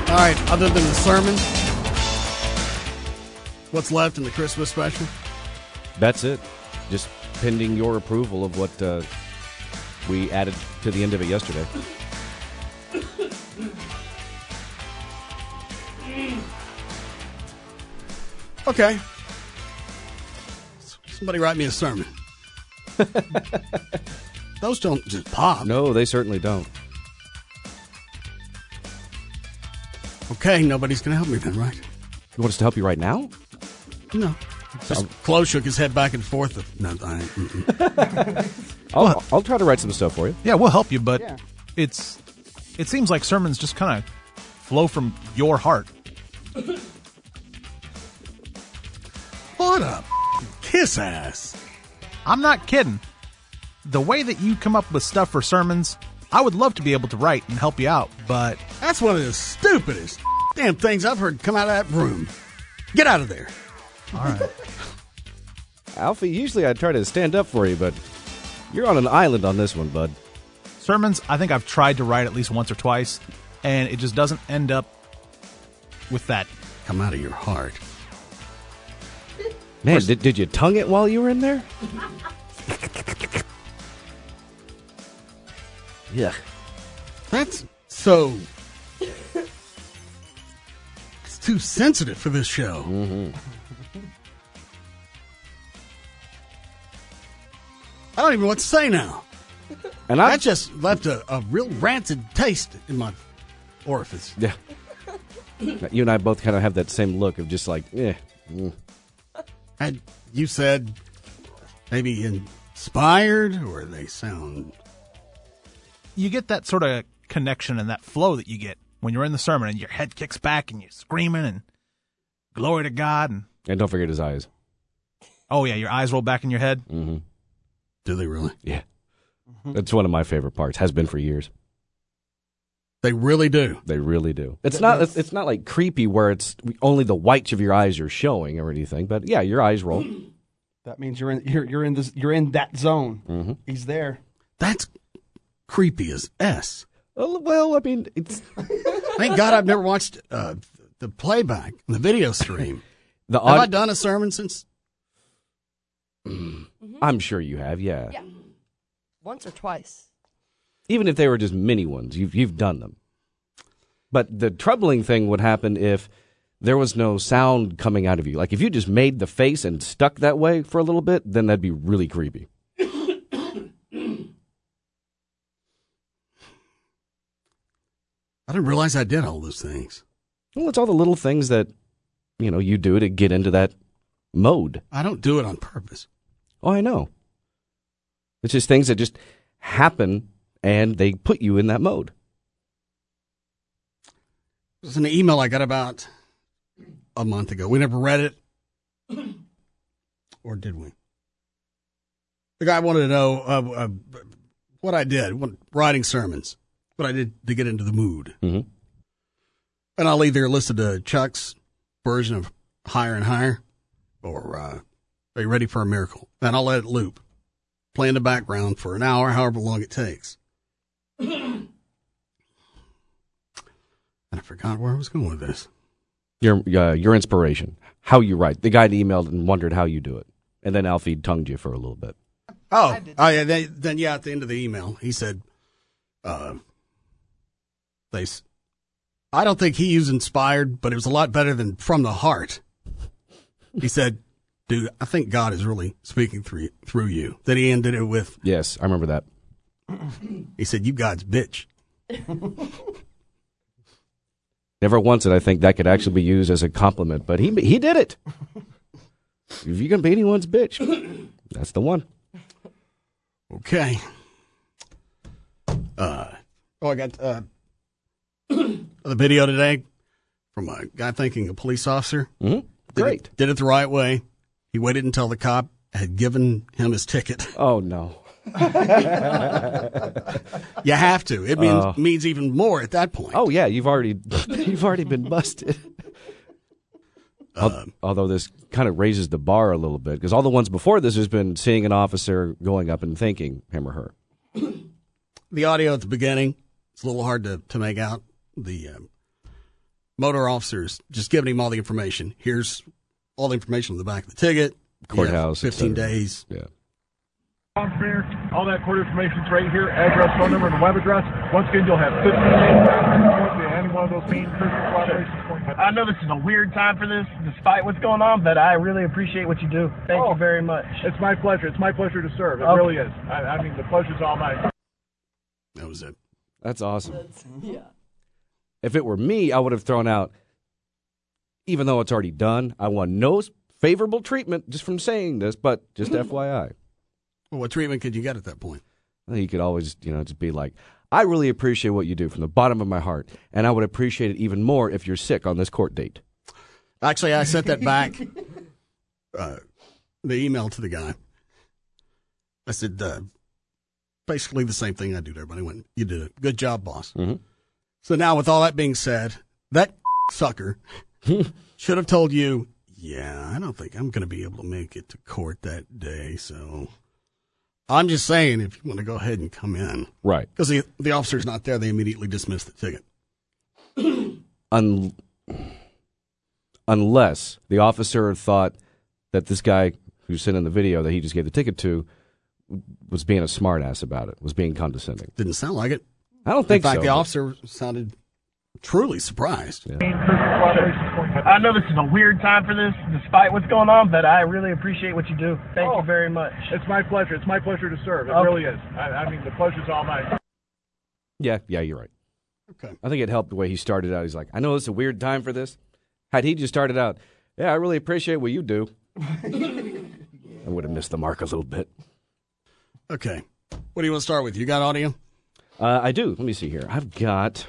All right, other than the sermon, what's left in the Christmas special? That's it. Just pending your approval of what we added to the end of it yesterday. Okay. Somebody write me a sermon. Those don't just pop. No, they certainly don't. Okay, nobody's going to help me then, right? You want us to help you right now? No. Just Chloe shook his head back and forth. No, I'll try to write some stuff for you. Yeah, we'll help you, but it seems like sermons just kind of flow from your heart. What a kiss ass. I'm not kidding. The way that you come up with stuff for sermons, I would love to be able to write and help you out, but... That's one of the stupidest damn things I've heard come out of that room. Get out of there. All right. Alfie, usually I try to stand up for you, but you're on an island on this one, bud. Sermons, I think I've tried to write at least once or twice, and it just doesn't end up with that. Come out of your heart. Man, did you tongue it while you were in there? Yeah. That's so... It's too sensitive for this show. Mm-hmm. I don't even know what to say now. And that just left a real rancid taste in my orifice. Yeah. You and I both kind of have that same look of just like, eh. Mm. And you said maybe inspired, or they sound... You get that sort of connection and that flow that you get when you're in the sermon and your head kicks back and you're screaming and glory to God. And don't forget his eyes. Oh, yeah, your eyes roll back in your head. Mm-hmm. Do they really? Yeah. Mm-hmm. That's one of my favorite parts. Has been for years. They really do. They really do. It's not like creepy where it's only the whites of your eyes are showing or anything, but yeah, your eyes roll. That means you're in that zone. Mm-hmm. He's there. That's creepy as S. Well, I mean, it's... Thank God I've never watched the playback, the video stream. Have I done a sermon since? I'm sure you have, yeah. Yeah. Once or twice. Even if they were just mini ones, you've done them. But the troubling thing would happen if there was no sound coming out of you. Like if you just made the face and stuck that way for a little bit, then that'd be really creepy. I didn't realize I did all those things. Well, it's all the little things that, you do to get into that mode. I don't do it on purpose. Oh, I know. It's just things that just happen, and they put you in that mode. It was an email I got about a month ago. We never read it. Or did we? The guy wanted to know what I did, writing sermons, what I did to get into the mood. Mm-hmm. And I'll either listen to Chuck's version of Higher and Higher, or Are You Ready for a Miracle? And I'll let it loop, play in the background for an hour, however long it takes. And I forgot where I was going with this. Your inspiration, how you write. The guy emailed and wondered how you do it. And then Alfie tongued you for a little bit. Oh yeah. Then at the end of the email, he said, I don't think he used inspired, but it was a lot better than from the heart. He said, dude, I think God is really speaking through you. Then he ended it with, yes, I remember that. He said, you God's bitch. Never once did I think that could actually be used as a compliment, but he did it. If you're going to be anyone's bitch, that's the one. Okay. I got the video today from a guy thanking a police officer. Mm-hmm. Great. Did it the right way. He waited until the cop had given him his ticket. Oh, no. You have to. It means even more at that point. Oh, yeah. You've already been busted. Although this kind of raises the bar a little bit, because all the ones before this has been seeing an officer going up and thanking him or her. The audio at the beginning, it's a little hard to make out. motor officers just giving him all the information. Here's all the information on the back of the ticket. Courthouse, 15 etc. days. Yeah. All that court information's right here. Address, phone number, and web address. Once again, you'll have 15 days. Any one of those means. I know this is a weird time for this, despite what's going on, but I really appreciate what you do. Thank you very much. It's my pleasure. It's my pleasure to serve. It Okay. really is. I mean, the pleasure's all mine. That was it. That's awesome. Yeah. If it were me, I would have thrown out, even though it's already done, I want no favorable treatment just from saying this, but just FYI. Well, what treatment could you get at that point? I think you could always, just be like, I really appreciate what you do from the bottom of my heart, and I would appreciate it even more if you're sick on this court date. Actually, I sent that back, the email to the guy. I said, basically the same thing I do to everybody. Went, you did it. Good job, boss. Mm-hmm. So now with all that being said, that sucker should have told you, yeah, I don't think I'm going to be able to make it to court that day. So I'm just saying, if you want to go ahead and come in. Right. Because the officer's not there, they immediately dismiss the ticket. Unless the officer thought that this guy who sent in the video that he just gave the ticket to was being a smartass about it, was being condescending. Didn't sound like it. I don't think In fact, so. the officer sounded truly surprised. Yeah. I know this is a weird time for this, despite what's going on, but I really appreciate what you do. Thank you very much. It's my pleasure. It's my pleasure to serve. It Okay. really is. I mean, the pleasure's all mine. Yeah, you're right. Okay. I think it helped the way he started out. He's like, I know it's a weird time for this. Had he just started out, yeah, I really appreciate what you do, I would have missed the mark a little bit. Okay. What do you want to start with? You got audio? I do. Let me see here. I've got...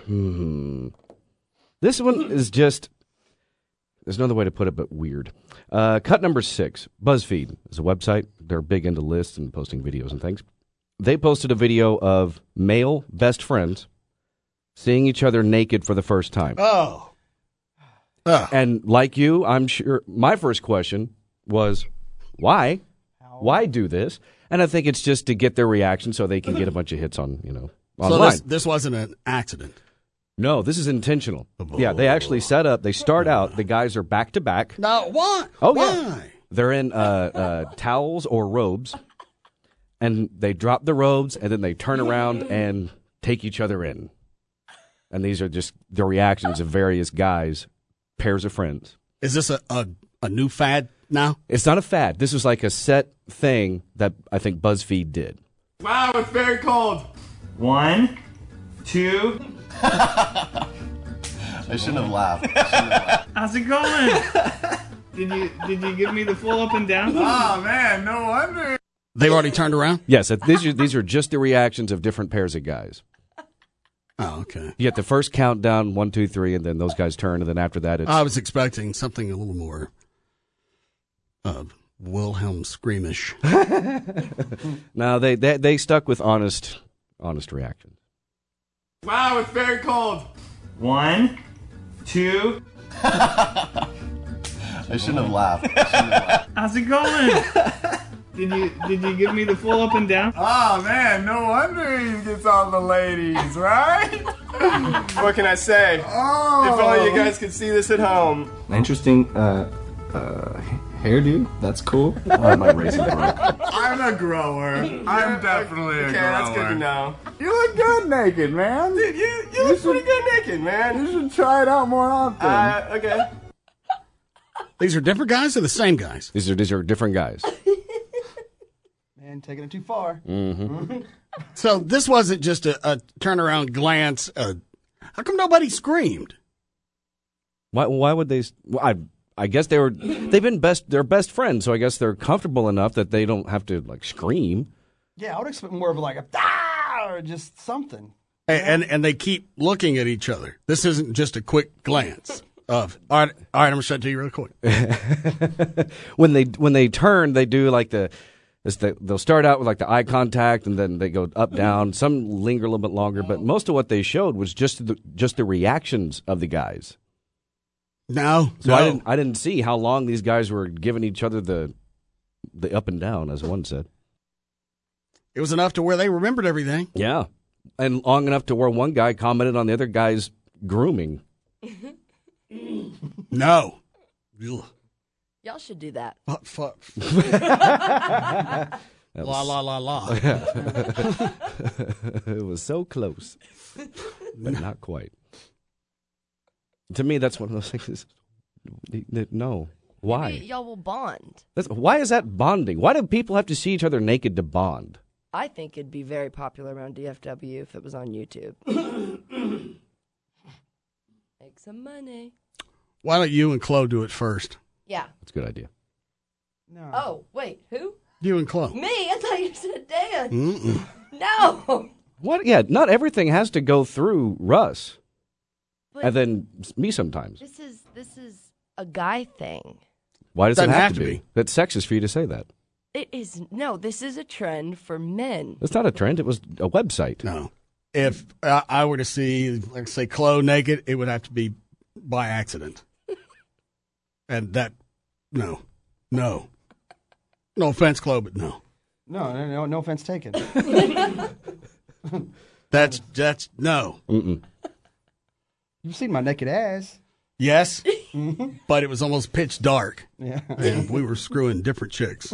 This one is just... There's no other way to put it but weird. Cut number 6. BuzzFeed is a website. They're big into lists and posting videos and things. They posted a video of male best friends seeing each other naked for the first time. Oh. And like you, I'm sure my first question was, why? Why do this? And I think it's just to get their reaction so they can get a bunch of hits on, online. So this wasn't an accident. No, this is intentional. Yeah, they actually they start out, the guys are back to back. No, why? Oh, why? yeah. They're in towels or robes, and they drop the robes, and then they turn around and take each other in. And these are just the reactions of various guys, pairs of friends. Is this a new fad now? It's not a fad. This was like a set thing that I think BuzzFeed did. Wow, it's very cold. 1, 2. I shouldn't have laughed. How's it going? Did you give me the full up and down? Oh man, no wonder. They've already turned around? Yes, these are just the reactions of different pairs of guys. Oh, okay. You get the first countdown, 1, 2, 3, and then those guys turn, and then after that, it's... I was expecting something a little more Wilhelm Screamish. No, they stuck with honest reactions. Wow, it's very cold. 1, 2. I shouldn't have laughed. How's it going? Did you give me the full up and down? Oh man, no wonder he gets all the ladies, right? What can I say? Oh. If only you guys could see this at home. Interesting hairdo. That's cool. My razor broke. I'm a grower. I'm definitely a grower. Okay, that's good to know. You look good naked, man. Dude, you look pretty good naked, man. You should try it out more often. Okay. These are different guys or the same guys? These are different guys. Man, taking it too far. Mm-hmm. So this wasn't just a turnaround glance. How come nobody screamed? Why would they? Well, I guess they're best friends, so I guess they're comfortable enough that they don't have to like scream. Yeah, I would expect more of like a ah or just something. And they keep looking at each other. This isn't just a quick glance of all right. I'm gonna show it to you real quick. When they turn, they do like they'll start out with like the eye contact, and then they go up down. Some linger a little bit longer, but most of what they showed was just the reactions of the guys. No, so I didn't see how long these guys were giving each other the up and down, as one said. It was enough to where they remembered everything. Yeah, and long enough to where one guy commented on the other guy's grooming. No. Ugh. Y'all should do that. Fuck. That La, was- la, la, la. It was so close, but not quite. To me, that's one of those things. No. Why? Maybe y'all will bond. Why is that bonding? Why do people have to see each other naked to bond? I think it'd be very popular around DFW if it was on YouTube. Make some money. Why don't you and Chloe do it first? Yeah. That's a good idea. No. Oh, wait, who? You and Chloe. Me? I thought you said Dan. Mm-mm. No. What? Yeah, not everything has to go through Russ. But And then me sometimes. this is a guy thing. Why does it Doesn't have to be? That's sexist for you to say that. It is this is a trend for men. It's not a trend. It was a website. No. If I were to see, like, say, Chloe naked, it would have to be by accident. And that, no. No offense, Chloe, but no. No offense taken. That's no. Mm-mm. You've seen my naked ass. Yes, but it was almost pitch dark. Yeah. And we were screwing different chicks.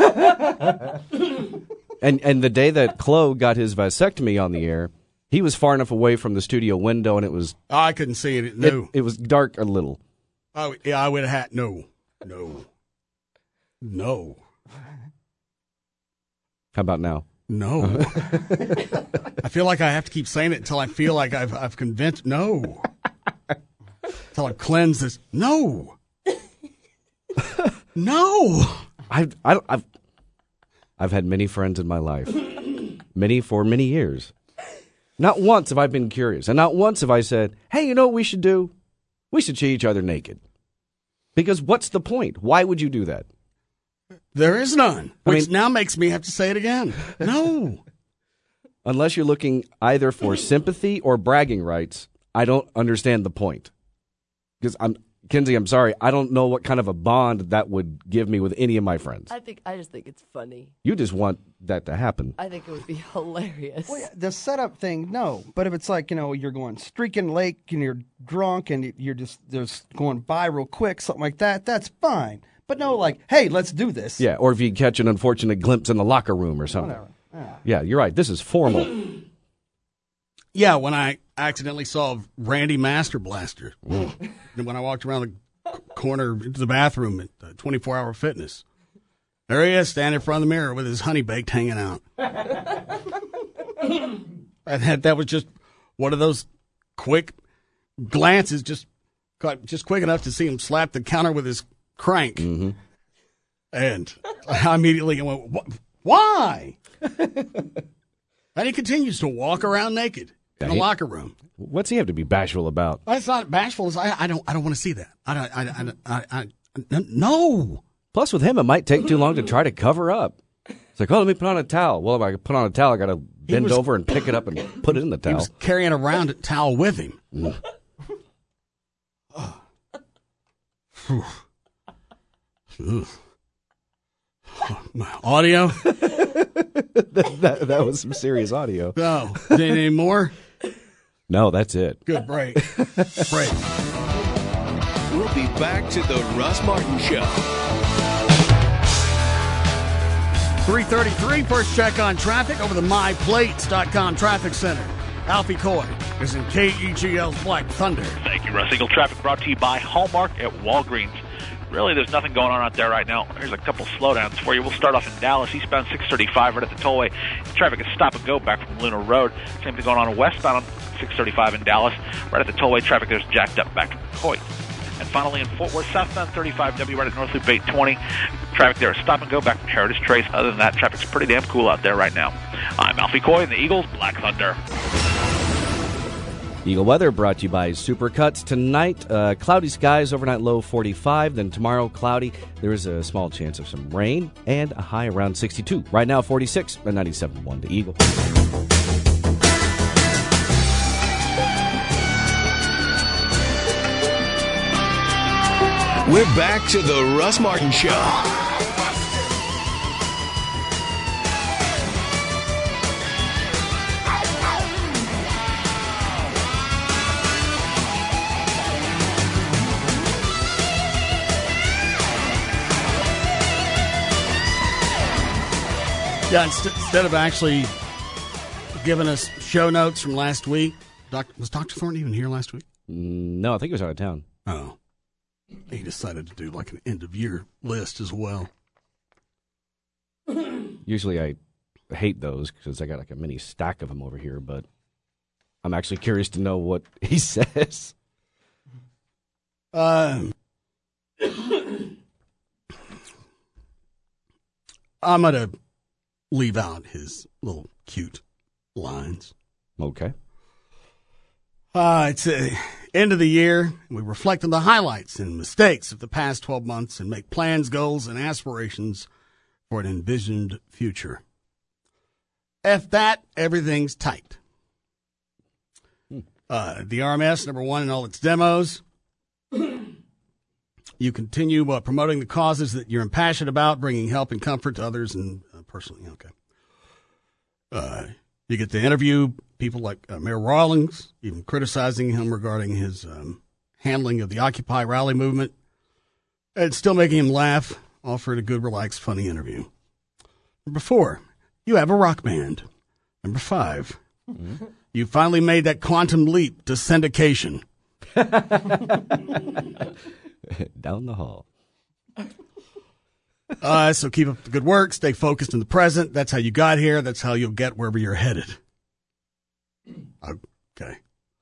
And the day that Chloe got his vasectomy on the air, he was far enough away from the studio window, and it was I couldn't see it. No. it was dark a little. Oh, yeah, I would have had no. How about now? No. I feel like I have to keep saying it until I feel like I've convinced. No. Until I've cleansed this. No. No. I've had many friends in my life, many for many years. Not once have I been curious, and not once have I said, "Hey, you know what we should do? We should see each other naked." Because what's the point? Why would you do that? There is none. I Which mean- now makes me have to say it again. No. Unless you're looking either for sympathy or bragging rights, I don't understand the point. Because Kinsey, I'm sorry, I don't know what kind of a bond that would give me with any of my friends. I just think it's funny. You just want that to happen. I think it would be hilarious. Well, yeah, the setup thing, no. But if it's like, you're going streaking lake and you're drunk and you're just going by real quick, something like that, that's fine. But no, like, hey, let's do this. Yeah, or if you catch an unfortunate glimpse in the locker room or something. Whatever. Yeah. Yeah, you're right. This is formal. Yeah, when I accidentally saw Randy Master Blaster. And when I walked around the corner into the bathroom at 24 Hour Fitness. There he is, standing in front of the mirror with his honey baked hanging out. And that was just one of those quick glances, just quick enough to see him slap the counter with his crank. Mm-hmm. And I immediately went, why? And he continues to walk around naked in the locker room. What's he have to be bashful about? It's not bashful. I don't want to see that. I no. Plus, with him, it might take too long to try to cover up. It's like, let me put on a towel. Well, if I put on a towel, I got to bend over and pick it up and put it in the He towel. was carrying around a towel with him. Audio? that was some serious audio. No. Any more? No, that's it. Good break. Break. We'll be back to the Russ Martin Show. 3:33, first check on traffic over the MyPlates.com traffic center. Alfie Coy is in KEGL's Black Thunder. Thank you, Russ. Eagle traffic brought to you by Hallmark at Walgreens. Really, there's nothing going on out there right now. Here's a couple slowdowns for you. We'll start off in Dallas, eastbound 635 right at the tollway. Traffic is stop and go back from Luna Road. Same thing going on westbound on 635 in Dallas. Right at the tollway, traffic there's jacked up back to Coy. And finally in Fort Worth, southbound 35W right at North Loop 820. Traffic there is stop and go back from Heritage Trace. Other than that, traffic's pretty damn cool out there right now. I'm Alfie Coy in the Eagles Black Thunder. Eagle weather brought to you by Supercuts. Tonight, cloudy skies, overnight low 45. Then tomorrow, cloudy. There is a small chance of some rain and a high around 62. Right now, 46 and 97.1 to Eagle. We're back to the Russ Martin Show. Yeah, instead of actually giving us show notes from last week, was Dr. Thornton even here last week? No, I think he was out of town. Oh. He decided to do like an end-of-year list as well. Usually I hate those because I got like a mini stack of them over here, but I'm actually curious to know what he says. I'm going to leave out his little cute lines. Okay. It's end of the year. We reflect on the highlights and mistakes of the past 12 months and make plans, goals, and aspirations for an envisioned future. F that, everything's tight. The RMS, number one in all its demos. You continue promoting the causes that you're impassioned about, bringing help and comfort to others and personally. Okay. You get to interview people like Mayor Rawlings, even criticizing him regarding his handling of the Occupy rally movement, and still making him laugh, offered a good, relaxed, funny interview. Number 4, you have a rock band. Number 5, you finally made that quantum leap to syndication. Down the hall. So keep up the good work. Stay focused in the present. That's how you got here. That's how you'll get wherever you're headed. Okay.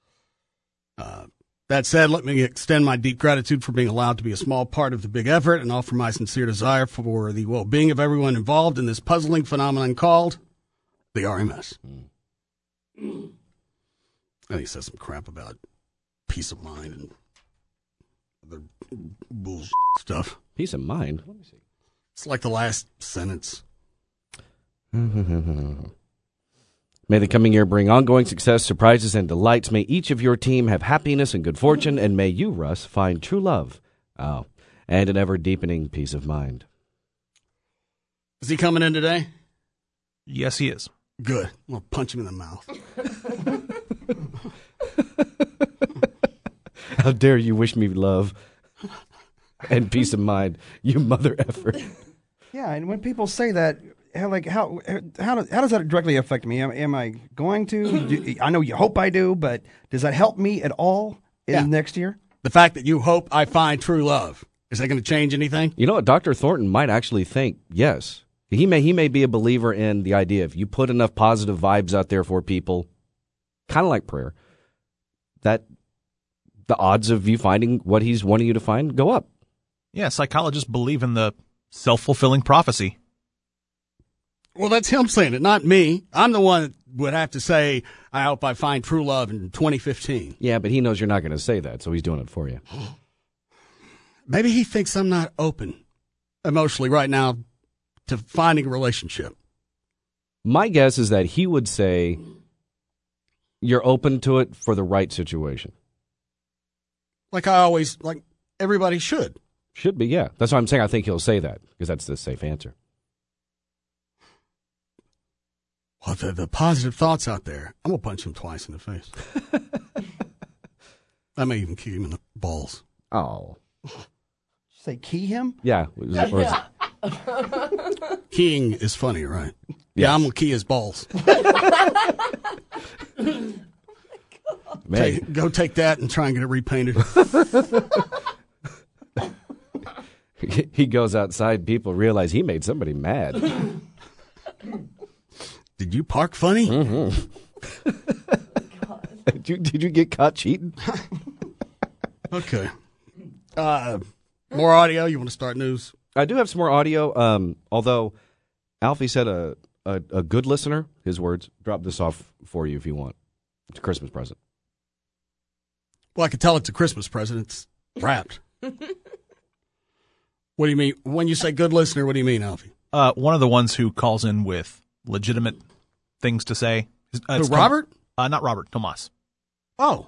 That said, let me extend my deep gratitude for being allowed to be a small part of the big effort and offer my sincere desire for the well-being of everyone involved in this puzzling phenomenon called the RMS. And he says some crap about peace of mind and other bullshit stuff. Peace of mind? Let me see. It's like the last sentence. May the coming year bring ongoing success, surprises, and delights. May each of your team have happiness and good fortune, and may you, Russ, find true love. Oh, and an ever-deepening peace of mind. Is he coming in today? Yes, he is. Good. I'm going to punch him in the mouth. How dare you wish me love and peace of mind, you mother effer. Yeah, and when people say that, how does that directly affect me? Am I going to? I know you hope I do, but does that help me at all in next year? The fact that you hope I find true love, is that going to change anything? You know what? Dr. Thornton might actually think, yes. He may be a believer in the idea if you put enough positive vibes out there for people, kind of like prayer, that the odds of you finding what he's wanting you to find go up. Yeah, psychologists believe in the self-fulfilling prophecy. Well, that's him saying it, not me. I'm the one that would have to say, I hope I find true love in 2015. Yeah, but he knows you're not going to say that, so he's doing it for you. Maybe he thinks I'm not open emotionally right now to finding a relationship. My guess is that he would say you're open to it for the right situation. Like everybody should. Should be, yeah. That's why I'm saying I think he'll say that, because that's the safe answer. Well, the positive thoughts out there, I'm going to punch him twice in the face. I may even kick him in the balls. Oh. Say key him? Yeah. Keying is funny, right? Yeah, I'm going to key his balls. Go take that and try and get it repainted. He goes outside, people realize he made somebody mad. Did you park funny? Mm-hmm. Did you get caught cheating? Okay. More audio? You want to start news? I do have some more audio, although Alfie said a good listener, his words, drop this off for you if you want. It's a Christmas present. Well, I could tell it's a Christmas present. It's wrapped. What do you mean? When you say good listener, what do you mean, Alfie? One of the ones who calls in with legitimate things to say. Who, Robert? Not Robert, Tomas. Oh.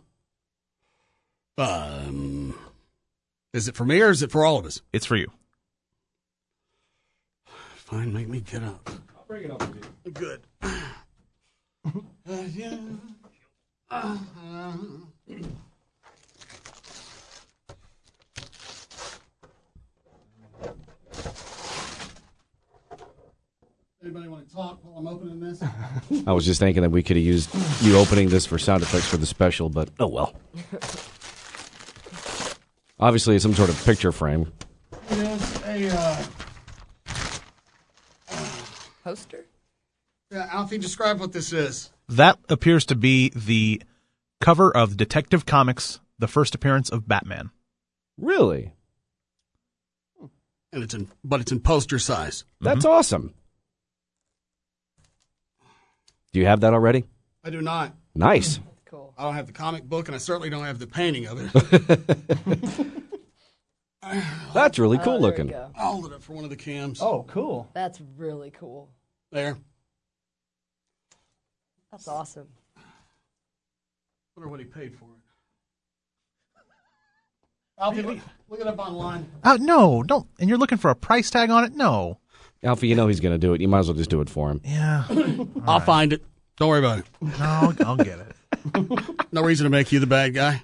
Is it for me or is it for all of us? It's for you. Fine, make me get up. I'll bring it up with you. Good. Anybody want to talk while I'm opening this? I was just thinking that we could have used you opening this for sound effects for the special, but oh well. Obviously, it's some sort of picture frame. It is a poster. Yeah, Alfie, describe what this is. That appears to be the cover of Detective Comics, the first appearance of Batman. Really? And it's in poster size. That's awesome. Do you have that already? I do not. Nice. Cool. I don't have the comic book, and I certainly don't have the painting of it. That's really cool there looking. we go. I'll hold it up for one of the cams. Oh, cool. That's really cool. There. That's awesome. Wonder what he paid for it. Alfie, look it up online. No, don't. And you're looking for a price tag on it? No. Alfie, you know he's going to do it. You might as well just do it for him. Yeah. I'll find it. Don't worry about it. No, I'll get it. No reason to make you the bad guy.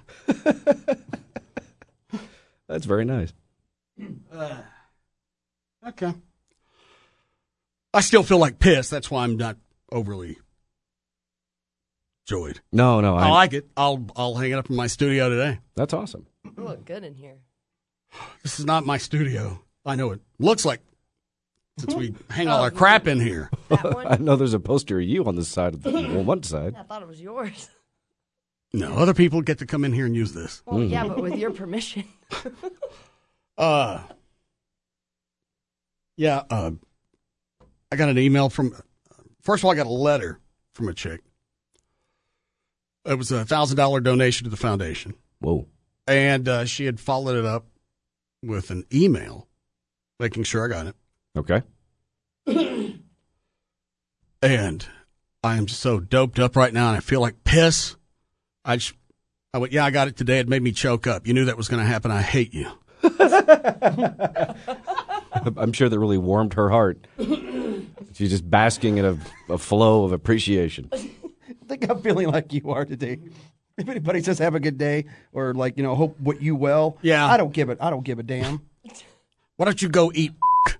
That's very nice. Okay. I still feel like piss. That's why I'm not overly joyed. No, I like it. I'll hang it up in my studio today. That's awesome. You look good in here. This is not my studio. I know it looks like since we hang all our crap in here. That one? I know there's a poster of you on the side of the one side. I thought it was yours. No, other people get to come in here and use this. Well, yeah, but with your permission. I got an email from. First of all, I got a letter from a chick. It was a $1,000 donation to the foundation. Whoa. And she had followed it up with an email, making sure I got it. Okay. And I am so doped up right now, and I feel like piss. I went, yeah, I got it today. It made me choke up. You knew that was going to happen. I hate you. I'm sure that really warmed her heart. She's just basking in a flow of appreciation. I think I'm feeling like you are today. If anybody says have a good day or hope what you well, yeah, I don't give a damn. Why don't you go eat?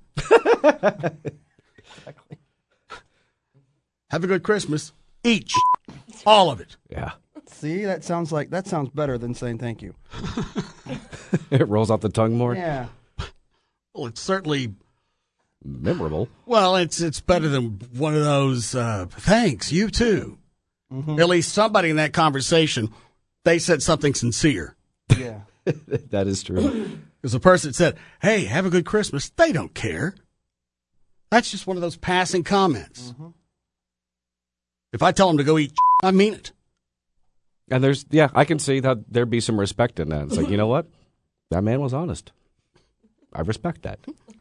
Exactly. Have a good Christmas. Eat all of it. Yeah. See, that sounds better than saying thank you. It rolls off the tongue more. Yeah. Well, it's certainly memorable. Well, it's better than one of those. Thanks, you too. Mm-hmm. At least somebody in that conversation, they said something sincere. Yeah, that is true. Because the person said, "Hey, have a good Christmas." They don't care. That's just one of those passing comments. Mm-hmm. If I tell them to go eat, I mean it. And I can see that there'd be some respect in that. It's like, you know what? That man was honest. I respect that.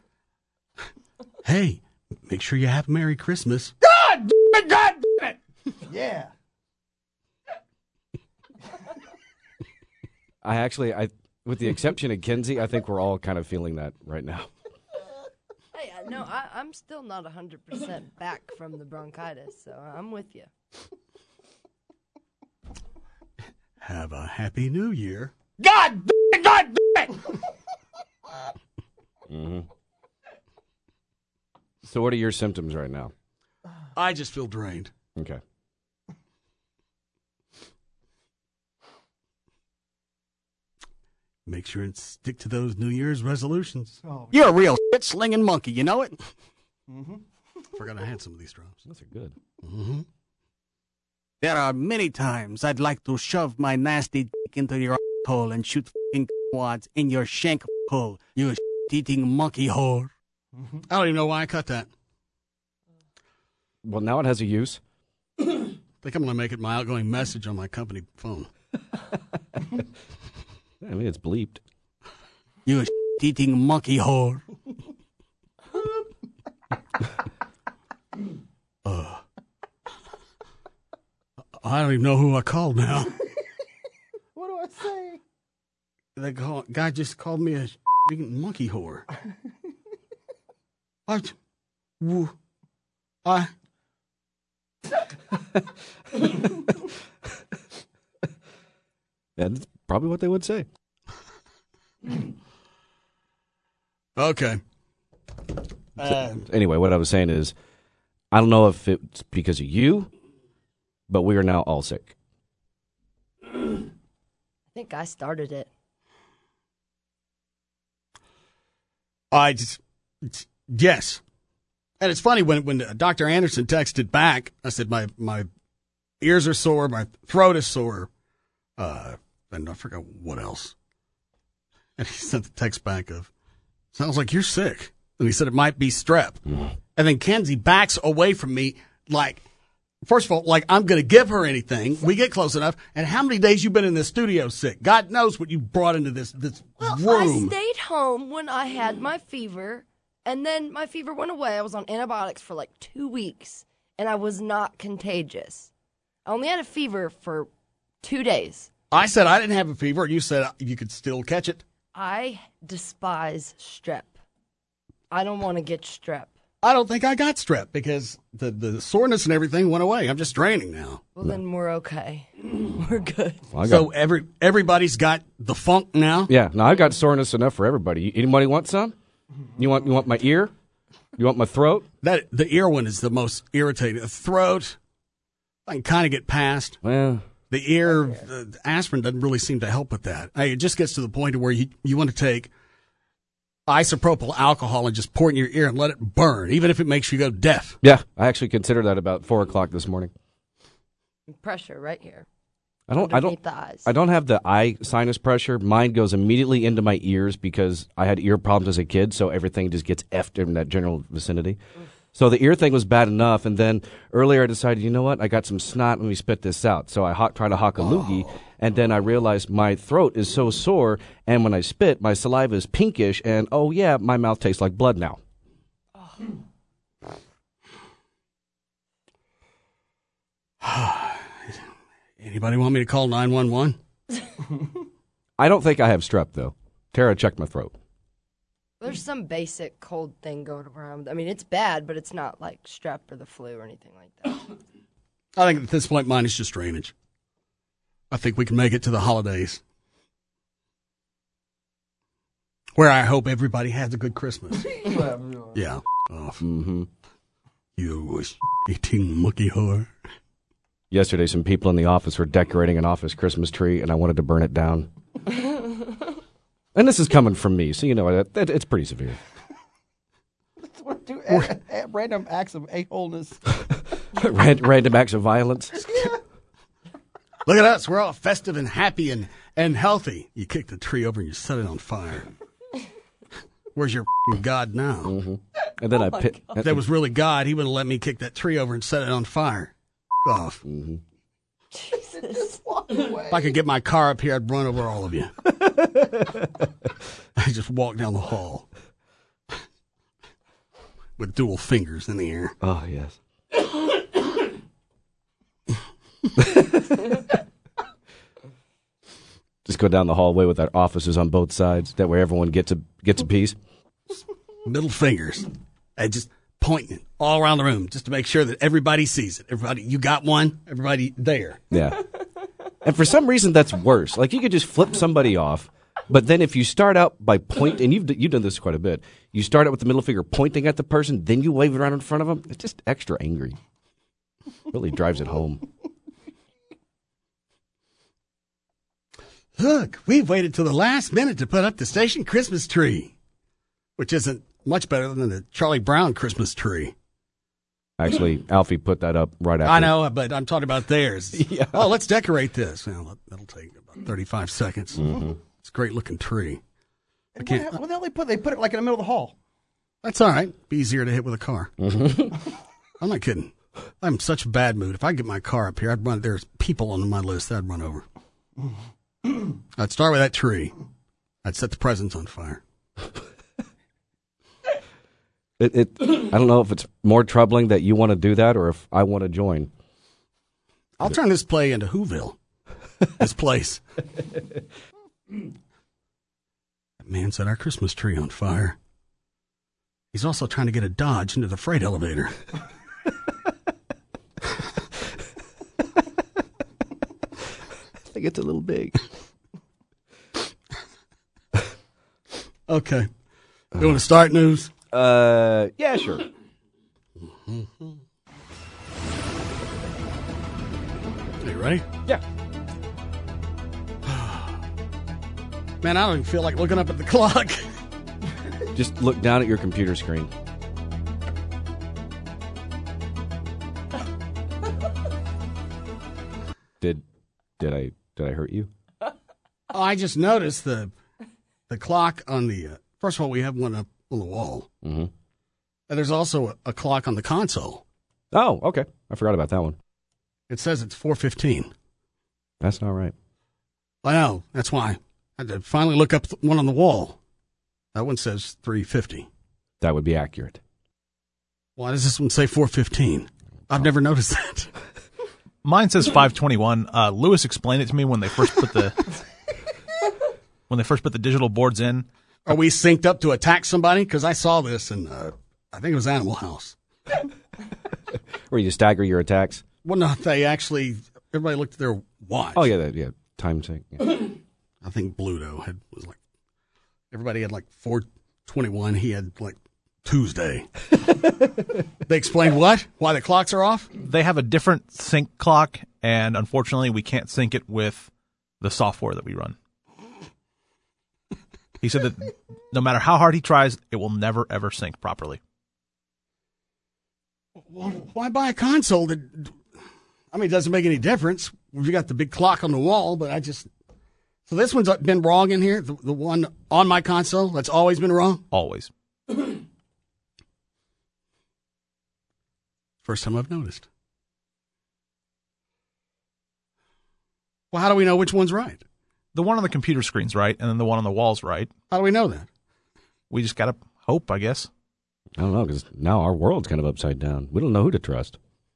Hey, make sure you have a Merry Christmas. God damn it! Yeah. I with the exception of Kenzie, I think we're all kind of feeling that right now. Hey, no, I'm still not 100% back from the bronchitis, so I'm with you. Have a Happy New Year. God damn it! Mm-hmm. So what are your symptoms right now? I just feel drained. Okay. Make sure and stick to those New Year's resolutions. Oh, You're a real shit-slinging monkey, you know it? Mm-hmm. Forgot I had some of these drums. Those are good. Mm-hmm. There are many times I'd like to shove my nasty dick into your hole and shoot f***ing wads in your shank hole, you shit-eating monkey whore. Mm-hmm. I don't even know why I cut that. Well, now it has a use. I think I'm going to make it my outgoing message on my company phone. I mean, it's bleeped. You shit-eating monkey whore. I don't even know who I called now. What do I say? The guy just called me a monkey whore. What? That's probably what they would say. Okay. Anyway, what I was saying is, I don't know if it's because of you, but we are now all sick. I think I started it. Yes. And it's funny when Dr. Anderson texted back, I said, my ears are sore, my throat is sore, and I forgot what else. And he sent the text back of, sounds like you're sick. And he said it might be strep. And then Kenzie backs away from me like, first of all, like I'm going to give her anything. We get close enough. And how many days you been in this studio sick? God knows what you brought into this room. I stayed home when I had my fever, and then my fever went away. I was on antibiotics for like 2 weeks, and I was not contagious. I only had a fever for 2 days. I said I didn't have a fever. You said you could still catch it. I despise strep. I don't want to get strep. I don't think I got strep because the soreness and everything went away. I'm just draining now. Well, then we're okay. We're good. Well, so everybody's got the funk now? Yeah, no, I got soreness enough for everybody. Anybody want some? You want my ear? You want my throat? The ear one is the most irritating. The throat, I can kind of get past. Well, the ear, the aspirin doesn't really seem to help with that. It just gets to the point where you want to take isopropyl alcohol and just pour it in your ear and let it burn, even if it makes you go deaf. Yeah, I actually considered that about 4 o'clock this morning. Pressure right here. I don't the eyes. I don't have the eye sinus pressure. Mine goes immediately into my ears because I had ear problems as a kid, so everything just gets effed in that general vicinity. So the ear thing was bad enough, and then earlier I decided, you know what, I got some snot, let me spit this out. So I tried to hock a loogie, and then I realized my throat is so sore, and when I spit, my saliva is pinkish, and oh yeah, my mouth tastes like blood now. Anybody want me to call 911? I don't think I have strep, though. Tara checked my throat. There's some basic cold thing going around. I mean, it's bad, but it's not like strep or the flu or anything like that. I think at this point, mine is just drainage. I think we can make it to the holidays, where I hope everybody has a good Christmas. Yeah. Off. Mm-hmm. You was eating mucky whore. Yesterday, some people in the office were decorating an office Christmas tree, and I wanted to burn it down. And this is coming from me, so you know it's pretty severe. Random acts of a-holeness. Random acts of violence. Yeah. Look at us. We're all festive and happy and healthy. You kick the tree over and you set it on fire. Where's your God now? Mm-hmm. And then If that was really God, he would have let me kick that tree over and set it on fire. Off. Mm-hmm. Jesus. If I could get my car up here, I'd run over all of you. I just walk down the hall with dual fingers in the air. Oh, yes. Just go down the hallway with our offices on both sides. That way everyone gets a piece. Middle fingers. And just pointing all around the room just to make sure that everybody sees it. Everybody, you got one? Everybody there. Yeah. And for some reason, that's worse. Like, you could just flip somebody off, but then if you start out by pointing, and you've done this quite a bit, you start out with the middle finger pointing at the person, then you wave it around in front of them, it's just extra angry. Really drives it home. Look, we've waited till the last minute to put up the station Christmas tree, which isn't much better than the Charlie Brown Christmas tree. Actually, Alfie put that up right after. I know, but I'm talking about theirs. Yeah. Oh, let's decorate this. Well, that'll take about 35 seconds. Mm-hmm. It's a great looking tree. What the hell they put it like in the middle of the hall? That's all right. Be easier to hit with a car. Mm-hmm. I'm not kidding. I'm in such a bad mood. If I get my car up here, there's people on my list I'd run over. I'd start with that tree. I'd set the presents on fire. I don't know if it's more troubling that you want to do that or if I want to join. I'll turn this play into Whoville. This place. That man set our Christmas tree on fire. He's also trying to get a Dodge into the freight elevator. I think it's a little big. Okay. You want to start news? Yeah, sure. Are you ready? Yeah. Man, I don't even feel like looking up at the clock. Just look down at your computer screen. Did I hurt you? Oh, I just noticed the clock on the. First of all, we have one up on the wall, Mm-hmm. and there's also a clock on the console. Oh, okay. I forgot about that one. It says it's 4:15. That's not right. I know. That's why I had to finally look up one on the wall. That one says 3:50. That would be accurate. Why does this one say 4:15? I've never noticed that. Mine says 521. Lewis explained it to me when they first put the digital boards in. Are we synced up to attack somebody? Because I saw this in, I think it was Animal House. Where you stagger your attacks? Well, no, everybody looked at their watch. Oh, yeah, time sync. Yeah. I think Bluto was like, everybody had like 4:21. He had like Tuesday. They explained what? Why the clocks are off? They have a different sync clock, and unfortunately, we can't sync it with the software that we run. He said that no matter how hard he tries, it will never, ever sync properly. Well, why buy a console that, it doesn't make any difference. We've got the big clock on the wall, but so this one's been wrong in here? The one on my console that's always been wrong? Always. First time I've noticed. Well, how do we know which one's right? The one on the computer screen's right, and then the one on the wall's right. How do we know that? We just got to hope, I guess. I don't know, because now our world's kind of upside down. We don't know who to trust.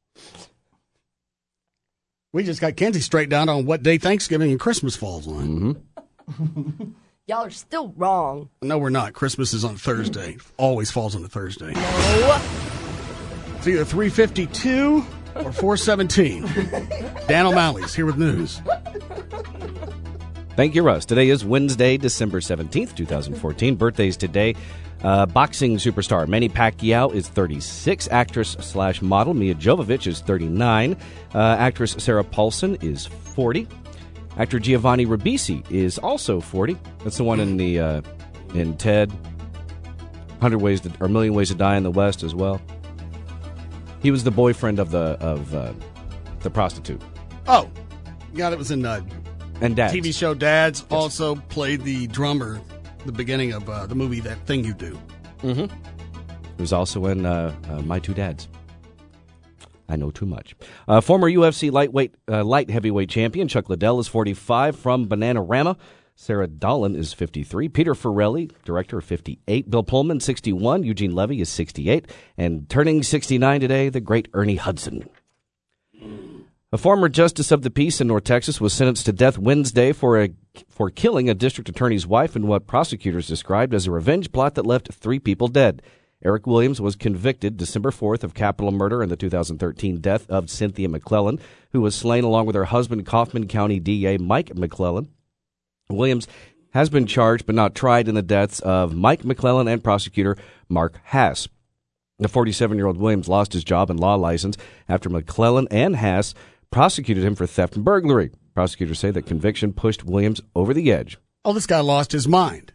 We just got Kenzie straight down on what day Thanksgiving and Christmas falls on. Mm-hmm. Y'all are still wrong. No, we're not. Christmas is on Thursday. Always falls on a Thursday. No. It's either 3:52 or 4:17. Dan O'Malley's here with news. Thank you, Russ. Today is Wednesday, December 17th, 2014. Birthdays today. Boxing superstar Manny Pacquiao is 36. Actress/model Mia Jovovich is 39. Actress Sarah Paulson is 40. Actor Giovanni Ribisi is also 40. That's the one in Ted. 100 Million Ways to Die in the West as well. He was the boyfriend of the prostitute. Oh, yeah, that was in and Dads. TV show Dads. Yes. Also played the drummer the beginning of the movie That Thing You Do. Mm-hmm. He was also in My Two Dads. I know too much. Former UFC light heavyweight champion Chuck Liddell is 45 from Bananarama. Sarah Dallin is 53. Peter Farrelly, director, 58. Bill Pullman, 61. Eugene Levy is 68. And turning 69 today, the great Ernie Hudson. A former justice of the peace in North Texas was sentenced to death Wednesday for killing a district attorney's wife in what prosecutors described as a revenge plot that left 3 people dead. Eric Williams was convicted December 4th of capital murder in the 2013 death of Cynthia McClellan, who was slain along with her husband, Kaufman County DA Mike McClellan. Williams has been charged but not tried in the deaths of Mike McClellan and prosecutor Mark Haas. The 47-year-old Williams lost his job and law license after McClellan and Haas prosecuted him for theft and burglary. Prosecutors say that conviction pushed Williams over the edge. Oh, this guy lost his mind.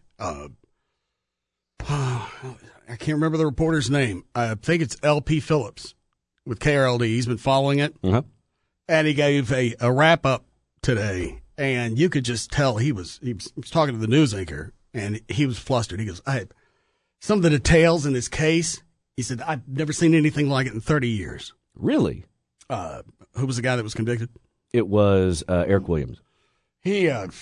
I can't remember the reporter's name. I think it's L.P. Phillips with KRLD. He's been following it. Uh-huh. And he gave a wrap-up today. And you could just tell he was talking to the news anchor, and he was flustered. He goes, some of the details in this case, he said, I've never seen anything like it in 30 years. Really? Who was the guy that was convicted? It was Eric Williams. He, I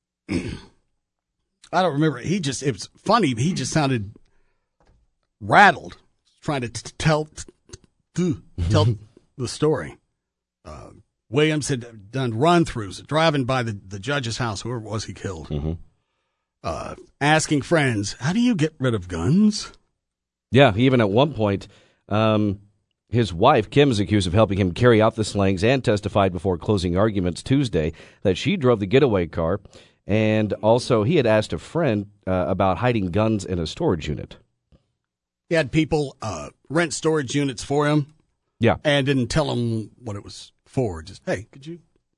don't remember. It was funny. He just sounded rattled, trying to tell the story. Williams had done run-throughs, driving by the judge's house, whoever it was he killed, asking friends, how do you get rid of guns? Yeah, even at one point, his wife, Kim, is accused of helping him carry out the slayings and testified before closing arguments Tuesday that she drove the getaway car. And also, he had asked a friend about hiding guns in a storage unit. He had people rent storage units for him. Yeah. And didn't tell him what it was for. Just, hey, could you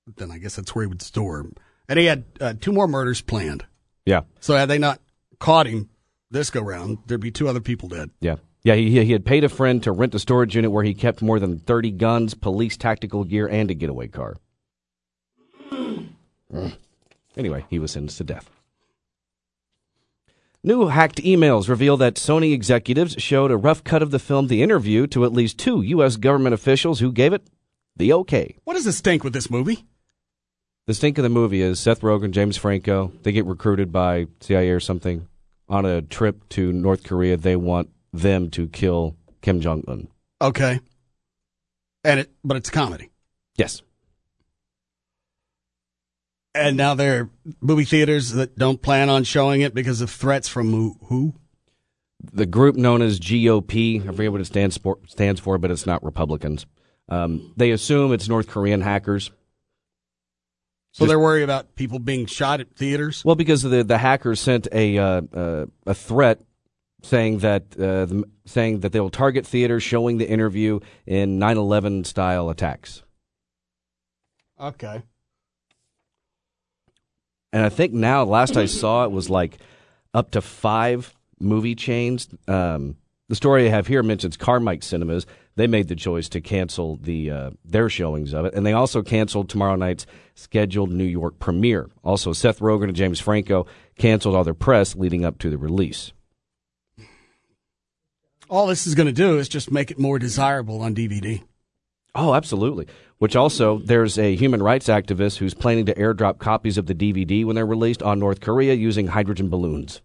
then I guess that's where he would store them. And he had 2 more murders planned. Yeah. So had they not caught him this go round, there'd be 2 other people dead. Yeah. Yeah, he had paid a friend to rent a storage unit where he kept more than 30 guns, police tactical gear, and a getaway car. Anyway, he was sentenced to death. New hacked emails reveal that Sony executives showed a rough cut of the film The Interview to at least 2 U.S. government officials who gave it the okay. What is the stink with this movie? The stink of the movie is Seth Rogen, James Franco, they get recruited by CIA or something on a trip to North Korea. They want them to kill Kim Jong-un. Okay. But it's a comedy. Yes. And now there are movie theaters that don't plan on showing it because of threats from who? The group known as GOP. I forget what it stands for, but it's not Republicans. They assume it's North Korean hackers. So they're worried about people being shot at theaters? Well, because the hackers sent a threat saying that they will target theaters showing The Interview in 9/11 style attacks. Okay. And I think now, last I saw, it was like up to 5 movie chains. The story I have here mentions Carmike Cinemas. They made the choice to cancel their showings of it, and they also canceled tomorrow night's scheduled New York premiere. Also, Seth Rogen and James Franco canceled all their press leading up to the release. All this is going to do is just make it more desirable on DVD. Oh, absolutely. Which also, there's a human rights activist who's planning to airdrop copies of the DVD when they're released on North Korea using hydrogen balloons.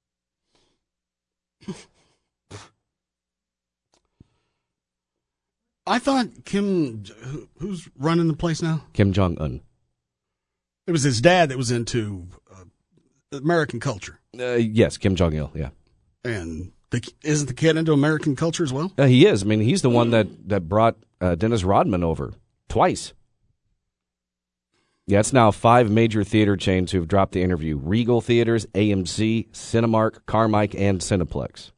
I thought who's running the place now? Kim Jong-un. It was his dad that was into American culture. Yes, Kim Jong-il, yeah. And isn't the kid into American culture as well? He is. I mean, he's the one that brought Dennis Rodman over twice. Yeah, it's now 5 major theater chains who've dropped The Interview. Regal Theaters, AMC, Cinemark, Carmike, and Cineplex.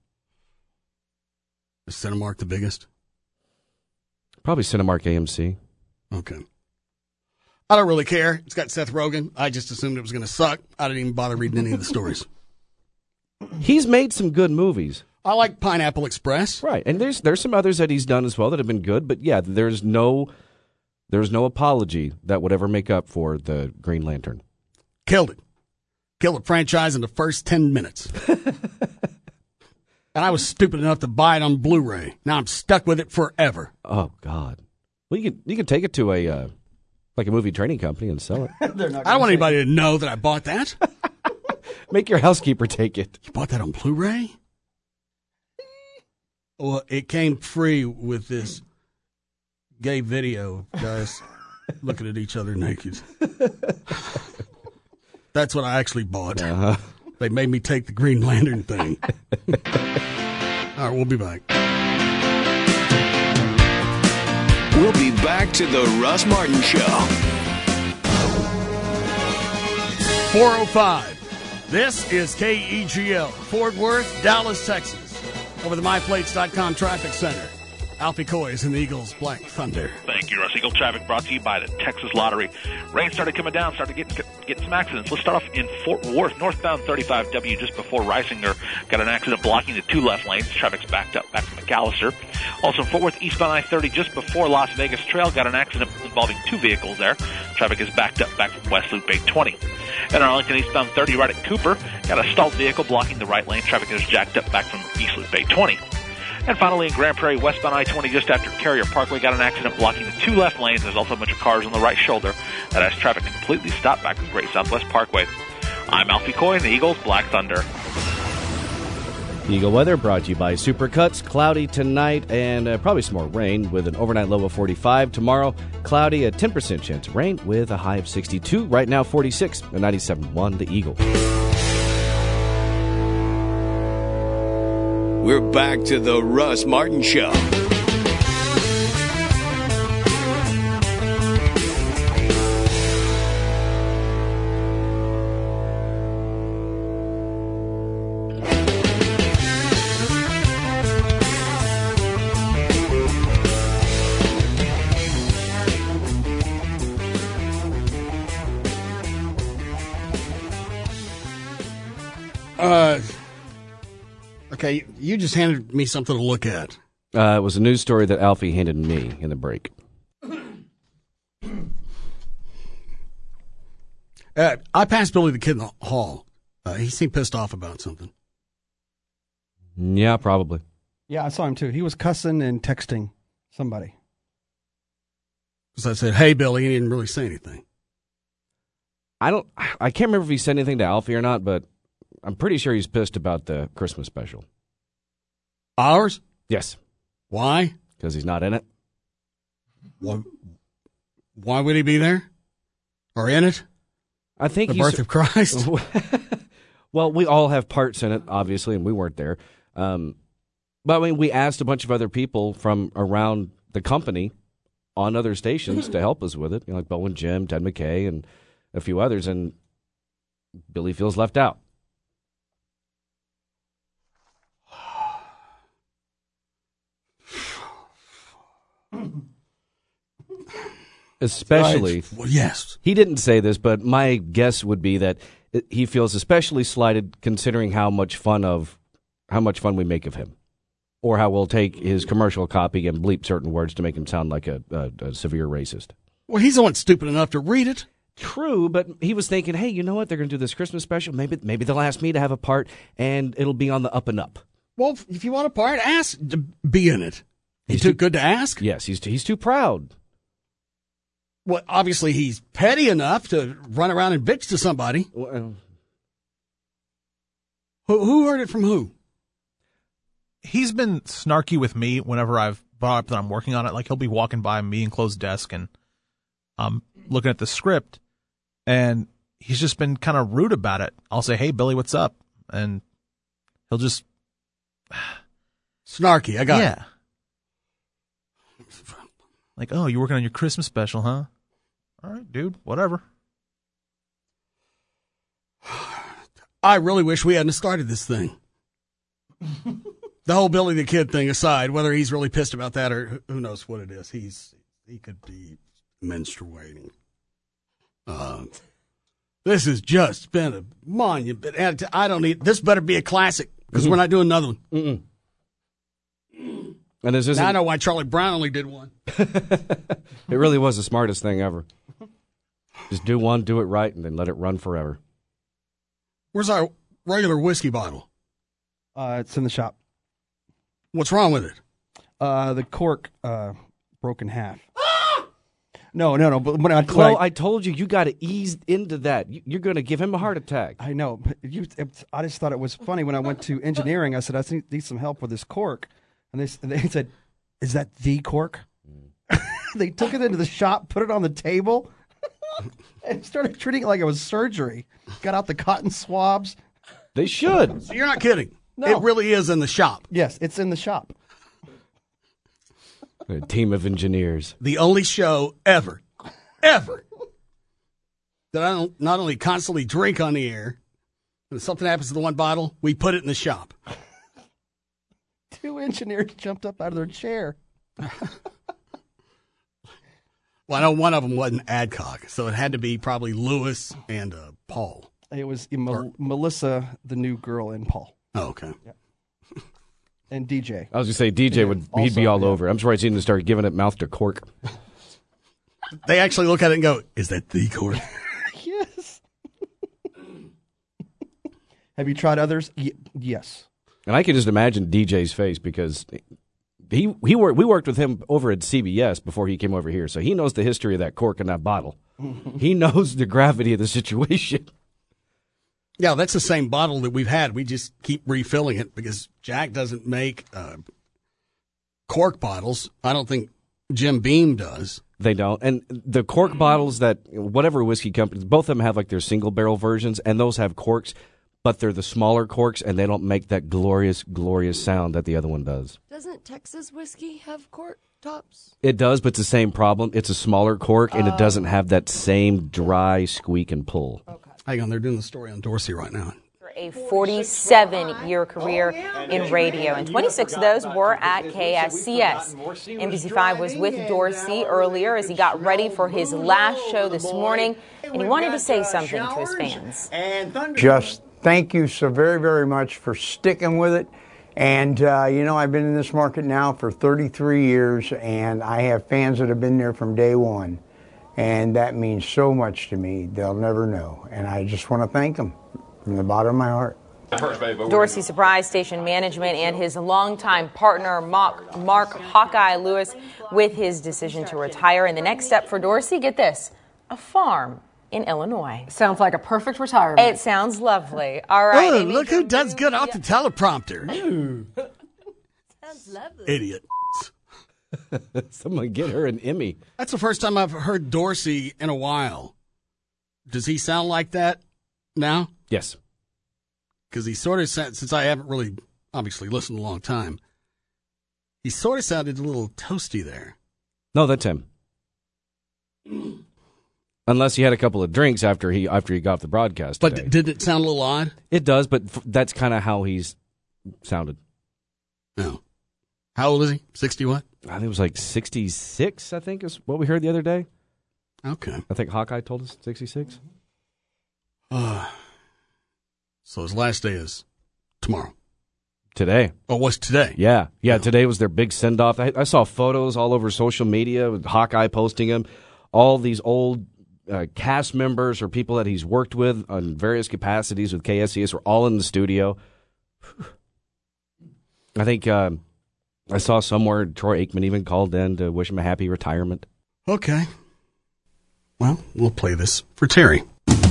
Is Cinemark the biggest? Probably Cinemark, AMC. Okay. I don't really care. It's got Seth Rogen. I just assumed it was going to suck. I didn't even bother reading any of the stories. He's made some good movies. I like Pineapple Express. Right, and there's some others that he's done as well that have been good, but yeah, there's no apology that would ever make up for the Green Lantern. Killed it. Killed the franchise in the first 10 minutes. And I was stupid enough to buy it on Blu-ray. Now I'm stuck with it forever. Oh God! Well, you can take it to a movie training company and sell it. I don't want anybody to know that I bought that. Make your housekeeper take it. You bought that on Blu-ray? Well, it came free with this gay video, guys looking at each other naked. That's what I actually bought. Uh-huh. They made me take the Green Lantern thing. All right, we'll be back. We'll be back to the Russ Martin Show. 4:05. This is KEGL, Fort Worth, Dallas, Texas. Over the MyPlates.com traffic center. Alfie Coy is in the Eagles Black Thunder. Thank you, Russ. Eagle traffic brought to you by the Texas Lottery. Rain started coming down, started getting some accidents. Let's start off in Fort Worth, northbound 35W, just before Reisinger. Got an accident blocking the 2 left lanes. Traffic's backed up back to McAllister. Also in Fort Worth, eastbound I-30, just before Las Vegas Trail. Got an accident involving 2 vehicles there. Traffic is backed up back from West Loop 820. And Arlington eastbound 30 right at Cooper. Got a stalled vehicle blocking the right lane. Traffic is jacked up back from East Loop 820. And finally, in Grand Prairie, westbound I-20, just after Carrier Parkway, got an accident blocking the 2 left lanes. There's also a bunch of cars on the right shoulder that has traffic completely stopped back from Great Southwest Parkway. I'm Alfie Coy in the Eagles Black Thunder. Eagle weather brought to you by Supercuts. Cloudy tonight and probably some more rain with an overnight low of 45. Tomorrow, cloudy, a 10% chance of rain with a high of 62. Right now, 46, and 97.1, the Eagle. We're back to the Russ Martin Show. Okay, you just handed me something to look at. It was a news story that Alfie handed me in the break. I passed Billy the Kid in the hall. He seemed pissed off about something. Yeah, probably. Yeah, I saw him too. He was cussing and texting somebody. So I said, "Hey, Billy," he didn't really say anything. I can't remember if he said anything to Alfie or not, but I'm pretty sure he's pissed about the Christmas special. Ours? Yes. Why? Because he's not in it. Why would he be there? Or in it? I think the birth of Christ. Well, we all have parts in it, obviously, and we weren't there. But I mean, we asked a bunch of other people from around the company on other stations to help us with it, like Bo and Jim, Ted McKay, and a few others, and Billy feels left out. Especially, well, yes. He didn't say this, but my guess would be that he feels especially slighted considering how much fun we make of him, or how we'll take his commercial copy and bleep certain words to make him sound like a severe racist. Well, he's the one stupid enough to read it. True, but he was thinking, hey, you know what? They're going to do this Christmas special. Maybe they'll ask me to have a part, and it'll be on the up and up. Well, if you want a part, ask to be in it. He's too good to ask? Yes, he's too proud. Well, obviously he's petty enough to run around and bitch to somebody. Well, who heard it from who? He's been snarky with me whenever I've brought up that I'm working on it. Like, he'll be walking by me and closed desk, and I'm looking at the script, and he's just been kind of rude about it. I'll say, "Hey, Billy, what's up?" And he'll just snarky. I got it. Like, "Oh, you're working on your Christmas special, huh? All right, dude, whatever." I really wish we hadn't started this thing. The whole Billy the Kid thing aside, whether he's really pissed about that or who knows what it is, he could be menstruating. This has just been a monument. I don't need this. Better be a classic because we're not doing another one. Mm-mm. And this isn't. Now I know why Charlie Brown only did one. It really was the smartest thing ever. Just do one, do it right, and then let it run forever. Where's our regular whiskey bottle? It's in the shop. What's wrong with it? The cork broke in half. No. But when I told you got to ease into that. You're going to give him a heart attack. I know. But I just thought it was funny when I went to engineering. I said, I need some help with this cork. And they said, "Is that the cork?" They took it into the shop, put it on the table, and started treating it like it was surgery. Got out the cotton swabs. They should. So you're not kidding. No. It really is in the shop. Yes, it's in the shop. A team of engineers. The only show ever, that I don't not only constantly drink on the air, and if something happens to the one bottle, we put it in the shop. 2 engineers jumped up out of their chair. Well, I know one of them wasn't Adcock, so it had to be probably Lewis and Paul. It was Melissa, the new girl, and Paul. Oh, okay. Yeah. And DJ. I was going to say, DJ he'd be all over. I'm surprised he didn't start giving it mouth to cork. They actually look at it and go, "Is that the cork?" Yes. Have you tried others? Yes. And I can just imagine DJ's face because we worked with him over at CBS before he came over here, so he knows the history of that cork in that bottle. He knows the gravity of the situation. Yeah, that's the same bottle that we've had. We just keep refilling it because Jack doesn't make cork bottles. I don't think Jim Beam does. They don't. And the cork bottles that whatever whiskey companies, both of them have like their single barrel versions, and those have corks, but they're the smaller corks, and they don't make that glorious, glorious sound that the other one does. Doesn't Texas whiskey have cork tops? It does, but it's the same problem. It's a smaller cork, and it doesn't have that same dry squeak and pull. Okay. Hang on, they're doing the story on Dorsey right now. A 47-year career in radio, and 26 of those were at KSCS. NBC5 was with Dorsey earlier as he got ready for his last show this morning, and he wanted to say something to his fans. Just thank you so very, very much for sticking with it. And, I've been in this market now for 33 years, and I have fans that have been there from day one. And that means so much to me, they'll never know. And I just want to thank them from the bottom of my heart. Dorsey surprised station management and his longtime partner, Mark Hawkeye Lewis, with his decision to retire. And the next step for Dorsey, get this, a farm in Illinois. Sounds like a perfect retirement. It sounds lovely. All right. Oh, look who does good off the teleprompter. Sounds lovely. Idiot. Someone get her an Emmy. That's the first time I've heard Dorsey in a while. Does he sound like that now? Yes. Because he sort of, since I haven't really, obviously, listened a long time, he sort of sounded a little toasty there. No, that's him. Unless he had a couple of drinks after he got off the broadcast today. But did it sound a little odd? It does, but that's kind of how he's sounded. No. How old is he? 60 what? I think it was like 66, I think, is what we heard the other day. Okay. I think Hawkeye told us 66. So his last day is tomorrow. Today. Oh, it was today? Yeah. Today was their big send-off. I saw photos all over social media with Hawkeye posting them. All these old cast members or people that he's worked with on various capacities with KSCS were all in the studio. I think I saw somewhere Troy Aikman even called in to wish him a happy retirement. Okay. Well, we'll play this for Terry.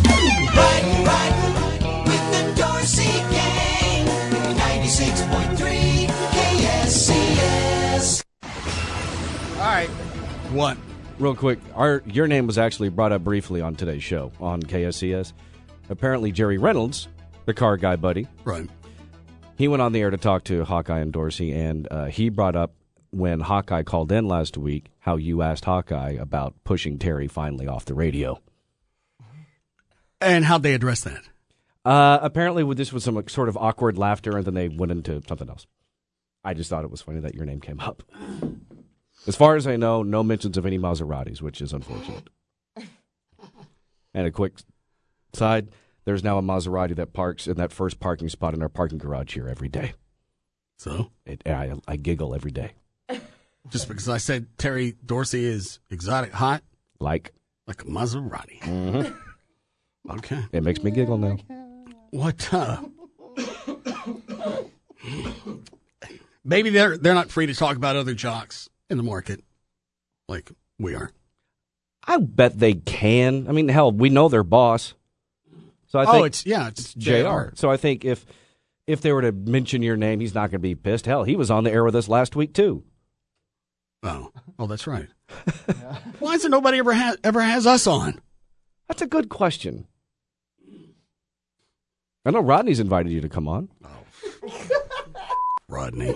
With the Dorsey Gang, 96.3 KSCS. All right. What? Real quick, your name was actually brought up briefly on today's show on KSCS. Apparently, Jerry Reynolds, the car guy buddy, right? He went on the air to talk to Hawkeye and Dorsey, and he brought up when Hawkeye called in last week how you asked Hawkeye about pushing Terry finally off the radio. And how'd they address that? Apparently, this was some sort of awkward laughter, and then they went into something else. I just thought it was funny that your name came up. As far as I know, no mentions of any Maseratis, which is unfortunate. And a quick side, there's now a Maserati that parks in that first parking spot in our parking garage here every day. So? I giggle every day. Just because I said Terry Dorsey is exotic hot? Like a Maserati. Mm-hmm. Okay. It makes me giggle now. What? Maybe they're not free to talk about other jocks in the market like we are. I bet they can. I mean, hell, we know their boss. So I think it's JR. So I think if they were to mention your name, he's not going to be pissed. Hell, he was on the air with us last week too. Oh, that's right. Why is it nobody ever has us on? That's a good question. I know Rodney's invited you to come on. Rodney.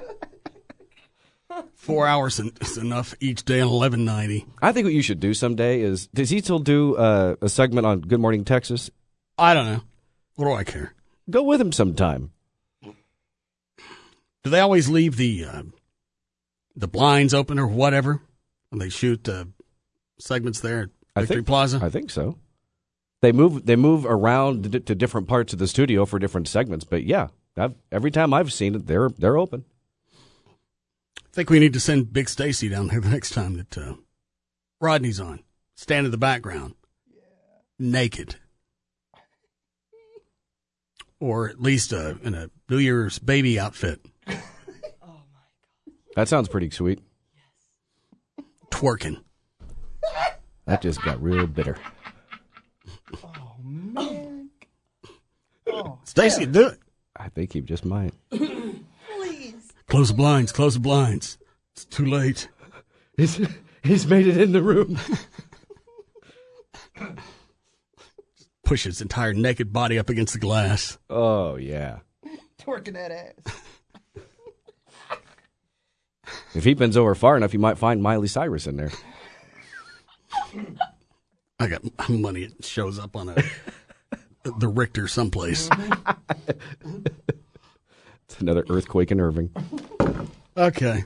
4 hours is enough each day on 1190. I think what you should do someday is, does he still do a segment on Good Morning Texas? I don't know. What do I care? Go with him sometime. Do they always leave the blinds open or whatever when they shoot segments there at Victory Plaza? I think so. They move around to different parts of the studio for different segments, but yeah, every time I've seen it, they're open. I think we need to send Big Stacy down there the next time that Rodney's on. Stand in the background. Naked. Or at least in a New Year's baby outfit. That sounds pretty sweet. Twerking. That just got real bitter. Oh, man. Stacy, do it. I think he just might. Close the blinds. Close the blinds. It's too late. He's made it in the room. Push his entire naked body up against the glass. Oh, yeah. Twerking that ass. If he bends over far enough, you might find Miley Cyrus in there. I got money. It shows up on the Richter someplace. It's another earthquake in Irving. Okay.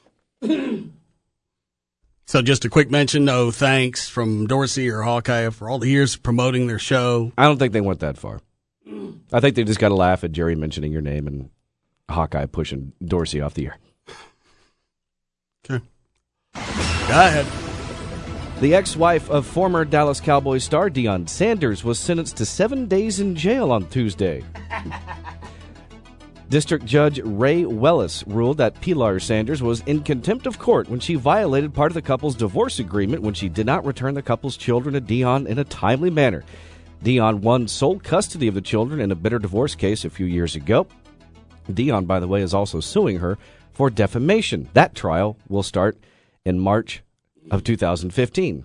So just a quick mention, no thanks from Dorsey or Hawkeye for all the years promoting their show. I don't think they went that far. I think they just got to laugh at Jerry mentioning your name and Hawkeye pushing Dorsey off the air. Okay. Go ahead. The ex-wife of former Dallas Cowboys star Deion Sanders was sentenced to 7 days in jail on Tuesday. District Judge Ray Wellis ruled that Pilar Sanders was in contempt of court when she violated part of the couple's divorce agreement when she did not return the couple's children to Deion in a timely manner. Deion won sole custody of the children in a bitter divorce case a few years ago. Deion, by the way, is also suing her for defamation. That trial will start in March of 2015.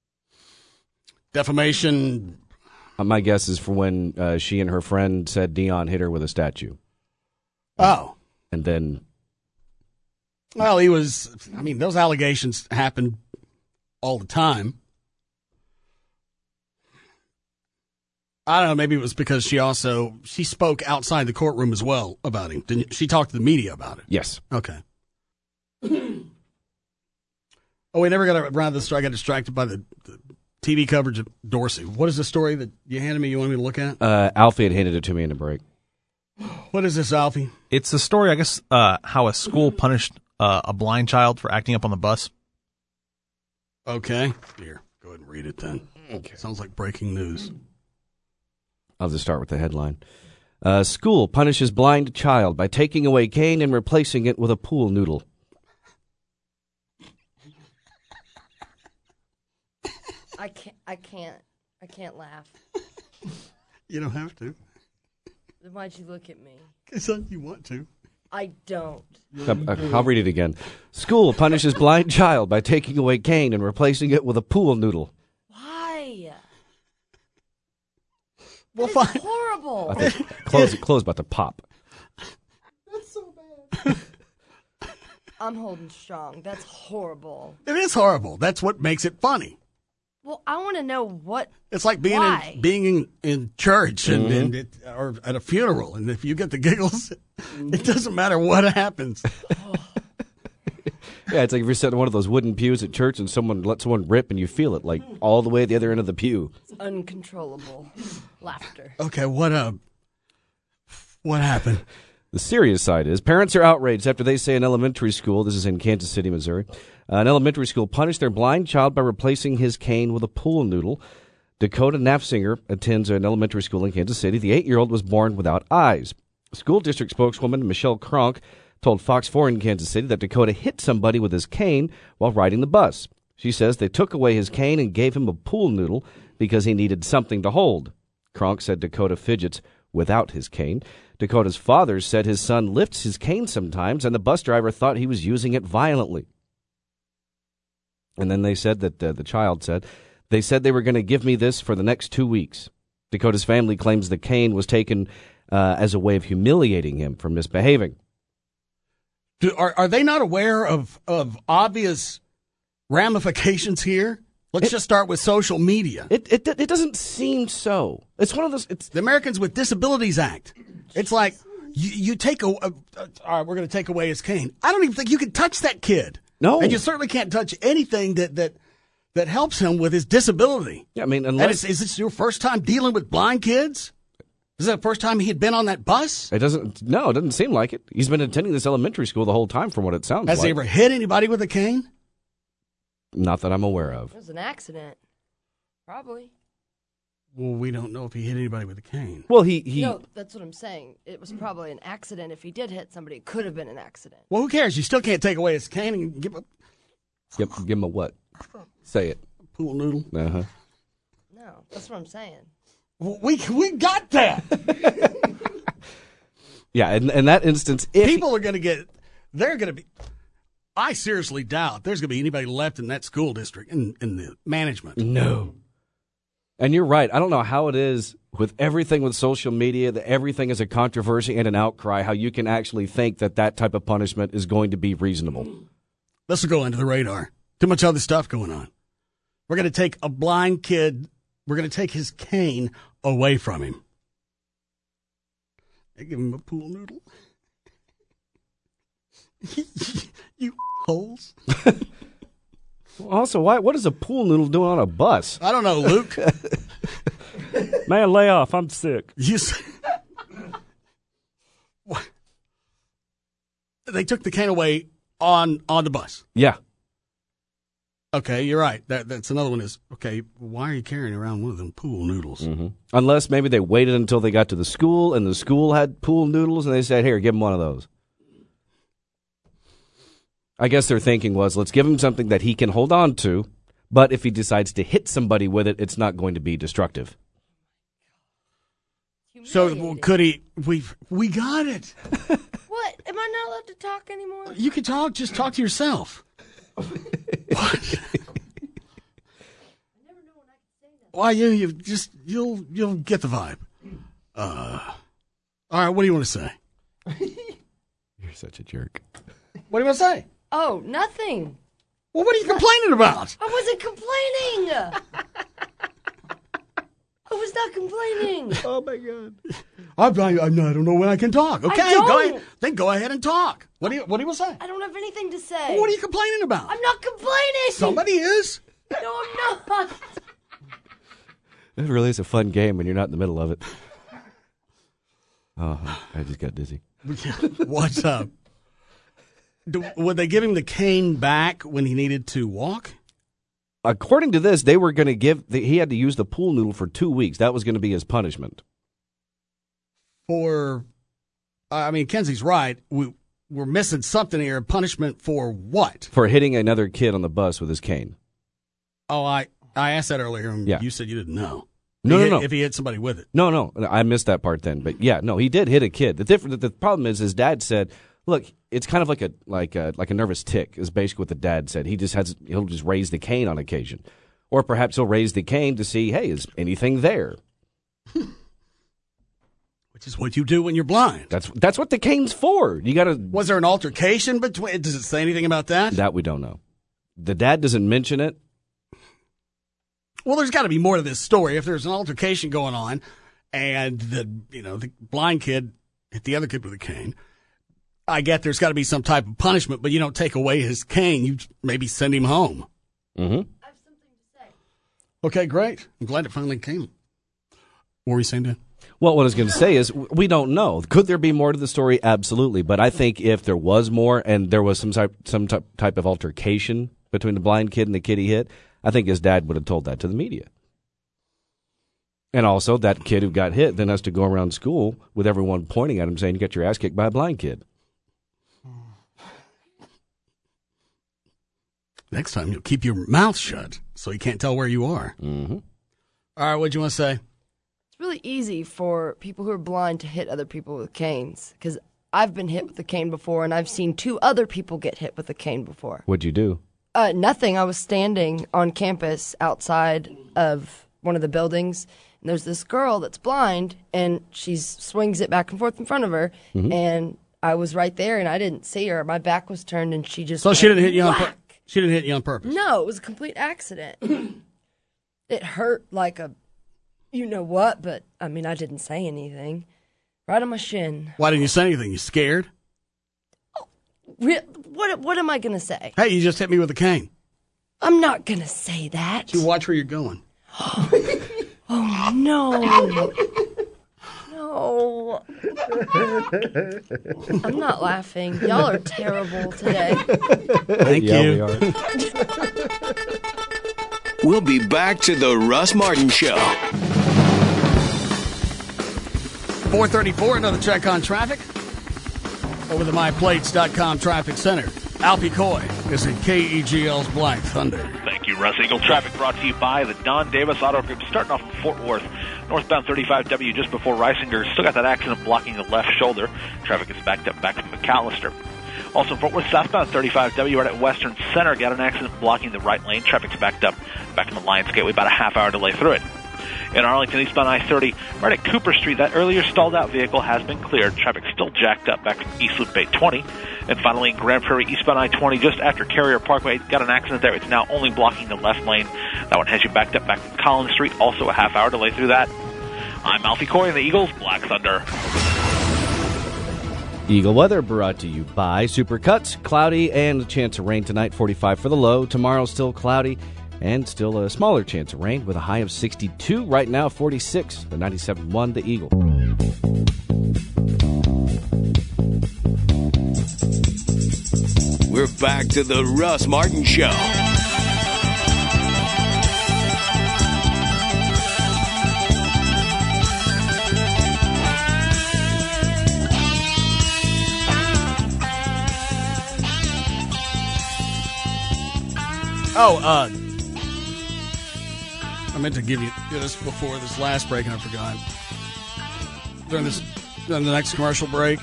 Defamation? My guess is for when she and her friend said Deion hit her with a statue. Oh. And then... Well, those allegations happen all the time. I don't know, maybe it was because she spoke outside the courtroom as well about him. Didn't she? Talked to the media about it? Yes. Okay. Oh, we never got around to this story. I got distracted by the TV coverage of Dorsey. What is the story that you handed me you wanted me to look at? Alfie had handed it to me in the break. What is this, Alfie? It's a story, I guess, how a school punished a blind child for acting up on the bus. Okay. Here, go ahead and read it then. Okay. Sounds like breaking news. I'll just start with the headline. School punishes blind child by taking away cane and replacing it with a pool noodle. I can't laugh. You don't have to. Then why'd you look at me? Because you want to. I don't. I'll read it again. School punishes blind child by taking away cane and replacing it with a pool noodle. Why? Well, That's horrible. I think clothes about to pop. That's so bad. I'm holding strong. That's horrible. It is horrible. That's what makes it funny. Well, I want to know what. It's like being in church or at a funeral, and if you get the giggles, it doesn't matter what happens. Yeah, it's like if you're sitting in one of those wooden pews at church and someone lets someone rip and you feel it like all the way at the other end of the pew. It's uncontrollable laughter. Okay, what happened? The serious side is parents are outraged after they say an elementary school, this is in Kansas City, Missouri, an elementary school punished their blind child by replacing his cane with a pool noodle. Dakota Nafsinger attends an elementary school in Kansas City. The 8-year-old was born without eyes. School district spokeswoman Michelle Kronk told Fox 4 in Kansas City that Dakota hit somebody with his cane while riding the bus. She says they took away his cane and gave him a pool noodle because he needed something to hold. Kronk said Dakota fidgets without his cane. Dakota's father said his son lifts his cane sometimes, and the bus driver thought he was using it violently. And then they said that the child said, they said they were going to give me this for the next 2 weeks. Dakota's family claims the cane was taken as a way of humiliating him for misbehaving. Are they not aware of obvious ramifications here? Let's just start with social media. It doesn't seem so. It's one of those. It's the Americans with Disabilities Act. It's like you take all right, we're going to take away his cane. I don't even think you can touch that kid. No, and you certainly can't touch anything that helps him with his disability. Yeah, I mean, unless is this your first time dealing with blind kids? Is that the first time he had been on that bus? It doesn't seem like it. He's been attending this elementary school the whole time from what it sounds like. Has he ever hit anybody with a cane? Not that I'm aware of. It was an accident. Probably. Well, we don't know if he hit anybody with a cane. Well, he... No, that's what I'm saying. It was probably an accident. If he did hit somebody, it could have been an accident. Well, who cares? You still can't take away his cane and give him a what? Say it. Pool noodle. Uh-huh. No, that's what I'm saying. We got that. Yeah, in that instance, people are going to get, they're going to be, I seriously doubt there's going to be anybody left in that school district, in the management. No. And you're right. I don't know how it is with everything with social media, that everything is a controversy and an outcry, how you can actually think that type of punishment is going to be reasonable. This will go under the radar. Too much other stuff going on. We're going to take a blind kid, we're going to take his cane away from him. They give him a pool noodle. You holes. Also, what is a pool noodle doing on a bus? I don't know, Luke. Man, lay off. I'm sick. they took the cane away on the bus. Yeah. Okay, you're right. That's another one is, okay, why are you carrying around one of them pool noodles? Mm-hmm. Unless maybe they waited until they got to the school and the school had pool noodles and they said, here, give him one of those. I guess their thinking was, let's give him something that he can hold on to, but if he decides to hit somebody with it, it's not going to be destructive. So could he? We got it. What? Am I not allowed to talk anymore? You can talk. Just talk to yourself. What? Why you'll get the vibe. All right. What do you want to say? You're such a jerk. What do you want to say? Oh, nothing. Well, what are you complaining about? I wasn't complaining. I was not complaining. Oh my God! I don't know when I can talk. Okay, go ahead. Then go ahead and talk. What do you want to say? I don't have anything to say. Well, what are you complaining about? I'm not complaining. Somebody is. No, I'm not. It really is a fun game when you're not in the middle of it. Oh, I just got dizzy. What's up? Would they give him the cane back when he needed to walk? According to this, they were going to he had to use the pool noodle for 2 weeks. That was going to be his punishment. Kenzie's right. We're missing something here. Punishment for what? For hitting another kid on the bus with his cane. Oh, I asked that earlier, and yeah. You said you didn't know. No. If he hit somebody with it. No, I missed that part then. But yeah, no, he did hit a kid. The problem is his dad said, look, it's kind of like a nervous tick is basically what the dad said. He'll just raise the cane on occasion. Or perhaps he'll raise the cane to see, hey, is anything there? Which is what you do when you're blind. That's what the cane's for. You got to. Was there an altercation between? Does it say anything about that? That we don't know. The dad doesn't mention it. Well, there's got to be more to this story. If there's an altercation going on, and the blind kid hit the other kid with a cane, I get there's got to be some type of punishment. But you don't take away his cane. You maybe send him home. Mm-hmm. I have something to say. Okay, great. I'm glad it finally came. What were you saying, Dan? Well, what I was going to say is we don't know. Could there be more to the story? Absolutely. But I think if there was more and there was some type of altercation between the blind kid and the kid he hit, I think his dad would have told that to the media. And also, that kid who got hit then has to go around school with everyone pointing at him saying, you got your ass kicked by a blind kid. Next time, you'll keep your mouth shut so he can't tell where you are. Mm-hmm. All right, what'd you want to say? It's really easy for people who are blind to hit other people with canes, because I've been hit with a cane before, and I've seen 2 other people get hit with a cane before. What'd you do? Nothing. I was standing on campus outside of one of the buildings, and there's this girl that's blind, and she swings it back and forth in front of her, and I was right there, and I didn't see her. My back was turned, and she just she didn't hit you on purpose. She didn't hit you on purpose. No, it was a complete accident. It hurt like a you-know-what, but, I didn't say anything. Right on my shin. Why didn't you say anything? You scared? What am I going to say? Hey, you just hit me with a cane. I'm not going to say that. You watch where you're going. Oh, no. No. I'm not laughing. Y'all are terrible today. Thank you. We are. We'll be back to the Russ Martin Show. 434, another check on traffic. Over the MyPlates.com traffic center. Alfie Coy is in KEGL's Black Thunder. Thank you, Russ. Eagle traffic brought to you by the Don Davis Auto Group. Starting off in Fort Worth, northbound 35W just before Reisinger. Still got that accident blocking the left shoulder. Traffic is backed up back from McAllister. Also in Fort Worth, southbound 35W right at Western Center. Got an accident blocking the right lane. Traffic's backed up back from the Lions Gateway. About a half-hour delay through it. In Arlington, eastbound I-30, right at Cooper Street, that earlier stalled-out vehicle has been cleared. Traffic still jacked up back from East Loop 820. And finally, in Grand Prairie, eastbound I-20, just after Carrier Parkway, got an accident there. It's now only blocking the left lane. That one has you backed up back from Collins Street. Also a half-hour delay through that. I'm Alfie Coy in the Eagles Black Thunder. Eagle weather brought to you by Supercuts. Cloudy and a chance of rain tonight, 45 for the low. Tomorrow still cloudy and still a smaller chance of rain with a high of 62. Right now, 46. The 97.1, the Eagle. We're back to the Russ Martin Show. I meant to give you this before this last break, and I forgot. During the next commercial break,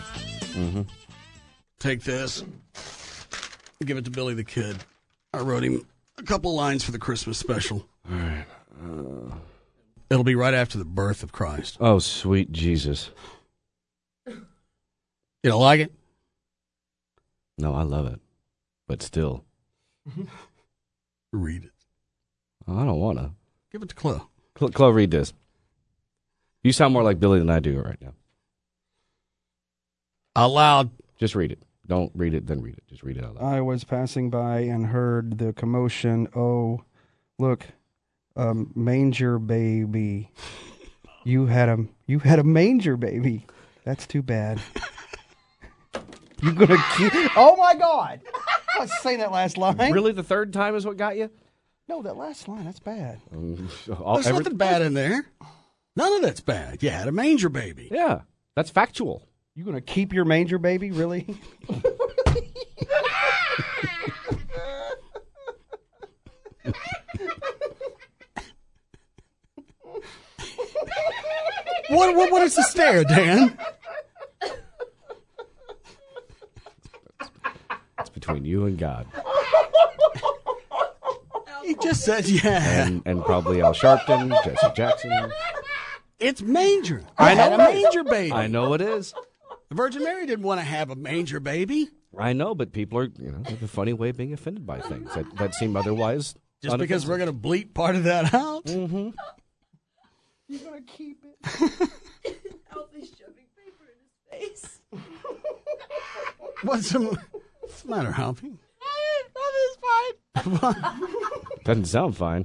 take this, give it to Billy the Kid. I wrote him a couple lines for the Christmas special. All right. It'll be right after the birth of Christ. Oh, sweet Jesus. You don't like it? No, I love it. But still. Read it. Oh, I don't want to. Give it to Chloe. Chloe, read this. You sound more like Billy than I do right now. Out loud. Just read it. Don't read it, then read it. Just read it out loud. I was passing by and heard the commotion. Oh, look, manger baby. You had a manger baby. That's too bad. You gonna keep? Oh my God! I was saying that last line. Really, the third time is what got you? No, that last line. That's bad. There's nothing bad in there. None of that's bad. You had a manger baby. Yeah, that's factual. You gonna keep your manger baby? Really? What is the stare, Dan? It's between you and God. He just said, yeah. And probably Al Sharpton, Jesse Jackson. It's manger. I had know a it is. manger baby. I know it is. The Virgin Mary didn't want to have a manger baby. I know, but people are, they have a funny way of being offended by things that seem otherwise Just because we're going to bleep part of that out? Mm-hmm. You're going to keep it. Alfie's shoving paper in his face. What's the matter, Alfie? Nothing's fine. Doesn't sound fine.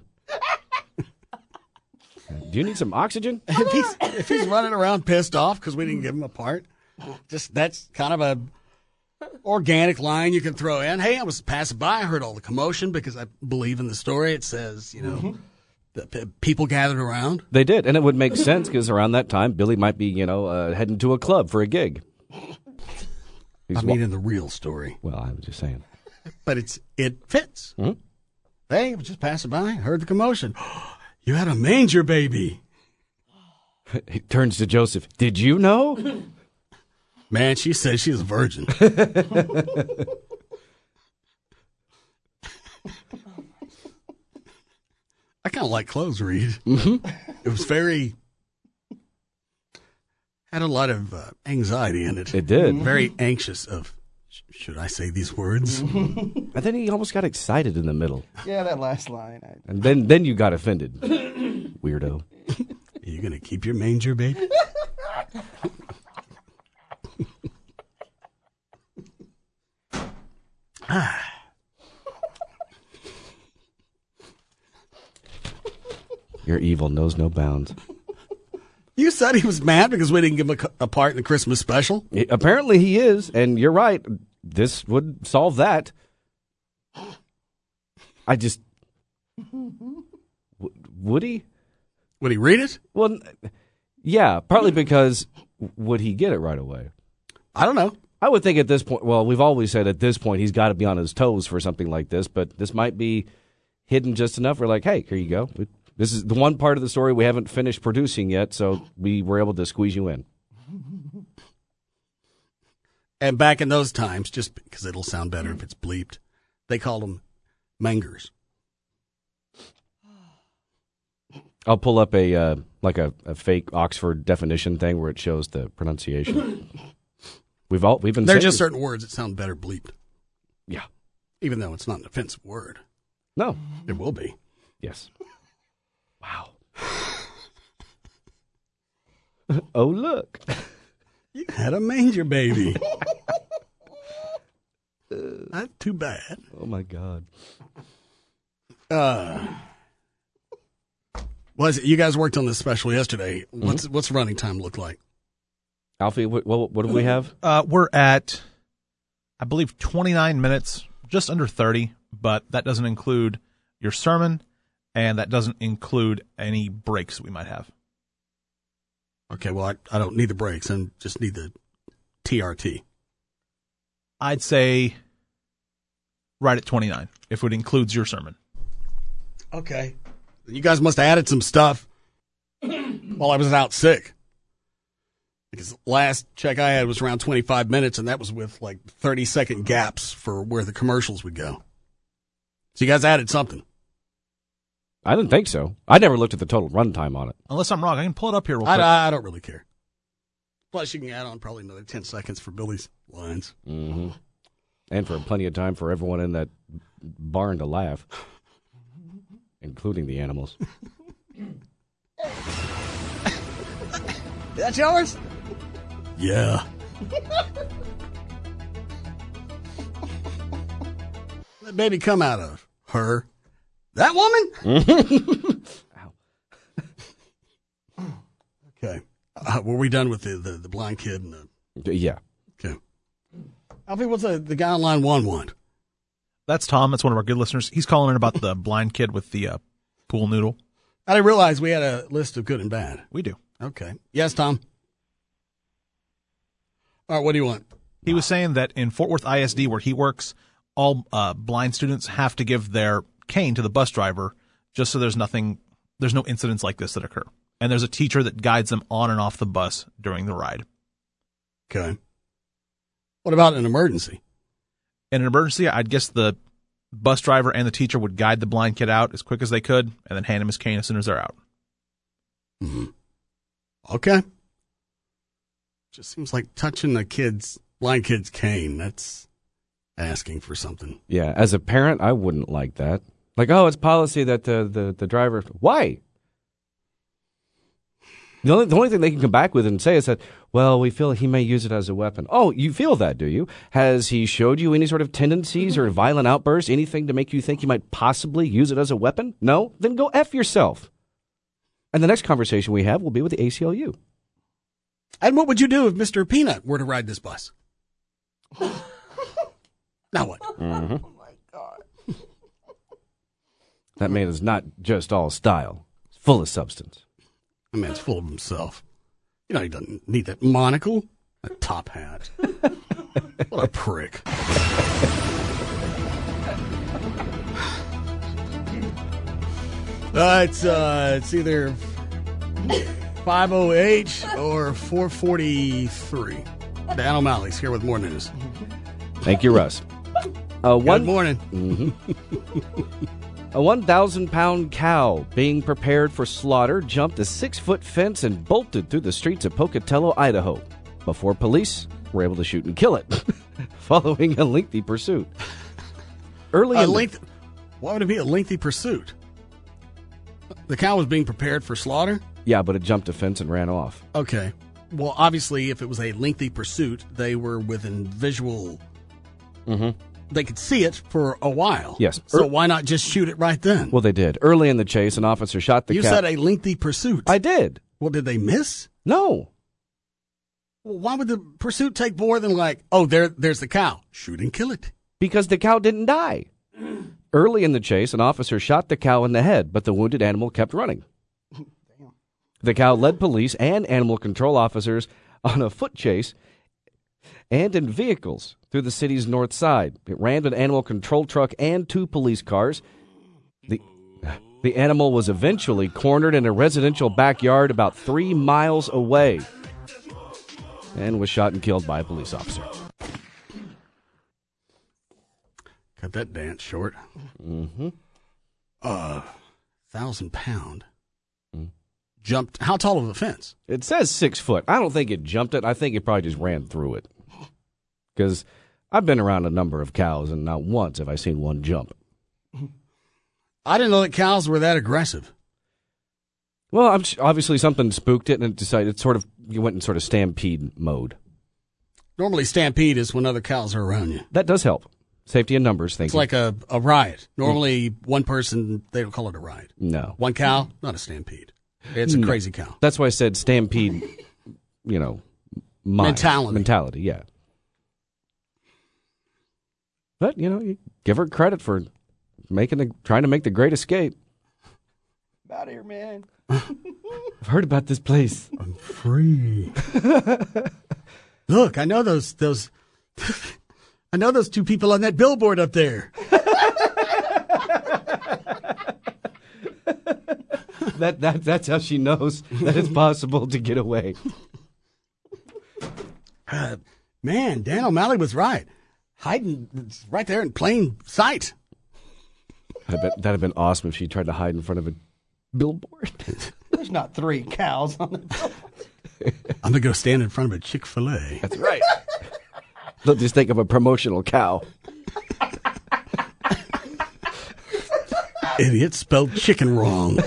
Do you need some oxygen? If he's running around pissed off because we didn't give him a part, that's kind of a organic line you can throw in. Hey, I was passing by, I heard all the commotion because I believe in the story. It says, the people gathered around. They did, and it would make sense because around that time, Billy might be, heading to a club for a gig. In the real story. Well, I was just saying. But it fits. Mm-hmm. Hey, I was just passing by, heard the commotion. You had a manger baby. He turns to Joseph. Did you know? Man, she says she's a virgin. I kind of like Chloe's read. Mm-hmm. It was had a lot of anxiety in it. It did. Very anxious of, should I say these words? And then he almost got excited in the middle. Yeah, that last line. And then you got offended. Weirdo. Are you going to keep your manger, baby? Your evil knows no bounds. You said he was mad because we didn't give him a part in the Christmas special. Apparently he is, and you're right. This would solve that. I just... Would he? Would he read it? Well, yeah, partly because would he get it right away? I don't know. I would think at this point, well, we've always said at this point he's got to be on his toes for something like this, but this might be hidden just enough. We're like, hey, here you go. This is the one part of the story we haven't finished producing yet, so we were able to squeeze you in. And back in those times, just because it'll sound better if it's bleeped, they called them mangers. I'll pull up a fake Oxford definition thing where it shows the pronunciation. We've been. There are just certain words that sound better bleeped. Yeah, even though it's not an offensive word. No, it will be. Yes. Wow. Oh, look. You had a manger baby. Not too bad. Oh, my God. Was it, you guys worked on this special yesterday. What's running time look like? Alfie, what do we have? We're at, I believe, 29 minutes just under 30, but that doesn't include your sermon, and that doesn't include any breaks we might have. Okay, well, I don't need the breaks. I just need the TRT. I'd say right at 29, if it includes your sermon. Okay. You guys must have added some stuff while I was out sick. Because last check I had was around 25 minutes, and that was with like 30-second gaps for where the commercials would go. So you guys added something. I didn't think so. I never looked at the total runtime on it. Unless I'm wrong, I can pull it up here real quick. I don't really care. Plus, you can add on probably another 10 seconds for Billy's lines. Mm-hmm. And for plenty of time for everyone in that barn to laugh, including the animals. That's yours? Yeah. That baby come out of her. That woman? Ow. Okay. Were we done with the blind kid? And yeah. Okay. Alfie, what's the guy on line 1-1? That's Tom. That's one of our good listeners. He's calling in about the blind kid with the pool noodle. I didn't realize we had a list of good and bad. We do. Okay. Yes, Tom? All right, what do you want? He was saying that in Fort Worth ISD, where he works, all blind students have to give their cane to the bus driver just so there's no incidents like this that occur. And there's a teacher that guides them on and off the bus during the ride. Okay. What about an emergency? In an emergency, I'd guess the bus driver and the teacher would guide the blind kid out as quick as they could and then hand him his cane as soon as they're out. Mm-hmm. Okay. Just seems like touching the blind kid's cane. That's asking for something. Yeah, as a parent, I wouldn't like that. Like, oh, it's policy that the driver... Why? The only thing they can come back with and say is that, well, we feel he may use it as a weapon. Oh, you feel that, do you? Has he showed you any sort of tendencies or violent outbursts, anything to make you think he might possibly use it as a weapon? No? Then go F yourself. And the next conversation we have will be with the ACLU. And what would you do if Mr. Peanut were to ride this bus? Now what? Mm-hmm. Oh, my God. That man is not just all style. He's full of substance. That man's full of himself. You know, he doesn't need that monocle, that top hat. What a prick. It's either 50H or 443. Dan O'Malley's here with more news. Thank you, Russ. Good morning. Mm-hmm. A 1,000-pound cow being prepared for slaughter jumped a 6-foot fence and bolted through the streets of Pocatello, Idaho, before police were able to shoot and kill it, following a lengthy pursuit. Why would it be a lengthy pursuit? The cow was being prepared for slaughter? Yeah, but it jumped a fence and ran off. Okay. Well, obviously, if it was a lengthy pursuit, they were within visual... Mm-hmm. They could see it for a while. Yes. So why not just shoot it right then? Well, they did. Early in the chase, an officer shot the cow. You said a lengthy pursuit. I did. Well, did they miss? No. Well, why would the pursuit take more than there's the cow. Shoot and kill it. Because the cow didn't die. Early in the chase, an officer shot the cow in the head, but the wounded animal kept running. The cow led police and animal control officers on a foot chase and in vehicles through the city's north side. It rammed an animal control truck and 2 police cars. The animal was eventually cornered in a residential backyard about 3 miles away and was shot and killed by a police officer. Cut that dance short. Mm-hmm. 1,000-pound. Jumped. How tall of a fence? It says 6 foot. I don't think it jumped it. I think it probably just ran through it. Because I've been around a number of cows, and not once have I seen one jump. I didn't know that cows were that aggressive. Well, obviously something spooked it, and it decided you went in sort of stampede mode. Normally, stampede is when other cows are around you. That does help. Safety in numbers, thank you. It's like a riot. Normally, one person, they don't call it a riot. No. One cow, not a stampede. It's a crazy cow. That's why I said stampede, mentality. Mentality, yeah. But, you give her credit for trying to make the great escape. I'm out of here, man. I've heard about this place. I'm free. Look, I know those I know those two people on that billboard up there. That's how she knows that it's possible to get away. Man, Dan O'Malley was right. Hiding right there in plain sight. I bet that'd have been awesome if she tried to hide in front of a billboard. There's not 3 cows on the billboard. I'm going to go stand in front of a Chick-fil-A. That's right. They'll just think of a promotional cow. Idiot spelled chicken wrong.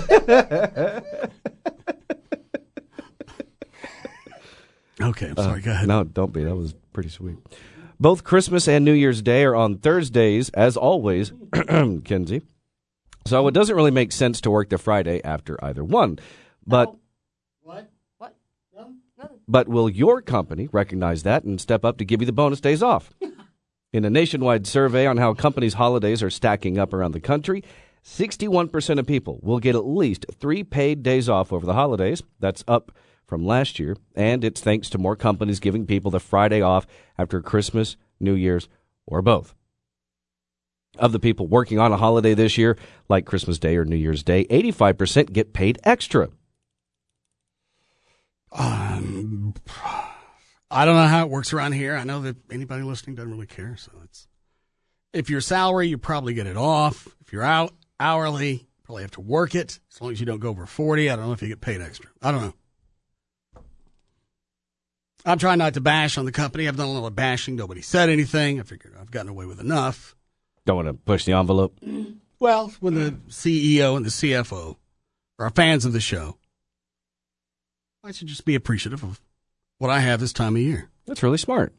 Okay, I'm sorry. Go ahead. No, don't be. That was pretty sweet. Both Christmas and New Year's Day are on Thursdays, as always, Kinsey. So it doesn't really make sense to work the Friday after either one. But What? No, nothing. But will your company recognize that and step up to give you the bonus days off? In a nationwide survey on how companies' holidays are stacking up around the country, 61% of people will get at least 3 paid days off over the holidays. That's up from last year, and it's thanks to more companies giving people the Friday off after Christmas, New Year's, or both. Of the people working on a holiday this year, like Christmas Day or New Year's Day, 85% get paid extra. I don't know how it works around here. I know that anybody listening doesn't really care. So if you're salary, you probably get it off. If you're out hourly, you probably have to work it. As long as you don't go over 40, I don't know if you get paid extra. I don't know. I'm trying not to bash on the company. I've done a little bashing. Nobody said anything. I figured I've gotten away with enough. Don't want to push the envelope? Well, when the CEO and the CFO are fans of the show, I should just be appreciative of what I have this time of year. That's really smart.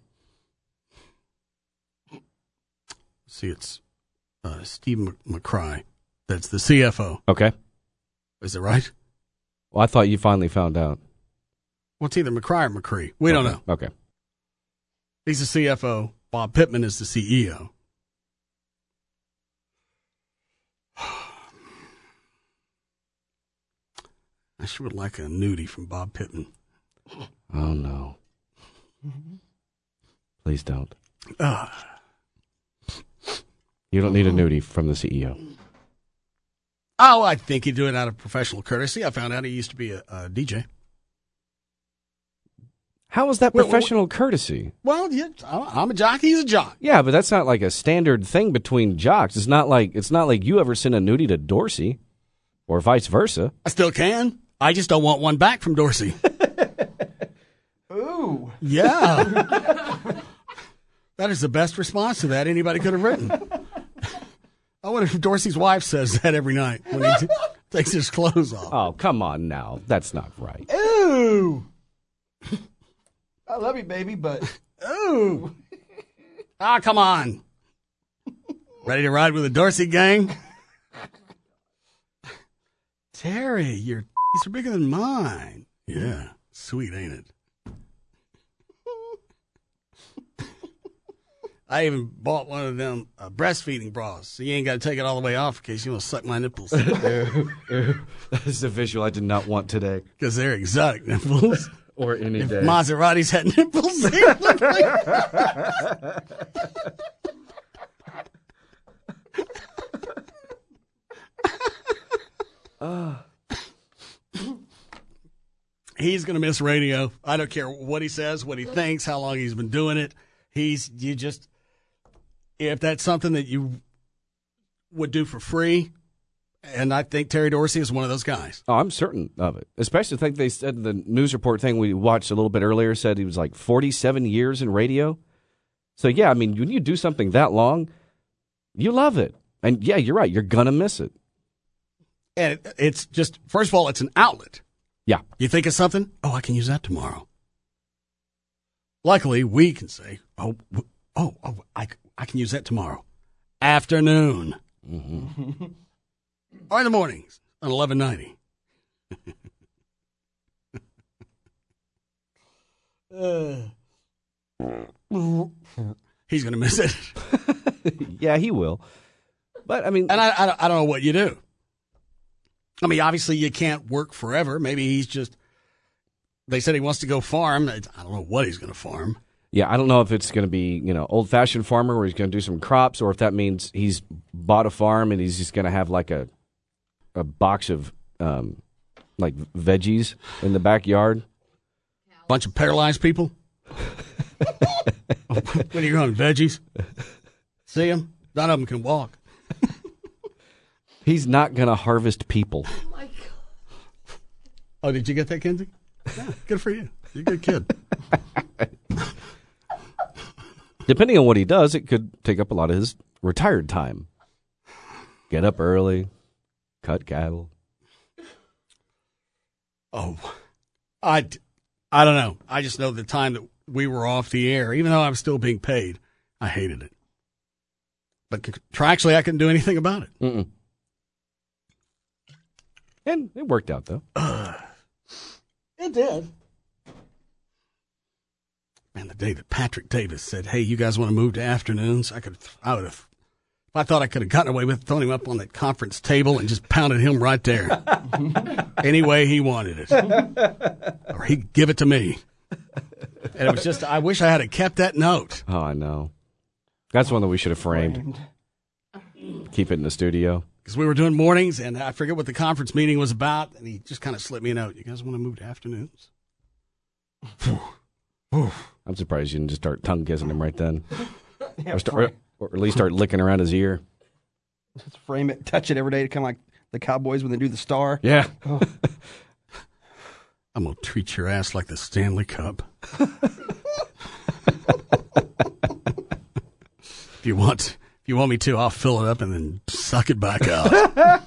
See, it's Steve McCry. That's the CFO. Okay. Is it right? Well, I thought you finally found out. Well, it's either McCry or McCree. We don't know. Okay. He's the CFO. Bob Pittman is the CEO. I sure would like a nudie from Bob Pittman. Oh, no. Please don't. You don't need a nudie from the CEO. Oh, I think he'd do it out of professional courtesy. I found out he used to be a DJ. How is that professional courtesy? Well, yeah, I'm a jock. He's a jock. Yeah, but that's not like a standard thing between jocks. It's not like you ever send a nudie to Dorsey, or vice versa. I still can. I just don't want one back from Dorsey. Ooh. Yeah. That is the best response to that anybody could have written. I wonder if Dorsey's wife says that every night when he takes his clothes off. Oh, come on now. That's not right. Ooh. I love you, baby, but ooh. Ah, come on. Ready to ride with the Dorsey gang? Terry, your teeth are bigger than mine. Yeah, sweet, ain't it? I even bought one of them breastfeeding bras, so you ain't got to take it all the way off in case you want to suck my nipples. That is a visual I did not want today. Because they're exotic nipples. Or any if day. Maseratis had nipples, they would look like... He's going to miss radio. I don't care what he says, what he thinks, how long he's been doing it. If that's something that you would do for free, and I think Terry Dorsey is one of those guys. Oh, I'm certain of it. Especially, I think they said the news report thing we watched a little bit earlier said he was like 47 years in radio. So, yeah, I mean, when you do something that long, you love it. And, yeah, you're right. You're going to miss it. And it's just, first of all, it's an outlet. Yeah. You think of something? Oh, I can use that tomorrow. Luckily, we can say, I can use that tomorrow. Afternoon. Mm-hmm. Or in the mornings on 1190. he's going to miss it. Yeah, he will. But, I mean... And I don't know what you do. I mean, obviously you can't work forever. Maybe he's just... They said he wants to go farm. I don't know what he's going to farm. Yeah, I don't know if it's going to be, old-fashioned farmer where he's going to do some crops, or if that means he's bought a farm and he's just going to have like a box of like veggies in the backyard. Bunch of paralyzed people. When you're on veggies, see them? None of them can walk. He's not going to harvest people. Oh my God. Oh, did you get that, Kenzie? Yeah, good for you. You're a good kid. Depending on what he does, it could take up a lot of his retired time. Get up early, cut cattle. Oh, I don't know. I just know the time that we were off the air, even though I was still being paid, I hated it. But contractually, I couldn't do anything about it. Mm-mm. And it worked out, though. It did. Man, the day that Patrick Davis said, "Hey, you guys want to move to afternoons?" I would have. If I thought I could have gotten away with throwing him up on that conference table and just pounded him right there, any way he wanted it, or he'd give it to me. And it was just, I wish I had kept that note. Oh, I know. That's one that we should have framed. Keep it in the studio. Because we were doing mornings, and I forget what the conference meeting was about, and he just kind of slipped me a note. "You guys want to move to afternoons?" I'm surprised you didn't just start tongue kissing him right then. Or at least start licking around his ear. Just frame it, touch it every day to kind of like the Cowboys when they do the star. Yeah. Oh. I'm going to treat your ass like the Stanley Cup. If you want me to, I'll fill it up and then suck it back out.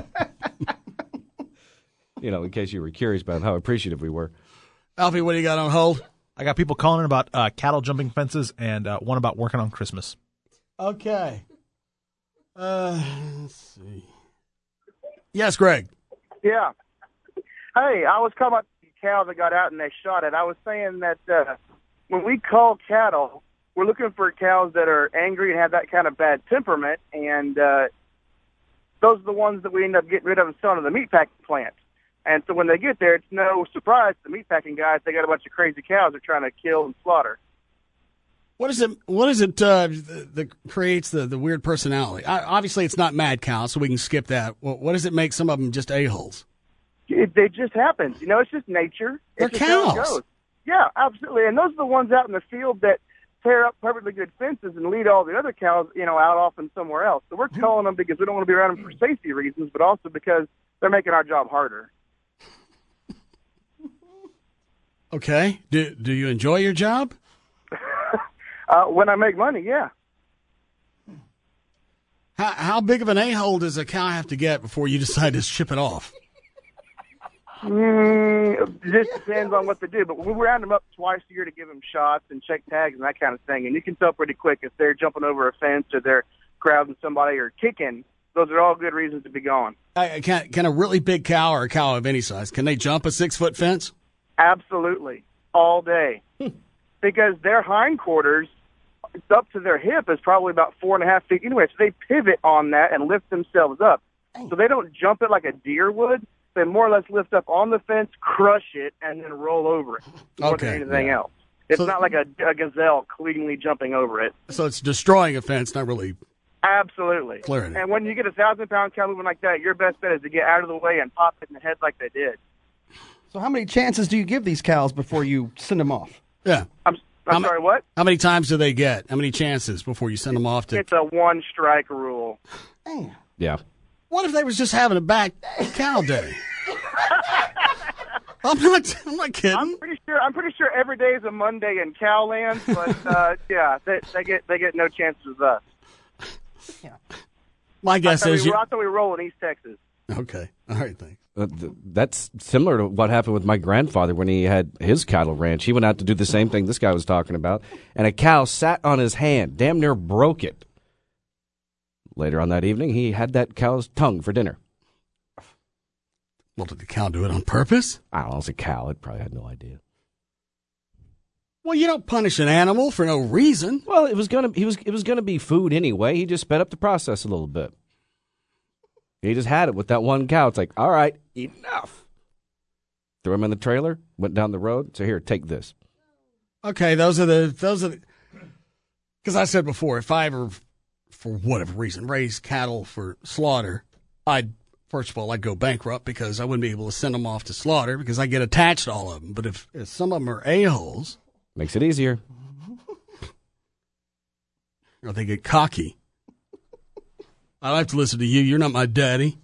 In case you were curious about how appreciative we were. Alfie, what do you got on hold? I got people calling in about cattle jumping fences and one about working on Christmas. Okay. Let's see. Yes, Greg. Yeah. Hey, I was talking about the cow that got out and they shot it. I was saying that when we call cattle, we're looking for cows that are angry and have that kind of bad temperament, and those are the ones that we end up getting rid of and selling to the meatpacking plant. And so when they get there, it's no surprise to the meatpacking guys. They got a bunch of crazy cows they're trying to kill and slaughter. What is it that creates the weird personality? Obviously, it's not mad cows, so we can skip that. What does it make some of them just a-holes? They just happen. It's just nature. They're it's just how it cows. goes. Yeah, absolutely. And those are the ones out in the field that tear up perfectly good fences and lead all the other cows, out off and somewhere else. So we're calling them because we don't want to be around them for safety reasons, but also because they're making our job harder. Okay. Do you enjoy your job? When I make money, yeah. How big of an a-hole does a cow have to get before you decide to ship it off? Just depends on what they do. But we round them up twice a year to give them shots and check tags and that kind of thing. And you can tell pretty quick if they're jumping over a fence or they're crowding somebody or kicking. Those are all good reasons to be gone. Can a really big cow or a cow of any size, can they jump a 6-foot fence? Absolutely. All day. Because their hindquarters up to their hip is probably about 4.5 feet anyway. So they pivot on that and lift themselves up. So they don't jump it like a deer would. They more or less lift up on the fence, crush it, and then roll over it more than anything else. It's not like a gazelle cleanly jumping over it. So it's destroying a fence, not really. Absolutely. Clearing it. And when you get a 1,000-pound cow moving like that, your best bet is to get out of the way and pop it in the head like they did. So how many chances do you give these cows before you send them off? Yeah. I'm sorry, what? How many times do they get? How many chances before you send them off to? It's a one-strike rule. Damn. Yeah. What if they was just having a back cow day? I'm not kidding. I'm pretty sure every day is a Monday in Cowland, but yeah, they get no chances with us. Yeah. My guess is I thought we roll in East Texas. Okay. All right, thanks. That's similar to what happened with my grandfather when he had his cattle ranch. He went out to do the same thing this guy was talking about, and a cow sat on his hand, damn near broke it. Later on that evening, he had that cow's tongue for dinner. Well, did the cow do it on purpose? I don't know. It was a cow. It probably had no idea. Well, you don't punish an animal for no reason. Well, it was gonna be food anyway. He just sped up the process a little bit. He just had it with that one cow. It's like, all right, enough. Threw him in the trailer, went down the road. So here, take this. Okay, those are the because I said before, if I ever, for whatever reason, raised cattle for slaughter, first of all, I'd go bankrupt because I wouldn't be able to send them off to slaughter because I get attached to all of them. But if some of them are a-holes, makes it easier. Or they get cocky. I like to listen to you. You're not my daddy.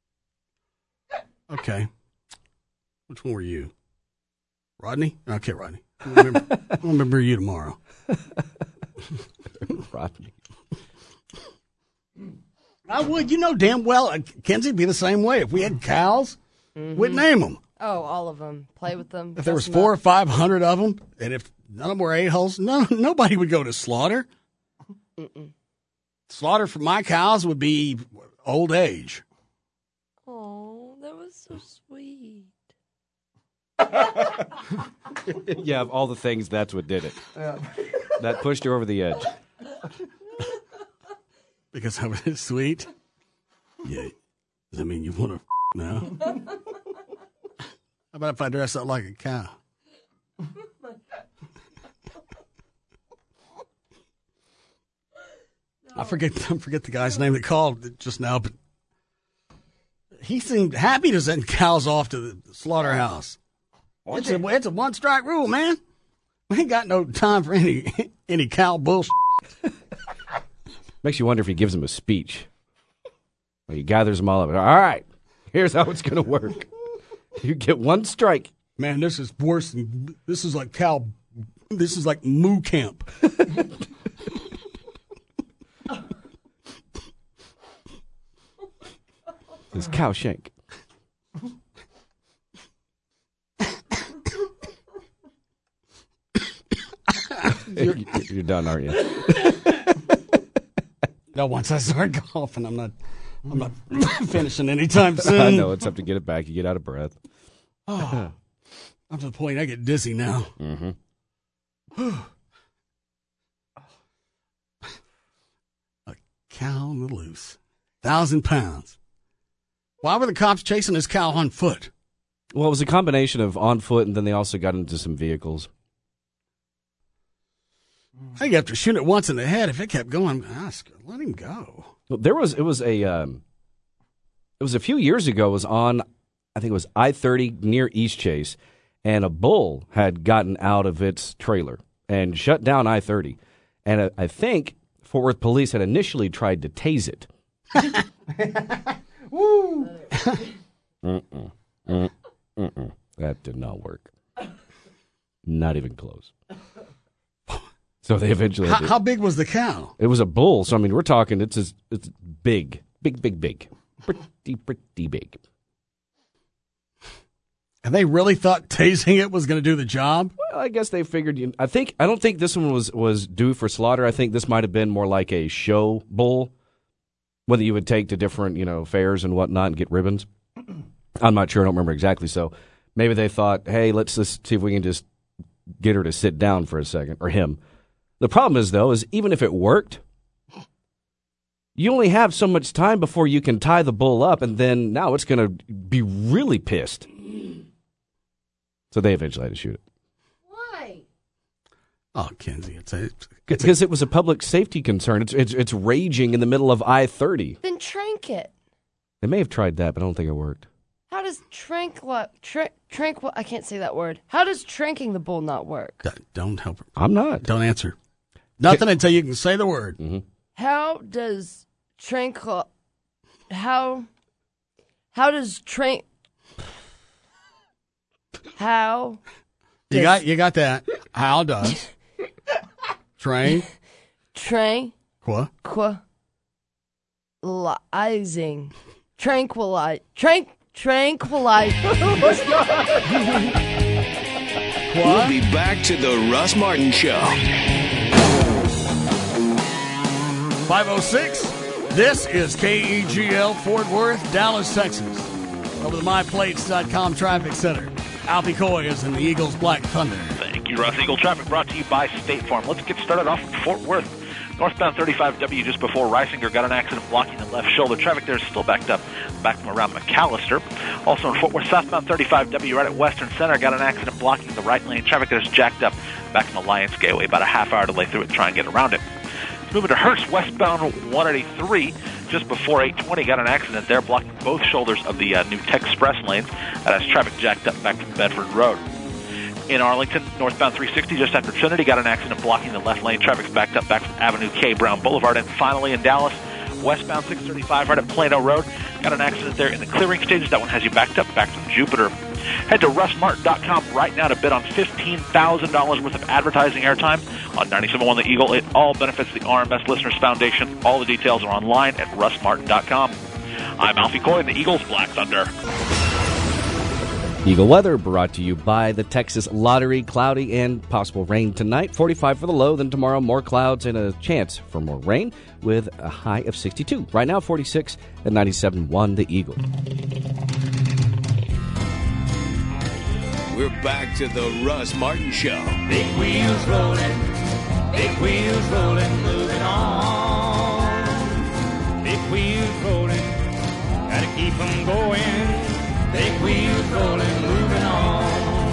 Okay. Which one were you? Rodney? Okay, Rodney. I'll remember you tomorrow. Rodney. I would. You know damn well, Kenzie, would be the same way. If we had cows, we'd name them. Oh, all of them. Play with them. If there was 400 or 500 of them, and if none of them were a-holes, nobody would go to slaughter. Mm-mm. Slaughter for my cows would be old age. Oh, that was so sweet. Yeah, of all the things, that's what did it. Yeah. That pushed her over the edge. Because I was sweet? Yeah. Does that mean you want to now? How about if I dress up like a cow? I forget the guy's name that called just now, but he seemed happy to send cows off to the slaughterhouse. It's a one-strike rule, man. We ain't got no time for any cow bullshit. Makes you wonder if he gives them a speech. Well, he gathers them all up. All right, here's how it's going to work. You get one strike. Man, this is worse than, this is like moo camp. It's cow shank. You're done, aren't you? No, once I start golfing, I'm not finishing anytime soon. I know, it's up to get it back. You get out of breath. Oh, I'm to the point I get dizzy now. Mm-hmm. A cow on the loose. 1,000 pounds. Why were the cops chasing this cow on foot? Well, it was a combination of on foot, and then they also got into some vehicles. I think after shooting it once in the head, if it kept going, let him go. Well, it was a few years ago. It was on, I think it was I-30 near East Chase, and a bull had gotten out of its trailer and shut down I-30. And I think Fort Worth police had initially tried to tase it. Woo! That did not work. Not even close. So they eventually. How big was the cow? It was a bull. So I mean, we're talking. It's big, pretty big. And they really thought tasing it was going to do the job? Well, I guess they figured. I don't think this one was due for slaughter. I think this might have been more like a show bull, whether you would take to different fairs and whatnot and get ribbons. I'm not sure. I don't remember exactly. So maybe they thought, hey, let's just see if we can just get her to sit down for a second, or him. The problem is, though, even if it worked, you only have so much time before you can tie the bull up, and then now it's going to be really pissed. So they eventually had to shoot it. Why? Oh, Kenzie, because it was a public safety concern. It's raging in the middle of I-30. Then trank it. They may have tried that, but I don't think it worked. How does I can't say that word. How does tranking the bull not work? Don't help her. I'm not. Don't answer. Nothing until you can say the word. Mm-hmm. How does how does you got that? How does tranquilizing We'll be back to the Russ Martin Show. 506. This is KEGL Fort Worth, Dallas, Texas. Over the MyPlates.com traffic center. Alfie Coy is in the Eagles Black Thunder. Thank Thank you, Russ. Eagle traffic brought to you by State Farm. Let's get started off in Fort Worth. Northbound 35W just before Reisinger got an accident blocking the left shoulder. Traffic there is still backed up back from around McAllister. Also in Fort Worth, southbound 35W right at Western Center got an accident blocking the right lane. Traffic there is jacked up back from Alliance Gateway. About a half hour delay through it to try and get around it. Moving to Hurst, westbound 183, just before 820, got an accident there, blocking both shoulders of the new Tech Express lanes. That has traffic jacked up back from Bedford Road. In Arlington, northbound 360, just after Trinity, got an accident blocking the left lane. Traffic's backed up back from Avenue K, Brown Boulevard. And finally in Dallas, westbound 635, right at Plano Road, got an accident there in the clearing stages. That one has you backed up back from Jupiter. Head to russmartin.com right now to bid on $15,000 worth of advertising airtime on 97.1 The Eagle. It all benefits the RMS Listeners Foundation. All the details are online at russmartin.com. I'm Alfie Coy in the Eagles Black Thunder. Eagle weather brought to you by the Texas Lottery. Cloudy and possible rain tonight. 45 for the low. Then tomorrow, more clouds and a chance for more rain with a high of 62. Right now, 46 at 97.1 The Eagle. We're back to the Russ Martin Show. Big wheels rolling, moving on. Big wheels rolling, gotta keep them going. Big wheels rolling, moving on.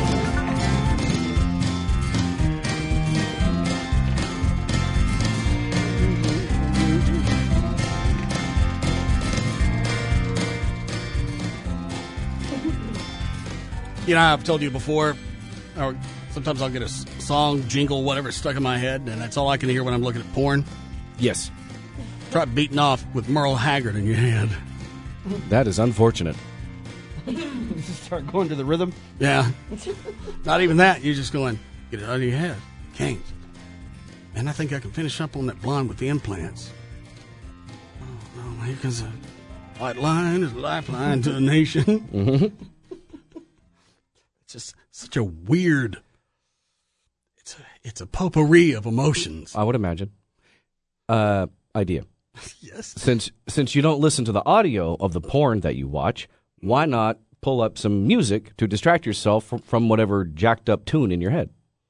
You know, I've told you before, or sometimes I'll get a song, jingle, whatever stuck in my head, and that's all I can hear when I'm looking at porn. Yes. Try beating off with Merle Haggard in your head. That is unfortunate. You just start going to the rhythm. Yeah. Not even that. You're just going, get it out of your head. Can't. And I think I can finish up on that blonde with the implants. Oh, no, here comes a white line is a lifeline to the nation. Mm-hmm. It's just such a weird, it's a potpourri of emotions. I would imagine. Idea. Yes. Since you don't listen to the audio of the porn that you watch, why not pull up some music to distract yourself from whatever jacked up tune in your head?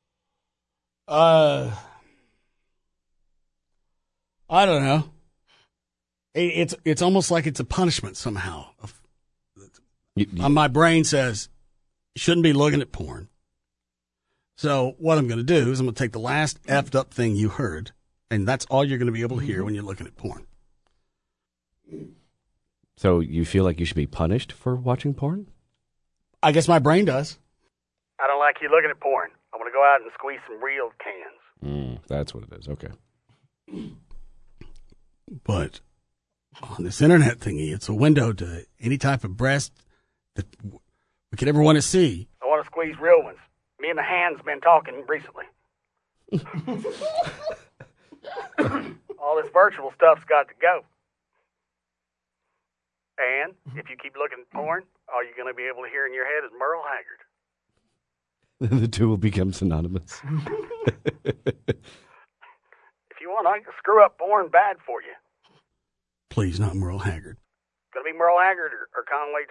I don't know. It's almost like it's a punishment somehow. My brain says you shouldn't be looking at porn. So what I'm going to do is I'm going to take the last effed up thing you heard, and that's all you're going to be able to hear when you're looking at porn. So you feel like you should be punished for watching porn? I guess my brain does. I don't like you looking at porn. I want to go out and squeeze some real cans. That's what it is. Okay. But on this internet thingy, it's a window to any type of breast that we could ever want to see. I want to squeeze real ones. Me and the hands been talking recently. All this virtual stuff's got to go. And if you keep looking at porn, all you're going to be able to hear in your head is Merle Haggard. The two will become synonymous. If you want, I can screw up porn bad for you. Please, not Merle Haggard. It's going to be Merle Haggard or Conway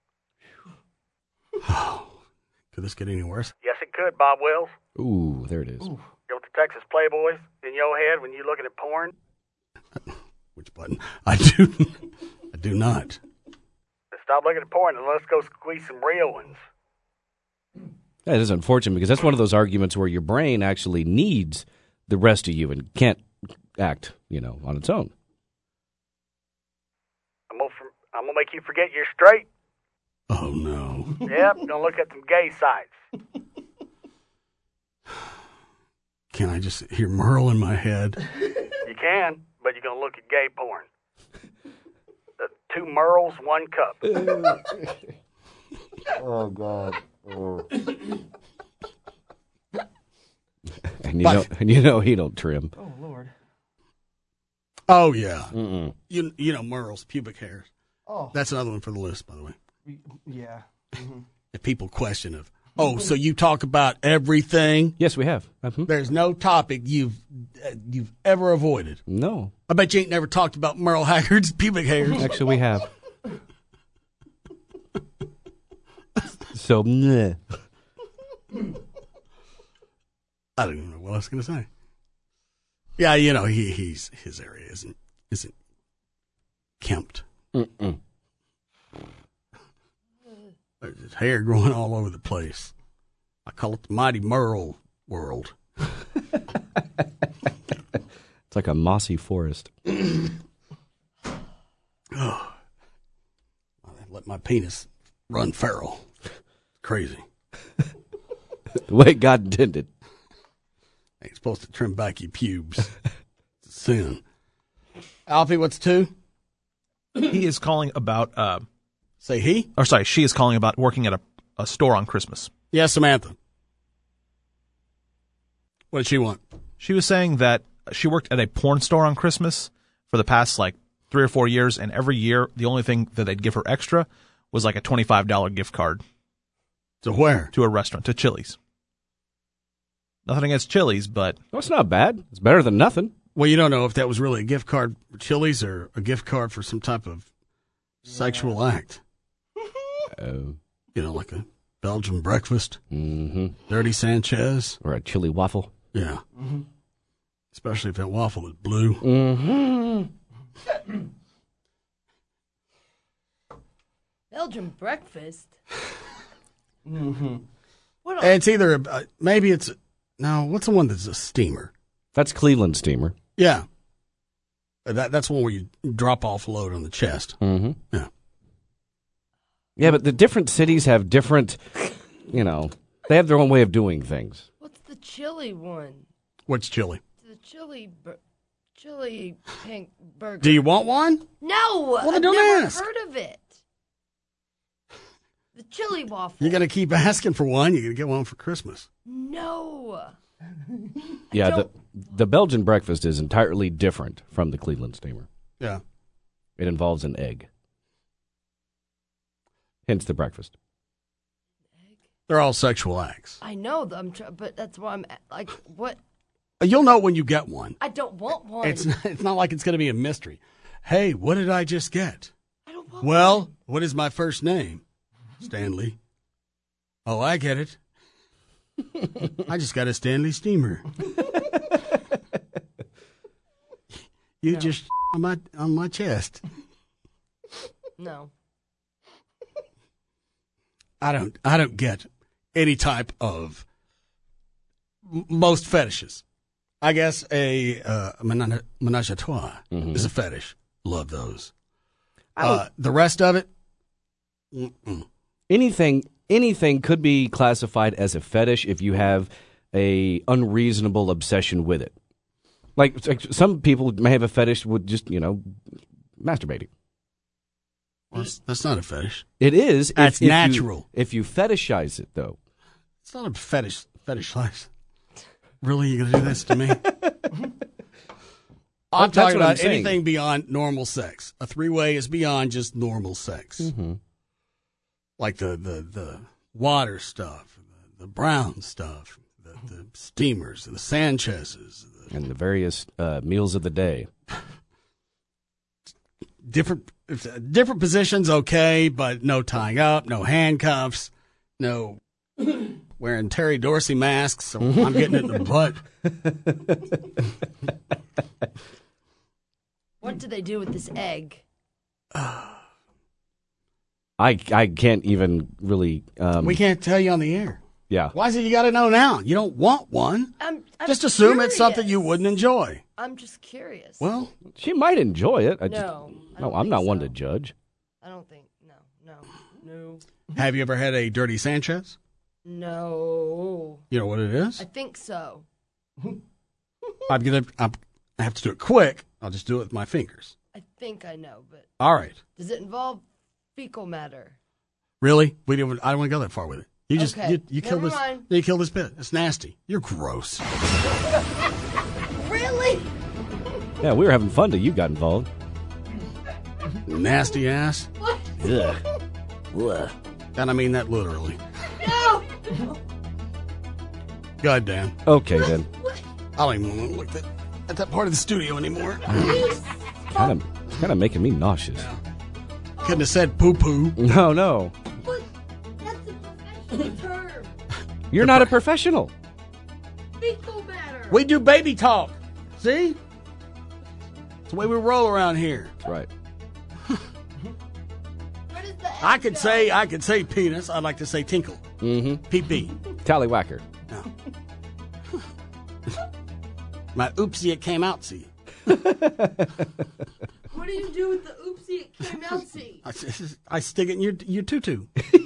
Twitty. Could this get any worse? Yes, it could, Bob Wills. Ooh, there it is. You know the Texas Playboys in your head when you're looking at porn? Which button? I do not. Stop looking at porn and let's go squeeze some real ones. That is unfortunate because that's one of those arguments where your brain actually needs the rest of you and can't act, on its own. I'm gonna make you forget you're straight. Oh no. Yep, gonna look at some gay sites. Can I just hear Merle in my head? You can, but you're gonna look at gay porn. 2 Merles, 1 cup. Oh God. Oh. And you know he don't trim. Oh Lord. Oh yeah. Mm-mm. You know Merle's pubic hairs. Oh. That's another one for the list, by the way. Yeah. Mm-hmm. If people question so you talk about everything? Yes, we have. Mm-hmm. There's no topic you've ever avoided. No. I bet you ain't never talked about Merle Haggard's pubic hairs. Actually, we have. So, meh. I don't even know what I was going to say. Yeah, you know, his area isn't kempt. Mm-mm. There's his hair growing all over the place. I call it the Mighty Merle world. It's like a mossy forest. Oh. I let my penis run feral. Crazy. The way God intended. Ain't supposed to trim back your pubes. It's a sin. Alfie, what's 2? He is calling about. Say he? Or sorry, she is calling about working at a store on Christmas. Yeah, Samantha. What did she want? She was saying that she worked at a porn store on Christmas for the past 3 or 4 years, and every year the only thing that they'd give her extra was like a $25 gift card. To where? To a restaurant, to Chili's. Nothing against Chili's, but... No, it's not bad. It's better than nothing. Well, you don't know if that was really a gift card for Chili's or a gift card for some type of sexual act. You know, like a Belgian breakfast. Mm-hmm. Dirty Sanchez. Or a chili waffle. Yeah. Mm-hmm. Especially if that waffle is blue. Mm-hmm. Belgian breakfast? Mm-hmm. What It's either, maybe it's, no, what's the one that's a steamer? That's Cleveland steamer. Yeah. That's one where you drop off a load on the chest. Mm-hmm. Yeah. Yeah, but the different cities have different, they have their own way of doing things. What's the chili one? What's chili? The chili pink burger. Do you want one? No! Well, then I've don't never ask. heard of it. The chili waffle. You got to keep asking for one. You're going to get one for Christmas. No. Yeah, the Belgian breakfast is entirely different from the Cleveland steamer. Yeah. It involves an egg. Hence the breakfast. They're all sexual acts. I know, but that's why I'm like, what? You'll know when you get one. I don't want one. It's not like it's going to be a mystery. Hey, what did I just get? I don't want one. What is my first name? Stanley. Oh, I get it. I just got a Stanley steamer. You just on my chest. No. I don't get any type of most fetishes. I guess a menage a trois is a fetish. Love those. The rest of it, anything could be classified as a fetish if you have a unreasonable obsession with it. Like some people may have a fetish with just masturbating. Well, that's not a fetish. It is. That's natural. If you fetishize it, though. It's not a fetish. Fetish. Really? You're going to do this to me? I'm talking about anything beyond normal sex. A three-way is beyond just normal sex. Mm-hmm. Like the water stuff, the brown stuff, the steamers, the Sanchez's. And the various meals of the day. Different positions, okay, but no tying up, no handcuffs, no wearing Terry Dorsey masks, so I'm getting it in the butt. What do they do with this egg? I can't even really... we can't tell you on the air. Yeah. Why is it you got to know now? You don't want one. I'm just assume curious. It's something you wouldn't enjoy. I'm just curious. Well, she might enjoy it. No, I'm not one to judge. I don't think. No. Have you ever had a dirty Sanchez? No. You know what it is? I think so. I have to do it quick. I'll just do it with my fingers. I think I know, but. All right. Does it involve fecal matter? Really? I don't want to go that far with it. You just Okay. you kill Never this. mind. You kill this bit. It's nasty. You're gross. Really? Yeah, we were having fun till you got involved. Nasty ass. What? Ugh. Ugh. And I mean that literally. No. God damn. Okay then. I don't even want to look at that part of the studio anymore. It's kind of making me nauseous. Couldn't have said poo poo. No. What? That's a professional term. You're not a professional. Fecal matter. We do baby talk. See? It's the way we roll around here. That's right. Where does the I could say penis. I'd like to say tinkle. Mm-hmm. PP. Tallywhacker. No. My oopsie, it came out. See. What do you do with the oopsie it came outsy? I stick it in your tutu.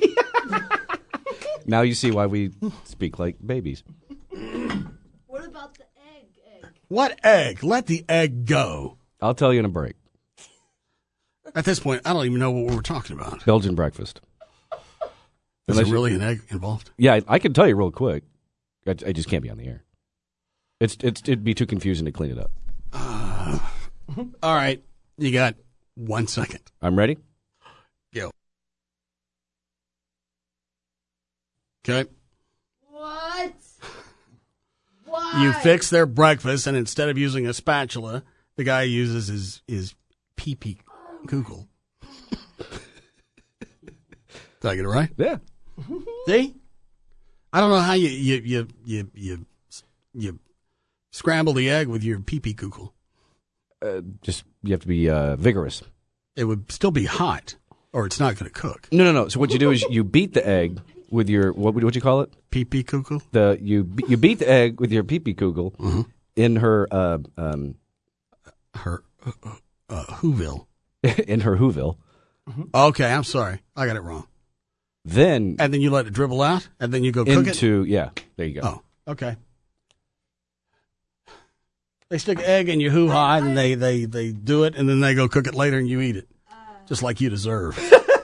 Now you see why we speak like babies. What about the egg? What egg? Let the egg go. I'll tell you in a break. At this point, I don't even know what we were talking about. Belgian breakfast. Is there really an egg involved? Yeah, I can tell you real quick. I just can't be on the air. It'd be too confusing to clean it up. All right. You got 1 second. I'm ready. Go. Okay. What? Why? You fix their breakfast, and instead of using a spatula, the guy uses his pee-pee Google. Did I get it right? Yeah. See? I don't know how you scramble the egg with your pee-pee Google. Just you have to be vigorous. It would still be hot, or it's not going to cook. No. So what you do is you beat the egg with your what you call it? Pee-pee Google. You beat the egg with your pee-pee Google in her Whoville. In her Whoville. Okay, I'm sorry, I got it wrong. And then you let it dribble out, and then you go cook it. Yeah, there you go. Oh, okay. They stick egg in your hoo-ha, and they do it, and then they go cook it later, and you eat it, just like you deserve.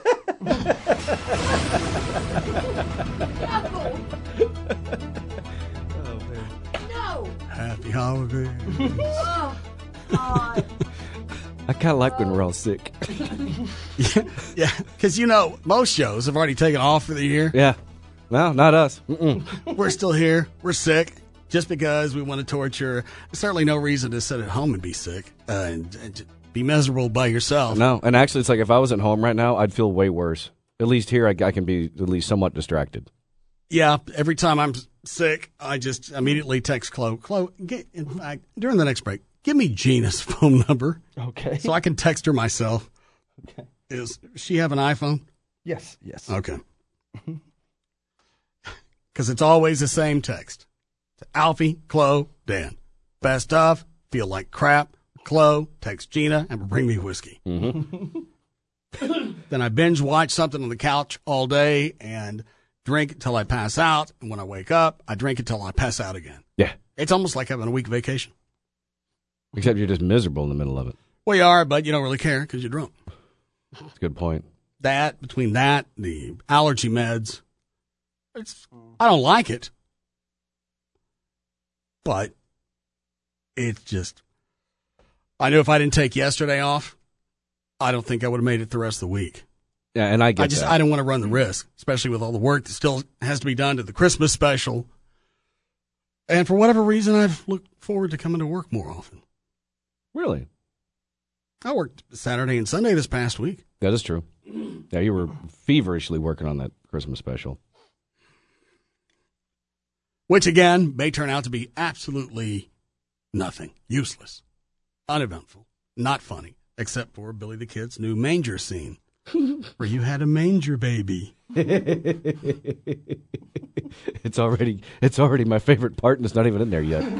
No. Happy holidays. Oh, God. I kind of like when we're all sick. Yeah, because most shows have already taken off for the year. Yeah, no, not us. We're still here. We're sick. Just because we want to torture, there's certainly no reason to sit at home and be sick and be miserable by yourself. No, and actually, it's like if I was at home right now, I'd feel way worse. At least here, I can be at least somewhat distracted. Yeah, every time I'm sick, I just immediately text Chloe. Chloe, in fact, during the next break, give me Gina's phone number. Okay. So I can text her myself. Okay. Does she have an iPhone? Yes. Okay. Because it's always the same text. Alfie, Chloe, Dan. Best of, feel like crap. Chloe, text Gina, and bring me whiskey. Mm-hmm. Then I binge watch something on the couch all day and drink until I pass out. And when I wake up, I drink until I pass out again. Yeah. It's almost like having a week vacation. Except you're just miserable in the middle of it. Well, you are, but you don't really care because you're drunk. That's a good point. Between that, the allergy meds, I don't like it. But it's just, I knew if I didn't take yesterday off, I don't think I would have made it the rest of the week. Yeah, and I get that. I didn't want to run the risk, especially with all the work that still has to be done to the Christmas special. And for whatever reason, I've looked forward to coming to work more often. Really? I worked Saturday and Sunday this past week. That is true. Yeah, you were feverishly working on that Christmas special. Which, again, may turn out to be absolutely nothing. Useless. Uneventful. Not funny. Except for Billy the Kid's new manger scene. Where you had a manger baby. It's already my favorite part, and it's not even in there yet.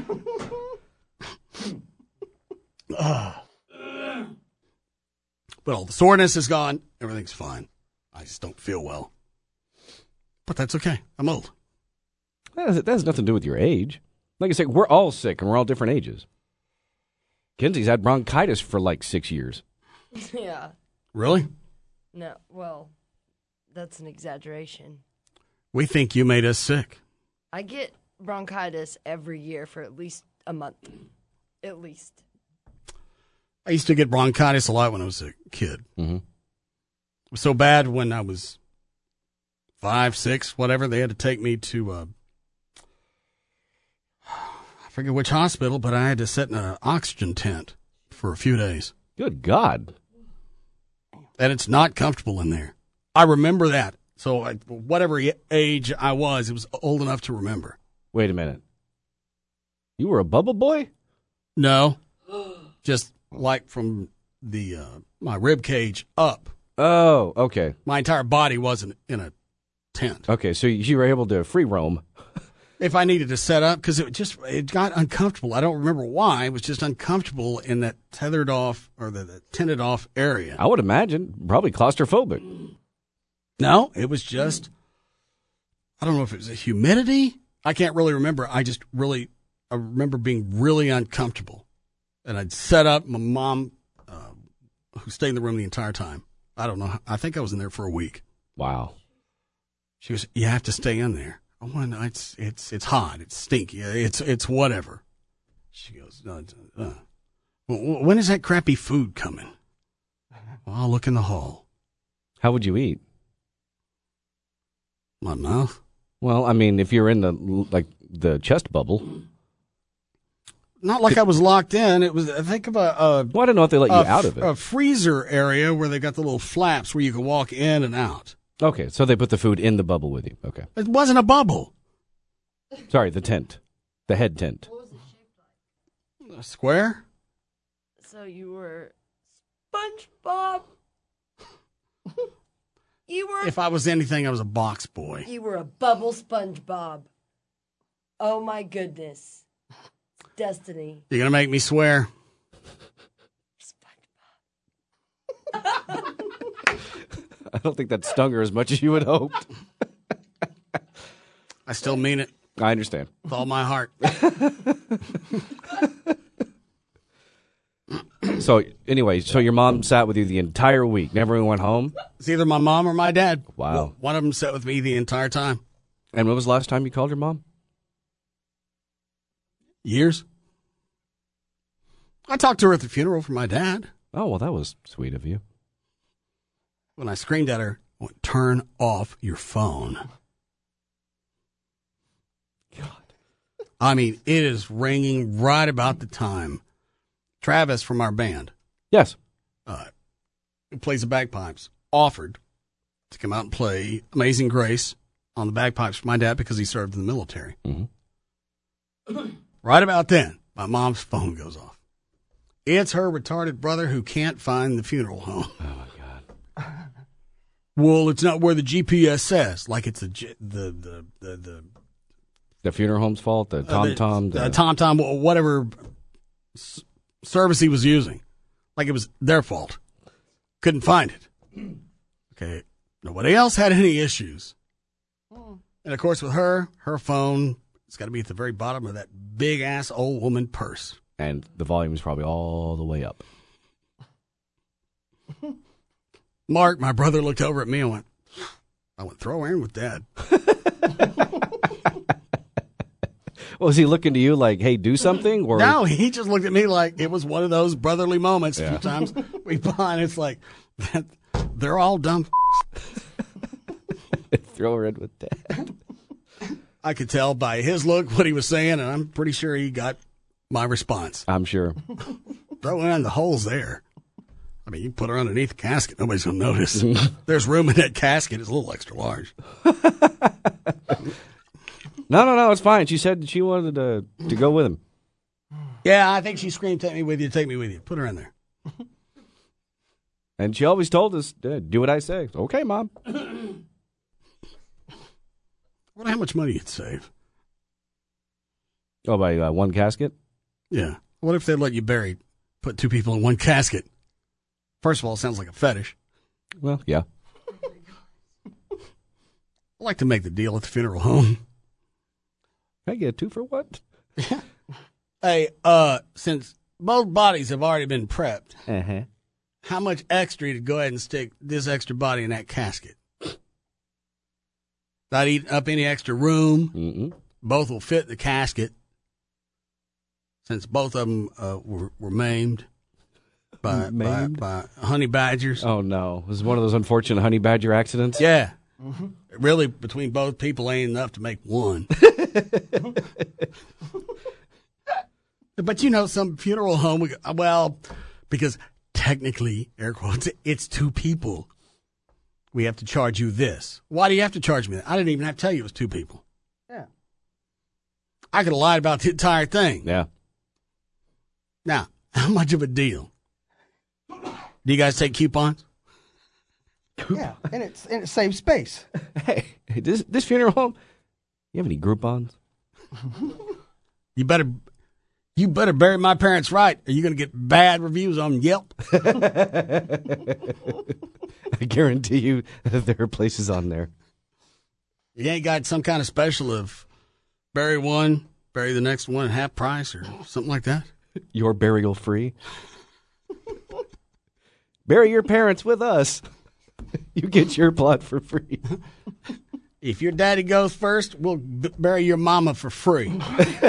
But all the soreness is gone. Everything's fine. I just don't feel well. But that's okay. I'm old. That has nothing to do with your age. Like I said, we're all sick, and we're all different ages. Kenzie's had bronchitis for like 6 years. Yeah. Really? No, well, that's an exaggeration. We think you made us sick. I get bronchitis every year for at least a month. At least. I used to get bronchitis a lot when I was a kid. Mm-hmm. It was so bad when I was 5, 6, whatever, they had to take me to, I forget which hospital, but I had to sit in an oxygen tent for a few days. Good God. And it's not comfortable in there. I remember that. So whatever age I was, it was old enough to remember. Wait a minute. You were a bubble boy? No, just like from the my rib cage up. Oh, okay. My entire body wasn't in a tent. Okay, so you were able to free roam. If I needed to set up, because it got uncomfortable. I don't remember why. It was just uncomfortable in that tethered off or the tented off area. I would imagine probably claustrophobic. No, it was just, I don't know if it was the humidity. I can't really remember. I remember being really uncomfortable. And I'd set up. My mom, who stayed in the room the entire time, I don't know. I think I was in there for a week. Wow. She goes, you have to stay in there. Oh, no, it's hot. It's stinky. It's whatever. She goes, when is that crappy food coming? Well, I'll look in the hall. How would you eat? My mouth. Well, I mean, if you're in the chest bubble. Not like I was locked in. It was, I think of well, I don't know if they let you out of it. A freezer area where they got the little flaps where you can walk in and out. Okay, so they put the food in the bubble with you. Okay. It wasn't a bubble. Sorry, the tent. The head tent. What was it shaped like? A square? So you were SpongeBob. If I was anything, I was a box boy. You were a bubble SpongeBob. Oh my goodness. Destiny. You're going to make me swear? I don't think that stung her as much as you had hoped. I still mean it. I understand. With all my heart. So, anyway, your mom sat with you the entire week, never even went home? It's either my mom or my dad. Wow. Well, one of them sat with me the entire time. And when was the last time you called your mom? Years. I talked to her at the funeral for my dad. Oh, well, that was sweet of you. When I screamed at her, I went, turn off your phone. God. I mean, it is ringing right about the time. Travis from our band. Yes. Who plays the bagpipes, offered to come out and play Amazing Grace on the bagpipes for my dad because he served in the military. Mm-hmm. Right about then, my mom's phone goes off. It's her retarded brother who can't find the funeral home. Oh, my God. Well, it's not where the GPS says. Like it's the funeral home's fault, the TomTom. The TomTom, whatever service he was using. Like it was their fault. Couldn't find it. Okay. Nobody else had any issues. And, of course, with her phone, it's got to be at the very bottom of that big-ass old woman purse. And the volume is probably all the way up. Mark, my brother, looked over at me and went, throw her in with Dad. Was he looking to you like, hey, do something? Or no, he just looked at me like it was one of those brotherly moments. Yeah. Sometimes we find it's like, they're all dumb. Throw her in with Dad. I could tell by his look what he was saying, and I'm pretty sure he got my response. I'm sure. Throw in the holes there. I mean, you put her underneath the casket, nobody's going to notice. There's room in that casket. It's a little extra large. No, it's fine. She said she wanted to go with him. Yeah, I think she screamed, take me with you, take me with you. Put her in there. And she always told us, do what I say. Okay, Mom. I wonder how much money you'd save. Oh, by one casket? Yeah. What if they let you put two people in one casket? First of all, it sounds like a fetish. Well, yeah. I'd like to make the deal at the funeral home. Can I get 2 for what? Hey, since both bodies have already been prepped, how much extra to go ahead and stick this extra body in that casket? Not eating up any extra room. Mm-mm. Both will fit in the casket. Since both of them were maimed by honey badgers. Oh, no. This is one of those unfortunate honey badger accidents? Yeah. Mm-hmm. Really, between both people ain't enough to make one. But, some funeral home, because technically, air quotes, it's 2 people. We have to charge you this. Why do you have to charge me that? I didn't even have to tell you it was 2 people. Yeah. I could have lied about the entire thing. Yeah. Now, how much of a deal? Do you guys take coupons? Yeah, and it saves space. Hey, this funeral home, you have any Groupons? You better bury my parents right, or you're going to get bad reviews on Yelp. I guarantee you that there are places on there. You ain't got some kind of special of bury one, bury the next one at half price or something like that? Your burial free. Bury your parents with us. You get your plot for free. If your daddy goes first, we'll bury your mama for free. What's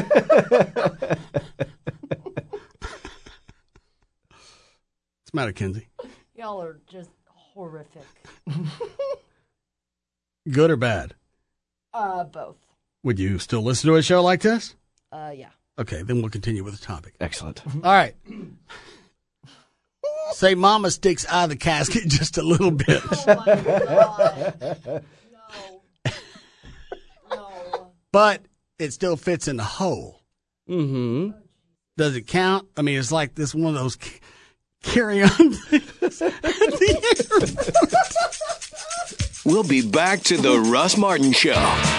the matter, Kenzie? Y'all are just horrific. Good or bad? Both. Would you still listen to a show like this? Yeah. Okay, then we'll continue with the topic. Excellent. All right. Say mama sticks out of the casket just a little bit. Oh, my God. No. But it still fits in the hole. Mm-hmm. Does it count? I mean, it's like this one of those carry-on things. We'll be back to the Russ Martin Show.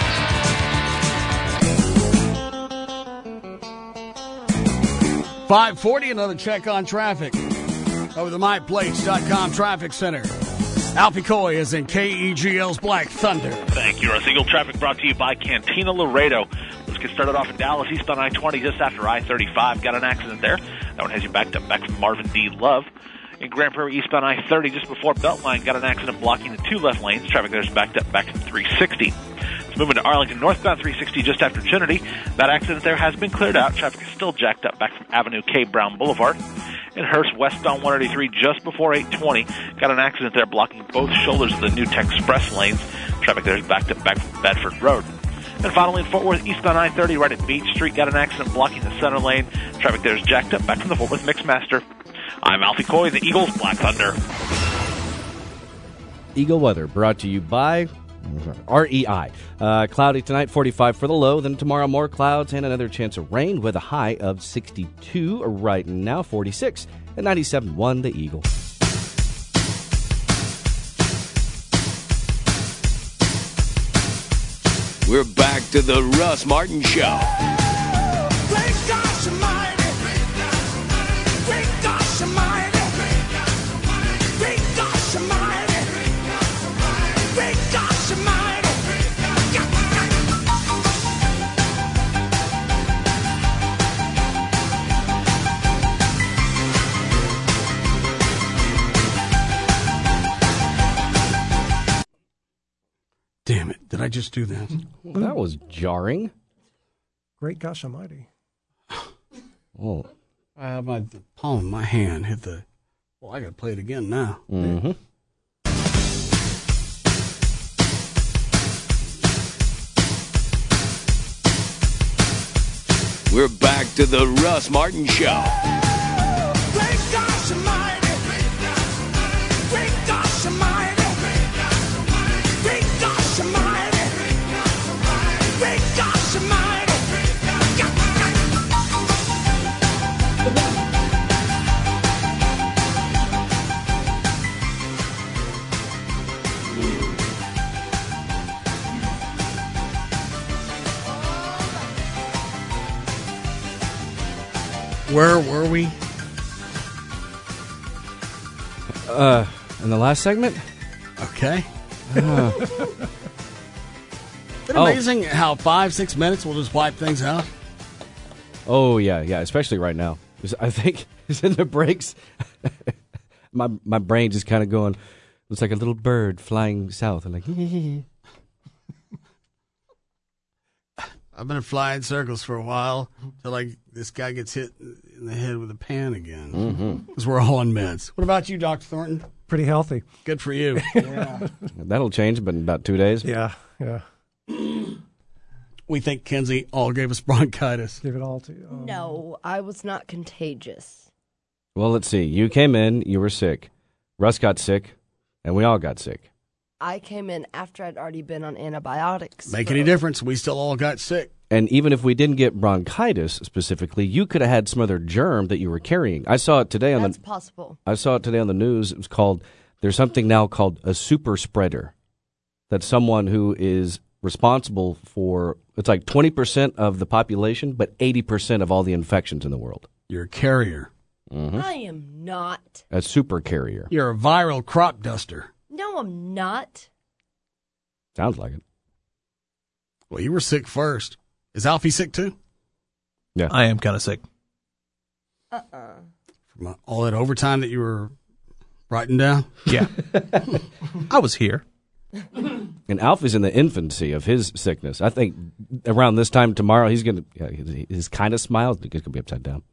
.540, another check on traffic. Over the MyPlace.com traffic center. Alfie Coy is in KEGL's Black Thunder. Thank you, Russ. Eagle traffic brought to you by Cantina Laredo. Let's get started off in Dallas, eastbound I-20, just after I-35. Got an accident there. That one has you back from Marvin D. Love. In Grand Prairie, eastbound I-30, just before Beltline, got an accident blocking the two left lanes. Traffic there is backed up back from 360. Let's move into Arlington, northbound 360, just after Trinity. That accident there has been cleared out. Traffic is still jacked up back from Avenue K. Brown Boulevard. In Hearst, westbound 183, just before 820, got an accident there blocking both shoulders of the New Tech Express lanes. Traffic there is backed up back from Bedford Road. And finally, in Fort Worth, eastbound I-30, right at Beach Street, got an accident blocking the center lane. Traffic there is jacked up back from the Fort Worth Mixmaster. I'm Alfie Coy, the Eagles Black Thunder. Eagle weather brought to you by REI. Cloudy tonight, 45 for the low. Then tomorrow, more clouds and another chance of rain with a high of 62. Right now, 46 and 97.1 the Eagle. We're back to the Russ Martin Show. Damn it. Did I just do that? Well, that was jarring. Great gosh almighty. Oh. The palm of my hand hit the... Well, I got to play it again now. Mm-hmm. We're back to the Russ Martin Show. Where were we? In the last segment? Okay. Isn't it amazing how 5-6 minutes will just wipe things out? Oh, yeah, especially right now. I think it's in the breaks. my brain just kind of going, it's like a little bird flying south. I'm like, I've been flying circles for a while till this guy gets hit in the head with a pan again. Because we're all on meds. What about you, Dr. Thornton? Pretty healthy. Good for you. Yeah. That'll change, but in about 2 days. Yeah. We think Kenzie all gave us bronchitis. Give it all to you. No, I was not contagious. Well, let's see. You came in, you were sick. Russ got sick, and we all got sick. I came in after I'd already been on antibiotics. Make any difference? We still all got sick. And even if we didn't get bronchitis specifically, you could have had some other germ that you were carrying. I saw it today on That's possible. I saw it today on the news. It was called. There's something now called a super spreader. That's someone who is responsible for. It's like 20% of the population, but 80% of all the infections in the world. You're a carrier. Mm-hmm. I am not. A super carrier. You're a viral crop duster. No, I'm not. Sounds like it. Well, you were sick first. Is Alfie sick too? Yeah. I am kind of sick. From all that overtime that you were writing down? Yeah. I was here. And Alfie's in the infancy of his sickness. I think around this time tomorrow, he's going to, his kind of smile, he's going to be upside down.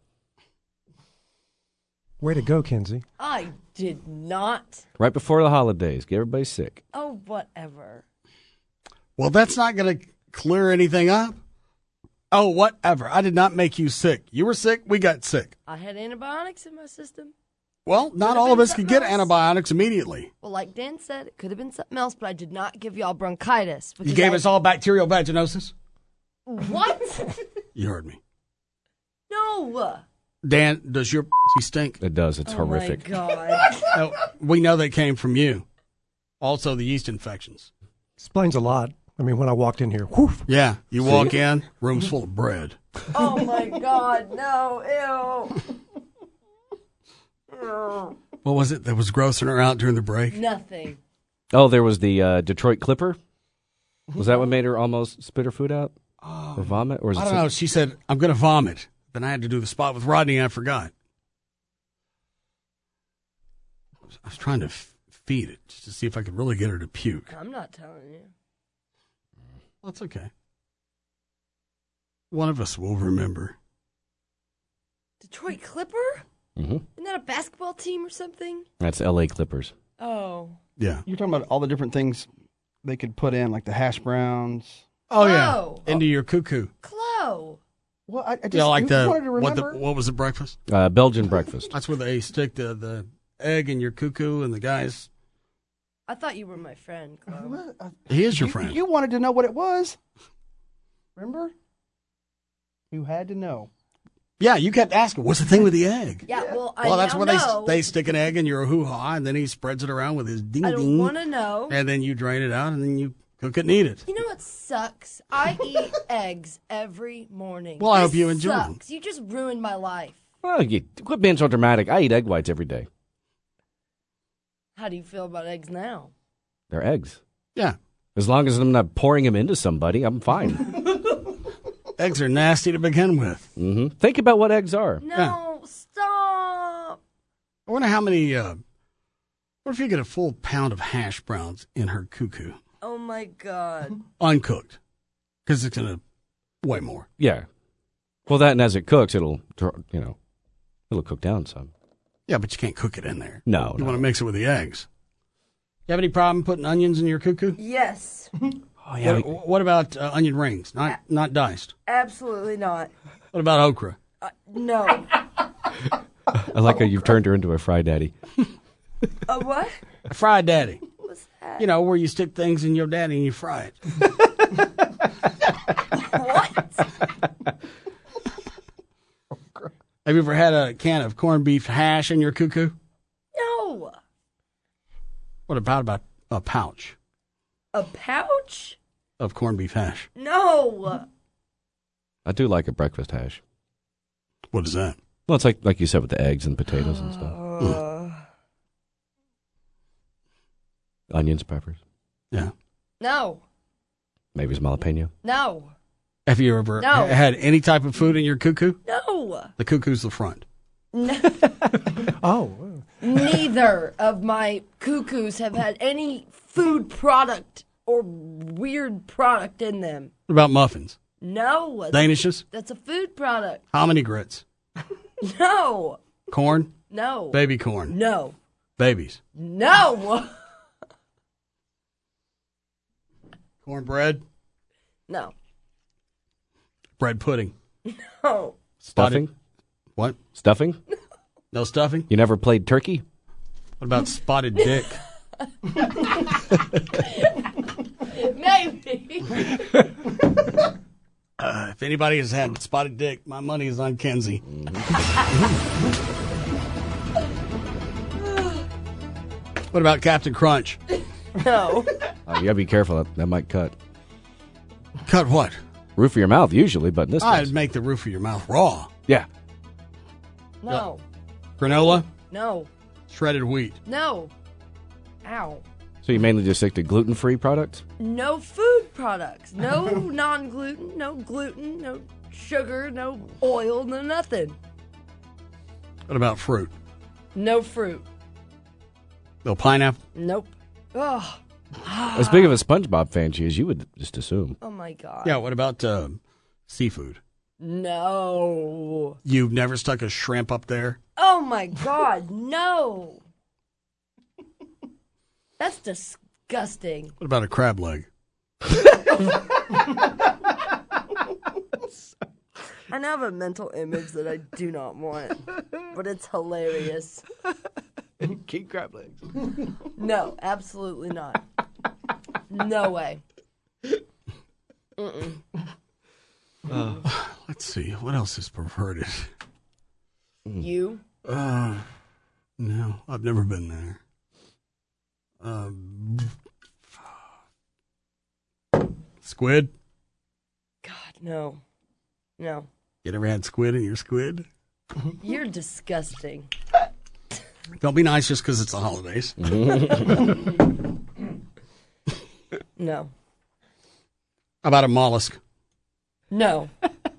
Way to go, Kenzie. I did not. Right before the holidays, get everybody sick. Oh, whatever. Well, that's not going to clear anything up. Oh, whatever. I did not make you sick. You were sick. We got sick. I had antibiotics in my system. Well, not all of us could get antibiotics immediately. Well, like Dan said, it could have been something else, but I did not give y'all bronchitis. You gave us all bacterial vaginosis? What? You heard me. No. Dan, does your stink? It does. It's horrific. Oh, my God. Oh, we know they came from you. Also, the yeast infections. Explains a lot. I mean, when I walked in here, whew. Yeah, you walk in, room's full of bread. Oh, my God. No. Ew. What was it that was grossing her out during the break? Nothing. Oh, there was the Detroit Clipper. Was that what made her almost spit her food out? Or vomit? Or was I it don't know. She said, I'm going to vomit. Then I had to do the spot with Rodney, and I forgot. I was trying to feed it just to see if I could really get her to puke. I'm not telling you. That's okay. One of us will remember. Detroit Clipper? Mm-hmm. Isn't that a basketball team or something? That's L.A. Clippers. Oh. Yeah. You're talking about all the different things they could put in, like the hash browns. Oh, yeah. Into your cuckoo. Clo. Well, I just like wanted to remember. what was the breakfast? Belgian breakfast. That's where they stick the egg in your cuckoo, and the guys. I thought you were my friend, Chloe. He is your friend. You wanted to know what it was. Remember? You had to know. Yeah, you kept asking, what's the thing with the egg? Yeah, well, I Well, that's now where know. they stick an egg in your hoo-ha, and then he spreads it around with his ding-ding. I don't want to know. And then you drain it out, and then you cook it and eat it. You know what sucks? I eat eggs every morning. Well, I hope This you enjoy them. sucks. You just ruined my life. Well, quit being so dramatic. I eat egg whites every day. How do you feel about eggs now? They're eggs. Yeah. As long as I'm not pouring them into somebody, I'm fine. Eggs are nasty to begin with. Mm-hmm. Think about what eggs are. No, stop. I wonder how many, what if you get a full pound of hash browns in her cuckoo? Oh, my God. Uncooked. Because it's going to weigh more. Yeah. Well, that and as it cooks, it'll cook down some. Yeah, but you can't cook it in there. No. You want to mix it with the eggs. You have any problem putting onions in your cuckoo? Yes. Oh, yeah. What about onion rings? Not diced. Absolutely not. What about okra? No. I like how you've turned her into a fry daddy. A what? A fried daddy. What's that? You know, where you stick things in your daddy and you fry it. What? Have you ever had a can of corned beef hash in your cuckoo? No. What about a pouch A pouch? of corned beef hash? No. I do like a breakfast hash. What is that? Well, it's like you said with the eggs and potatoes and stuff. Onions, peppers. Yeah. No. Maybe some jalapeno. No. Have you ever No. had any type of food in your cuckoo? No. The cuckoo's the front. No. Oh. Neither of my cuckoos have had any food product or weird product in them. What about muffins? No. Danishes? That's a food product. Hominy grits? No. Corn? No. Baby corn? No. Babies? No. Cornbread? No. Bread pudding? No. Stuffing? What? Stuffing? No stuffing? You never played turkey? What about spotted dick? Maybe. If anybody has had spotted dick, my money is on Kenzie. What about Captain Crunch? No. You gotta be careful. That might cut. Cut what? Roof of your mouth, usually, but in this I'd case. make the roof of your mouth raw. Yeah. No. Granola? No. Shredded wheat? No. Ow. So you mainly just stick to gluten-free products? No food products. No non-gluten. No gluten. No sugar. No oil. No nothing. What about fruit? No fruit. No pineapple? Nope. Ugh. As big of a SpongeBob fan she is, you would just assume. Oh my god. Yeah, what about seafood? No. You've never stuck a shrimp up there? Oh my god, no. That's disgusting. What about a crab leg? I now have a mental image that I do not want, but it's hilarious. King crab legs. No, absolutely not. No way. Mm-mm. Let's see. What else is perverted? You? No, I've never been there. Squid? God, no. No. You ever had squid in your squid? You're disgusting. Don't be nice just because it's the holidays. No. How about a mollusk? No.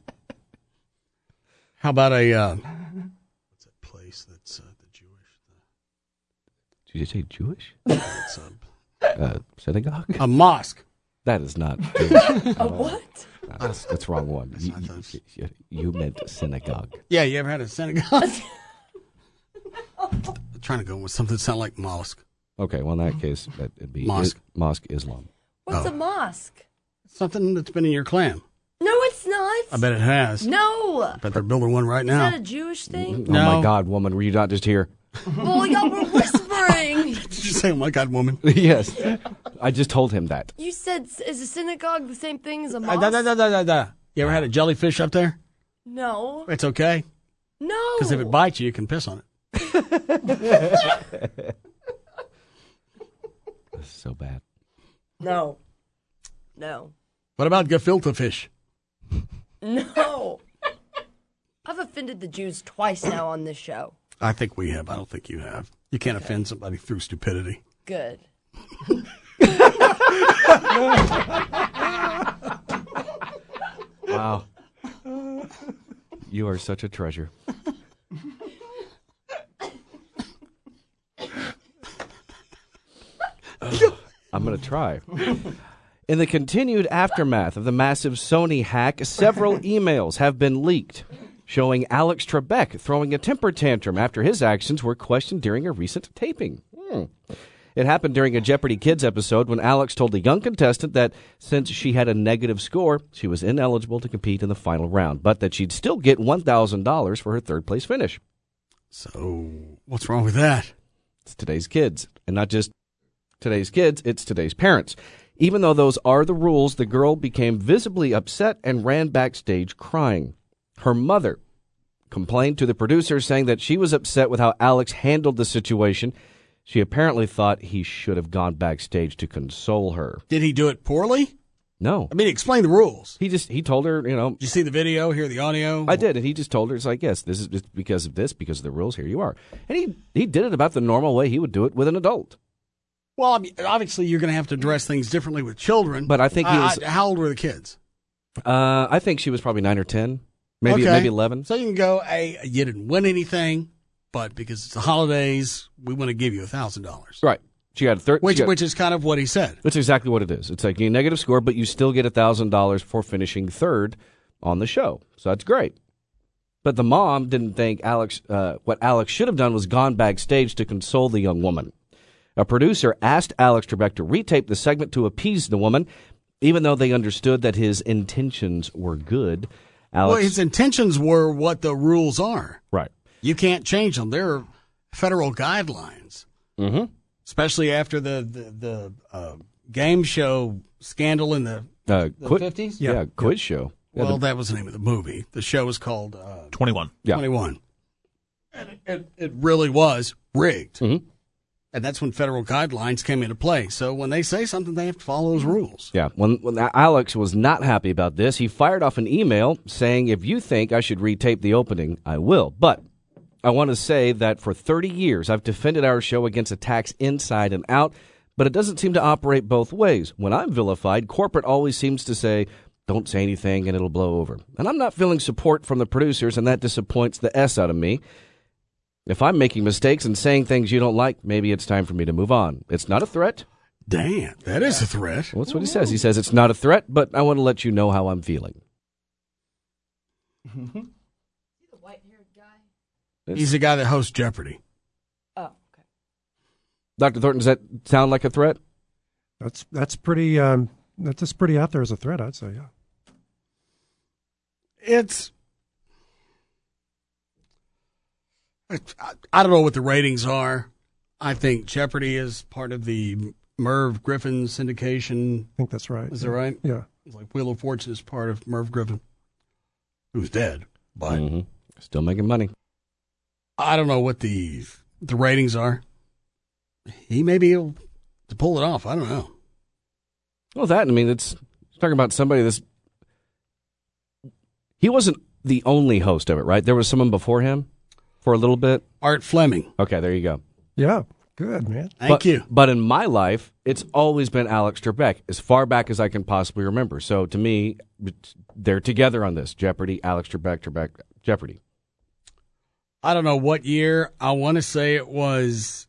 How about a what's that place that's the Jewish? Did you say Jewish? It's synagogue? A mosque. That is not Jewish. A what? That's wrong one. You meant synagogue. Yeah, you ever had a synagogue? I'm trying to go with something that sounds like mollusk. Okay, well in that case, it'd be Mosque. Islam. What's a mosque? Something that's been in your clan. No, it's not. I bet it has. No. I bet they're building one right now. Is that a Jewish thing? Oh my God, woman, were you not just here? Well, y'all were whispering. Did you say, oh my God, woman? Yes. I just told him that. You said, is a synagogue the same thing as a mosque? You ever had a jellyfish up there? No. It's okay. No. Because if it bites you, you can piss on it. This is so bad. No. No. What about gefilte fish? No. I've offended the Jews twice now on this show. I think we have. I don't think you have. You can't offend somebody through stupidity. Good. Wow. You are such a treasure. I'm going to try. In the continued aftermath of the massive Sony hack, several emails have been leaked showing Alex Trebek throwing a temper tantrum after his actions were questioned during a recent taping. It happened during a Jeopardy Kids episode when Alex told a young contestant that since she had a negative score, she was ineligible to compete in the final round, but that she'd still get $1,000 for her third-place finish. So, what's wrong with that? It's today's kids, and not just today's kids, it's today's parents. Even though those are the rules, the girl became visibly upset and ran backstage crying. Her mother complained to the producers, saying that she was upset with how Alex handled the situation. She apparently thought he should have gone backstage to console her. Did he do it poorly? No. I mean, explain the rules. He told her, you know. Did you see the video, hear the audio? I did, and he just told her, it's like, yes, this is just because of this, because of the rules, here you are. And he did it about the normal way he would do it with an adult. Well, I mean, obviously, you're going to have to address things differently with children. But I think he was. How old were the kids? I think she was probably 9 or 10, maybe 11. So you can go, hey, you didn't win anything, but because it's the holidays, we want to give you $1,000. Right. She got a which is kind of what he said. That's exactly what it is. It's like a negative score, but you still get $1,000 for finishing third on the show. So that's great. But the mom didn't think what Alex should have done was gone backstage to console the young woman. A producer asked Alex Trebek to retape the segment to appease the woman, even though they understood that his intentions were good. Well, his intentions were what the rules are. Right. You can't change them. They're federal guidelines. Mm-hmm. Especially after the game show scandal in the 50s? Yeah, quiz show. Well, that was the name of the movie. The show was called 21. Yeah. 21. And it really was rigged. Mm-hmm. And that's when federal guidelines came into play. So when they say something, they have to follow those rules. Yeah. When Alex was not happy about this, he fired off an email saying, if you think I should retape the opening, I will. But I want to say that for 30 years, I've defended our show against attacks inside and out, but it doesn't seem to operate both ways. When I'm vilified, corporate always seems to say, don't say anything and it'll blow over. And I'm not feeling support from the producers, and that disappoints the S out of me. If I'm making mistakes and saying things you don't like, maybe it's time for me to move on. It's not a threat. Damn, that is a threat. Well, that's what he says. He says it's not a threat, but I want to let you know how I'm feeling. He's the guy that hosts Jeopardy. Oh, okay. Dr. Thornton, does that sound like a threat? That's pretty that's pretty out there as a threat, I'd say. Yeah. I don't know what the ratings are. I think Jeopardy is part of the Merv Griffin syndication. I think that's right. Is that right? Yeah. It's like Wheel of Fortune is part of Merv Griffin, who's dead, but still making money. I don't know what the ratings are. He may be able to pull it off. I don't know. Well, it's talking about somebody that's. He wasn't the only host of it, right? There was someone before him for a little bit. Art Fleming. Okay, there you go. Yeah, good, man. Thank you. But in my life, it's always been Alex Trebek, as far back as I can possibly remember. So to me, they're together on this. Jeopardy, Alex Trebek, Jeopardy. I don't know what year. I want to say it was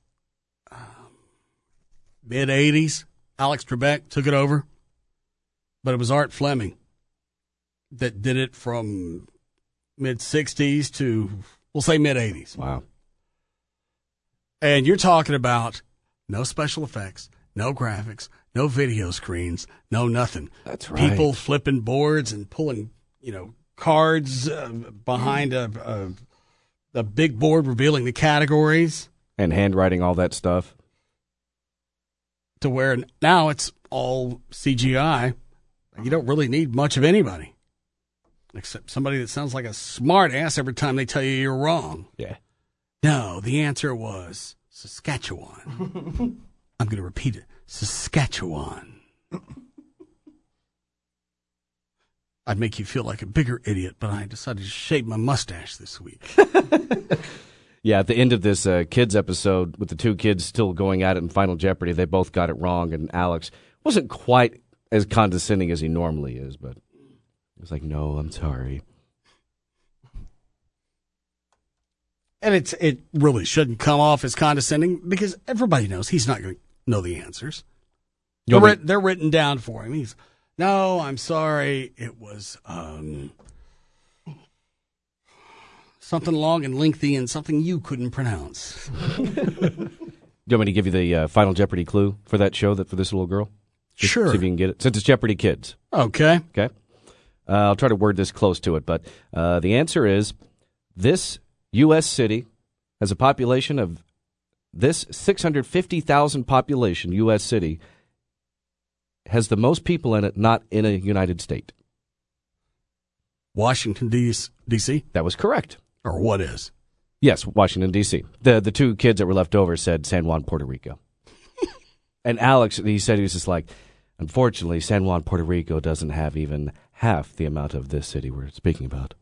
mid-'80s. Alex Trebek took it over. But it was Art Fleming that did it from mid-'60s to, we'll say, mid-'80s. Wow. And you're talking about no special effects, no graphics, no video screens, no nothing. That's right. People flipping boards and pulling, cards behind a big board revealing the categories. And handwriting all that stuff. To where now it's all CGI. You don't really need much of anybody. Except somebody that sounds like a smart ass every time they tell you you're wrong. Yeah. No, the answer was Saskatchewan. I'm going to repeat it. Saskatchewan. I'd make you feel like a bigger idiot, but I decided to shave my mustache this week. Yeah, at the end of this kids episode, with the two kids still going at it in Final Jeopardy, they both got it wrong, and Alex wasn't quite as condescending as he normally is, but he was like, no, I'm sorry. And it really shouldn't come off as condescending because everybody knows he's not going to know the answers. They're written down for him. No, I'm sorry. It was something long and lengthy and something you couldn't pronounce. Do you want me to give you the Final Jeopardy clue for that show, for this little girl? Sure. See if you can get it. Since it's Jeopardy Kids. Okay. Okay. I'll try to word this close to it, but the answer is this U.S. city has a population of this 650,000 population U.S. city has the most people in it not in a United State. Washington, D.C.? That was correct. Or what is? Yes, Washington, D.C. The two kids that were left over said San Juan, Puerto Rico. And Alex, he said, he was just like, unfortunately, San Juan, Puerto Rico doesn't have even half the amount of this city we're speaking about.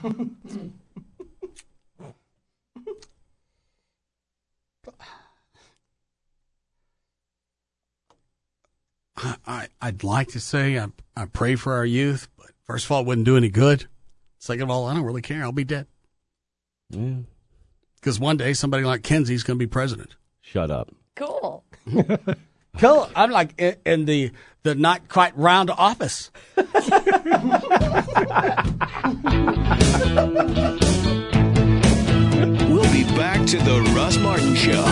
I'd like to say I pray for our youth, but first of all, it wouldn't do any good. Second of all, I don't really care. I'll be dead. Yeah. Because one day somebody like Kenzie's going to be president. Shut up. Cool. Cool. I'm like in the not quite round office. We'll be back to the Russ Martin Show.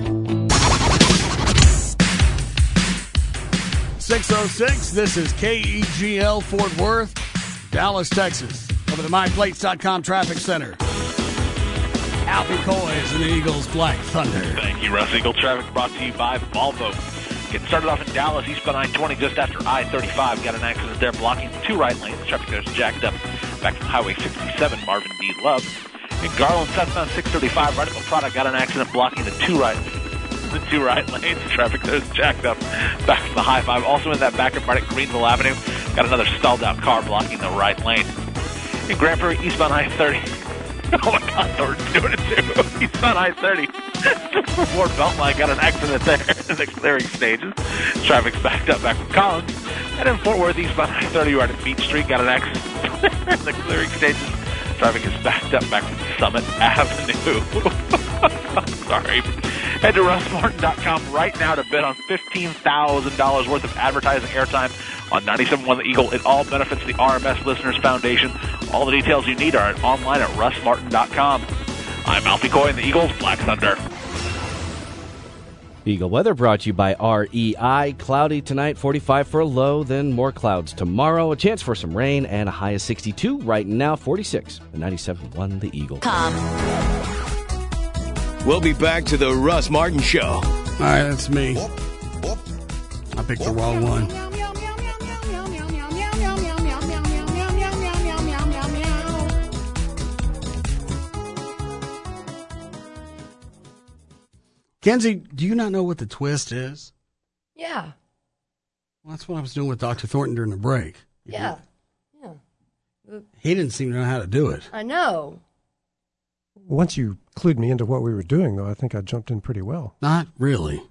6:06. This is KEGL Fort Worth, Dallas, Texas. Over the MyPlates.com Traffic Center. Alfie Coy is in the Eagles Black Thunder. Thank you, Russ. Eagle Traffic brought to you by Volvo. Getting started off in Dallas, eastbound I-20 just after I-35. Got an accident there blocking the 2 right lanes. Traffic there's jacked up back from Highway 67, Marvin D. Love. In Garland, southbound 635, right at La Prada, got an accident blocking the 2 right lanes. Traffic there's jacked up back from the High 5. Also in that back right at Greenville Avenue, got another stalled out car blocking the right lane. In Grand Prairie, eastbound I-30. Oh my God, Thornton's doing it too. Eastbound I-30. Just before Beltline, got an accident there in the clearing stages. Traffic's backed up back from Collins. And in Fort Worth, eastbound I-30, right at Beach Street, got an accident in the clearing stages. Traffic is backed up back from Summit Avenue. Sorry. Head to RussMartin.com right now to bid on $15,000 worth of advertising airtime on 97.1 The Eagle. It all benefits the RMS Listeners Foundation. All the details you need are online at RussMartin.com. I'm Alfie Coy in the Eagles Black Thunder. Eagle weather brought to you by REI. Cloudy tonight, 45 for a low, then more clouds tomorrow. A chance for some rain and a high of 62. Right now, 46 at 97.1 The Eagle. We'll be back to the Russ Martin Show. All right, that's me. I picked the wrong one. Kenzie, do you not know what the twist is? Yeah. Well, that's what I was doing with Dr. Thornton during the break. Yeah. He didn't seem to know how to do it. I know. Once you clued me into what we were doing, though, I think I jumped in pretty well. Not really.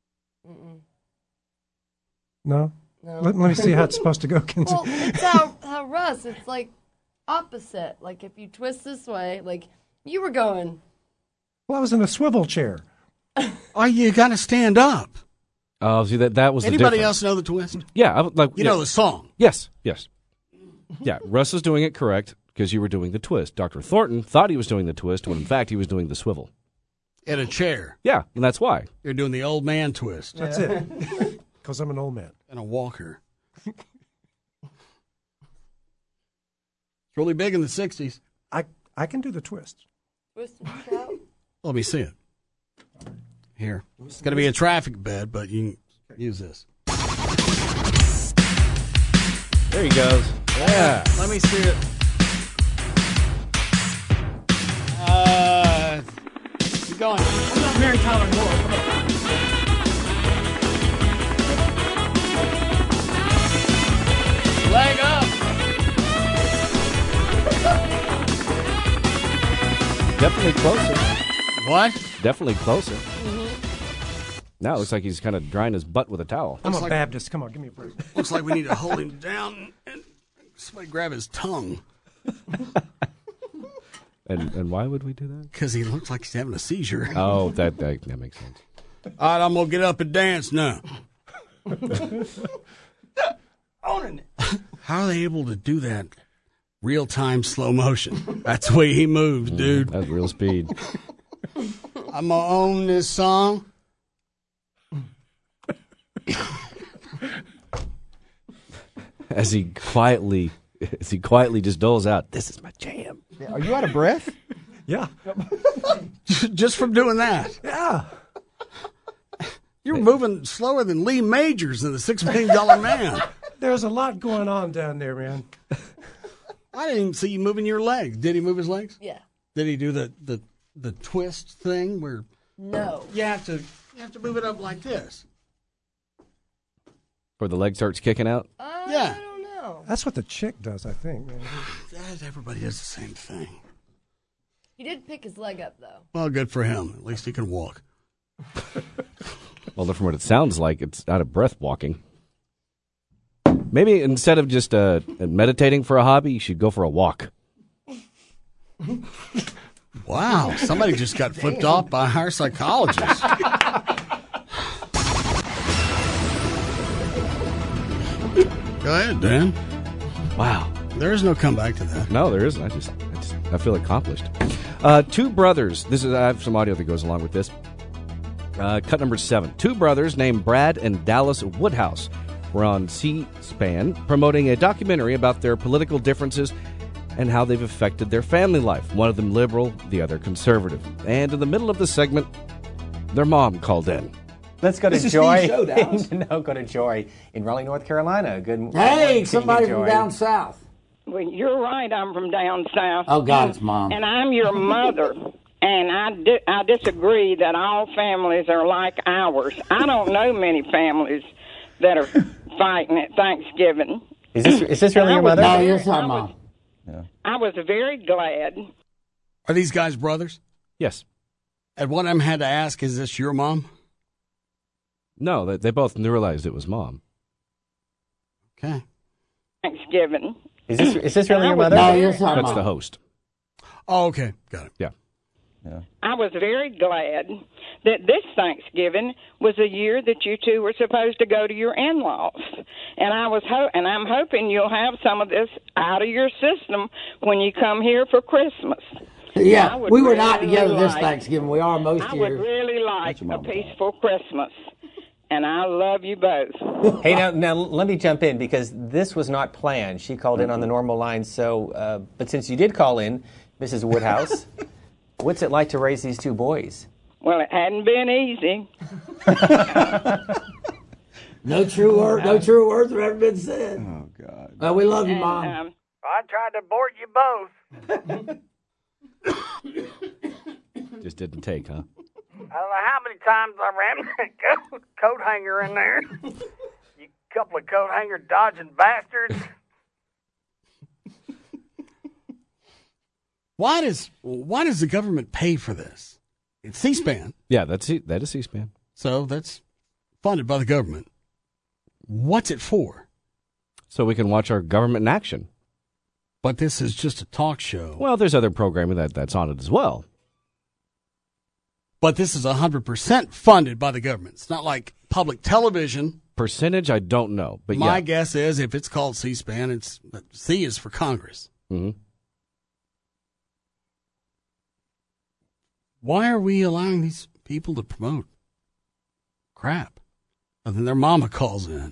No? No. Let me see how it's supposed to go, Kenzie. Well, it's how Russ, it's like opposite. Like if you twist this way, like you were going. Well, I was in a swivel chair. Oh, you got to stand up. Oh, see, that was Anybody the else know the twist? Yeah. You know the song. Yes. Yeah, Russ is doing it correct because you were doing the twist. Dr. Thornton thought he was doing the twist when, in fact, he was doing the swivel. In a chair. Yeah, and that's why. You're doing the old man twist. That's it. Because I'm an old man. And a walker. It's really big in the 60s. I can do the twist. Twist and shout. Let me see it. Here. It's going to be a traffic bed, but you can use this. There he goes. Yeah. Let me see it. Keep going. I'm not Mary Tyler Moore. Come on. Leg up. Definitely closer. What? Definitely closer. Now it looks like he's kind of drying his butt with a towel. I'm a Baptist. Come on, give me a break. Looks like we need to hold him down and somebody grab his tongue. And why would we do that? Because he looks like he's having a seizure. Oh, that makes sense. All right, I'm going to get up and dance now. Owning it. How are they able to do that real-time slow motion? That's the way he moves, dude. That's real speed. I'm going to own this song. As he quietly just doles out, this is my jam. Yeah, are you out of breath? Yeah. Just from doing that. Yeah. You're moving slower than Lee Majors in the $6 Million Man. There's a lot going on down there, man. I didn't even see you moving your legs. Did he move his legs? Yeah. Did he do the twist thing where No. you have to move it up like this? Where the leg starts kicking out? Yeah. I don't know. That's what the chick does, I think, man. Everybody does the same thing. He did pick his leg up, though. Well, good for him. At least he can walk. Well, from what it sounds like, it's out of breath walking. Maybe instead of just meditating for a hobby, you should go for a walk. Wow, somebody just got flipped off by our psychologist. Go ahead, Dan. Wow. There is no comeback to that. No, there isn't. I feel accomplished. Two brothers. I have some audio that goes along with this. Cut number 7. Two brothers named Brad and Dallas Woodhouse were on C-SPAN promoting a documentary about their political differences and how they've affected their family life. One of them liberal, the other conservative. And in the middle of the segment, their mom called in. Let's go to This is Joy. Steve's show, Dallas. No, go to Joy in Raleigh, North Carolina. Good morning. Hey, to somebody you, from Joy. down south. Well, you're right. I'm from down south. Oh, God, it's Mom. And I'm your mother. And I disagree that all families are like ours. I don't know many families that are fighting at Thanksgiving. Is this really your mother? No, it's our Mom. I was very glad. Are these guys brothers? Yes. And one of them had to ask, is this your mom? No, they both realized it was Mom. Okay. Thanksgiving. Is this really your mother? No, it's our That's Mom. the host. Oh, okay. Got it. Yeah. I was very glad that this Thanksgiving was a year that you two were supposed to go to your in-laws, and I'm hoping you'll have some of this out of your system when you come here for Christmas. Yeah, would we were not really together this like- Thanksgiving. We are most I would years. really like a peaceful Christmas, and I love you both. Hey, now let me jump in because this was not planned. She called in on the normal line. So, but since you did call in, Mrs. Woodhouse, what's it like to raise these two boys? Well, it hadn't been easy. No true words have ever been said. Oh God. Well, we love you, Mom. I tried to abort you both. Just didn't take, huh? I don't know how many times I ran that coat hanger in there. You couple of coat hanger dodging bastards. Why does the government pay for this? It's C-SPAN. Yeah, that is C-SPAN. So that's funded by the government. What's it for? So we can watch our government in action. But this is just a talk show. Well, there's other programming that's on it as well. But this is 100% funded by the government. It's not like public television. Percentage, I don't know. But My yeah. guess is if it's called C-SPAN, it's C is for Congress. Mm-hmm. Why are we allowing these people to promote crap? And then their mama calls in.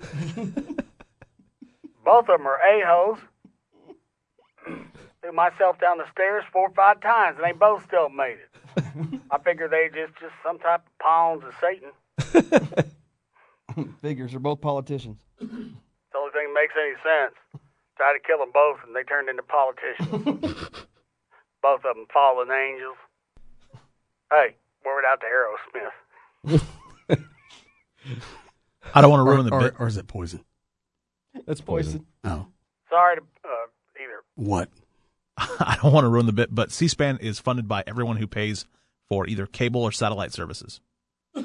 Both of them are a-holes. Threw myself down the stairs 4 or 5 times, and they both still made it. I figure they just some type of pawns of Satan. Figures, they're both politicians. It's the only thing that makes any sense. Tried to kill them both, and they turned into politicians. Both of them fallen angels. Hey, word out to Aerosmith. I don't want to ruin the bit. Or is it poison? That's poison. Oh. Sorry to either. What? I don't want to ruin the bit, but C-SPAN is funded by everyone who pays for either cable or satellite services. But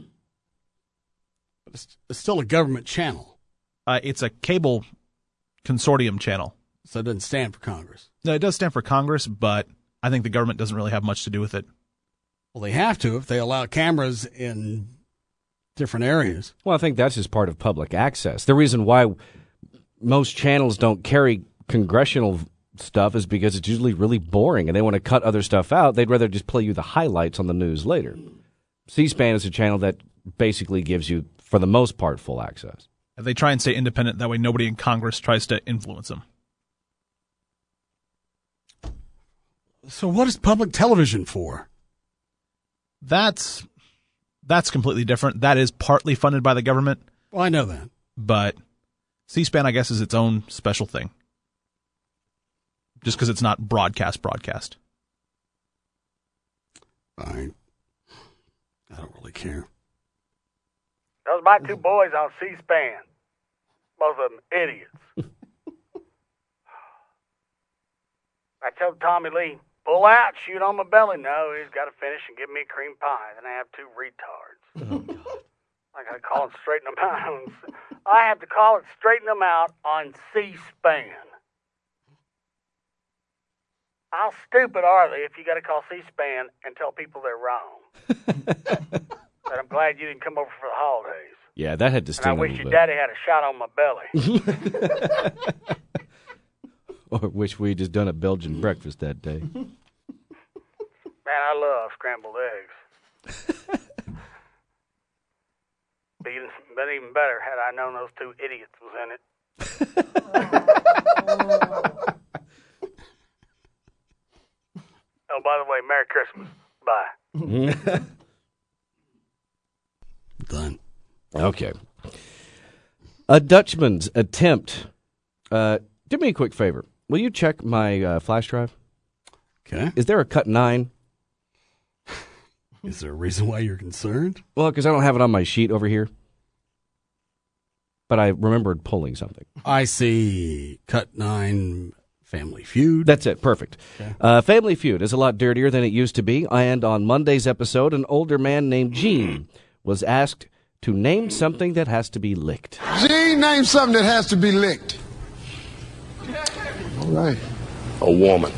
it's still a government channel. It's a cable consortium channel. So it doesn't stand for Congress. No, it does stand for Congress, but I think the government doesn't really have much to do with it. Well, they have to if they allow cameras in different areas. Well, I think that's just part of public access. The reason why most channels don't carry congressional stuff is because it's usually really boring and they want to cut other stuff out. They'd rather just play you the highlights on the news later. C-SPAN is a channel that basically gives you, for the most part, full access. They try and stay independent. That way nobody in Congress tries to influence them. So what is public television for? That's completely different. That is partly funded by the government. Well, I know that. But C-SPAN, I guess, is its own special thing. Just because it's not broadcast. Fine. I don't really care. Those are my 2 boys on C-SPAN. Both of them idiots. I told Tommy Lee, pull out, shoot on my belly. No, he's got to finish and give me a cream pie. Then I have 2 retards. I got to call and straighten them out. I have to call and straighten them out on C-SPAN. How stupid are they if you got to call C-SPAN and tell people they're wrong? But I'm glad you didn't come over for the holidays. Yeah, that had to sting And I a wish little your bit. daddy had a shot on my belly. Or wish we'd just done a Belgian breakfast that day. Man, I love scrambled eggs. Been even better had I known those 2 idiots was in it. Oh, by the way, Merry Christmas. Bye. then. Okay. A Dutchman's attempt. Do me a quick favor. Will you check my flash drive? Okay. Is there a cut 9? Is there a reason why you're concerned? Well, because I don't have it on my sheet over here. But I remembered pulling something. I see cut 9 Family Feud. That's it. Perfect. Okay. Family Feud is a lot dirtier than it used to be. And on Monday's episode, an older man named Gene was asked to name something that has to be licked. Gene, name something that has to be licked. All right. A woman.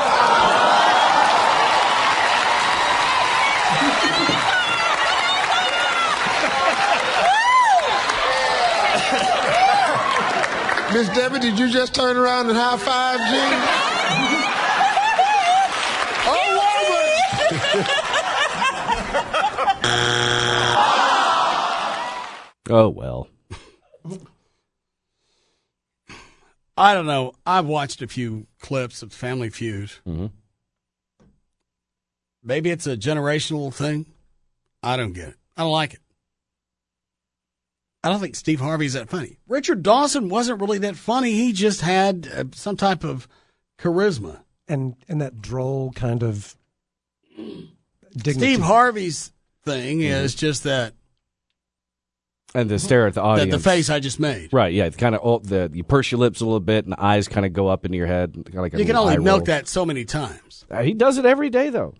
Miss Debbie, did you just turn around and high five Gene? Oh, well. I don't know. I've watched a few clips of Family Feud. Mm-hmm. Maybe it's a generational thing. I don't get it. I don't like it. I don't think Steve Harvey's that funny. Richard Dawson wasn't really that funny. He just had some type of charisma. And that droll kind of dignity. Steve Harvey's thing is just that. And the stare at the audience. The face I just made. Right, yeah. It's kind of you purse your lips a little bit and the eyes kind of go up into your head. Like you can only milk that so many times. He does it every day, though.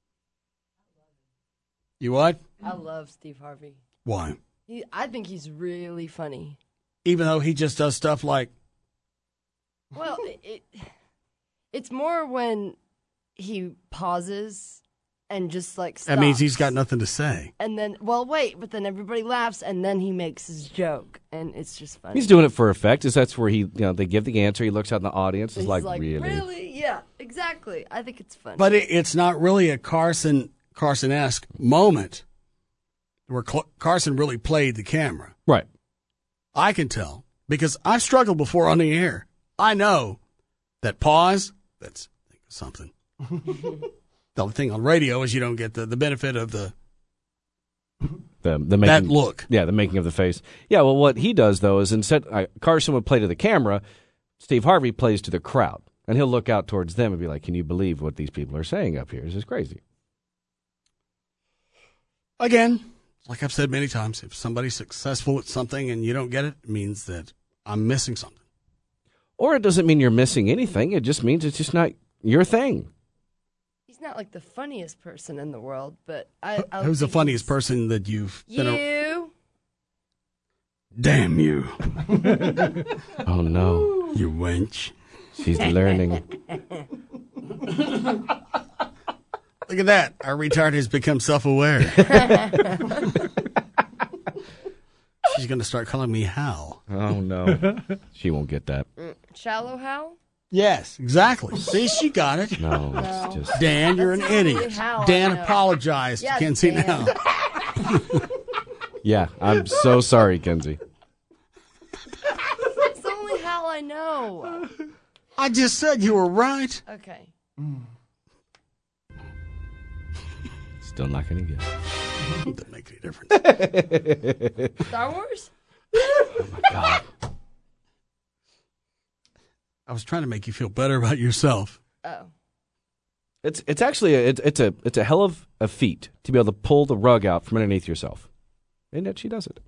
You what? I love Steve Harvey. Why? I think he's really funny. Even though he just does stuff like... Well, it's more when he pauses and just like stops. That means he's got nothing to say. And then, but then everybody laughs and then he makes his joke and it's just funny. He's doing it for effect. That's where they give the answer. He looks out in the audience. It's like, really? Really? Yeah, exactly. I think it's funny. But it's not really a Carson-esque moment where Carson really played the camera. Right. I can tell because I've struggled before on the air. I know that pause, that's something. The only thing on radio is you don't get the benefit of the making, that look. Yeah, the making of the face. Yeah, well, what he does, though, is instead Carson would play to the camera, Steve Harvey plays to the crowd. And he'll look out towards them and be like, can you believe what these people are saying up here? This is crazy. Again, like I've said many times, if somebody's successful at something and you don't get it, it means that I'm missing something. Or it doesn't mean you're missing anything. It just means it's just not your thing. He's not like the funniest person in the world, but I Who's the funniest person that you've been You. Damn you. Oh, no. You wench. She's learning. Look at that. Our retard has become self-aware. She's going to start calling me Hal. Oh, no. She won't get that. Shallow Hal? Yes, exactly. See, she got it. No, it's just... Dan, you're an idiot. Hal, Dan apologized to Kenzie now. Yeah, I'm so sorry, Kenzie. That's the only Hal I know. I just said you were right. Okay. Still not going to get it. Doesn't make any difference. Star Wars? Oh, my God. I was trying to make you feel better about yourself. Oh. It's actually it's a hell of a feat to be able to pull the rug out from underneath yourself. And yet she does it.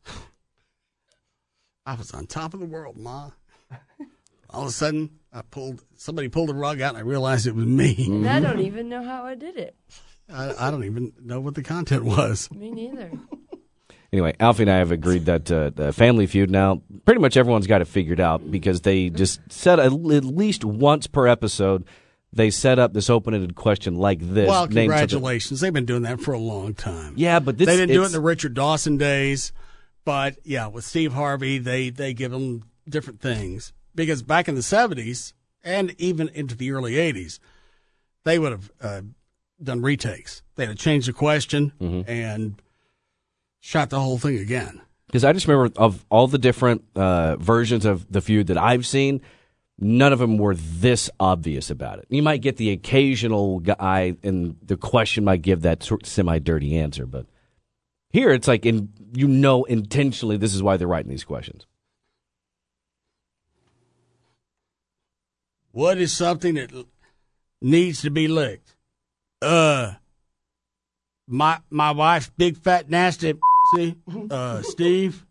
I was on top of the world, Ma. All of a sudden, somebody pulled the rug out and I realized it was me. And I don't even know how I did it. I don't even know what the content was. Me neither. Anyway, Alfie and I have agreed that the Family Feud now, pretty much everyone's got it figured out because they just set at least once per episode, they set up this open-ended question like this. Well, congratulations. They've been doing that for a long time. Yeah, but they didn't do it in the Richard Dawson days. But, yeah, with Steve Harvey, they give them different things. Because back in the 70s and even into the early 80s, they would have done retakes. They'd have changed the question and shot the whole thing again. Because I just remember of all the different versions of the feud that I've seen, none of them were this obvious about it. You might get the occasional guy, and the question might give that sort of semi-dirty answer, but Here, it's like, intentionally this is why they're writing these questions. What is something that needs to be licked? My wife's big fat nasty Steve.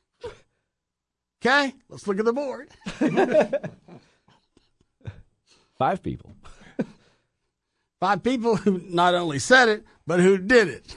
Okay, let's look at the board. 5 people. 5 people who not only said it, but who did it.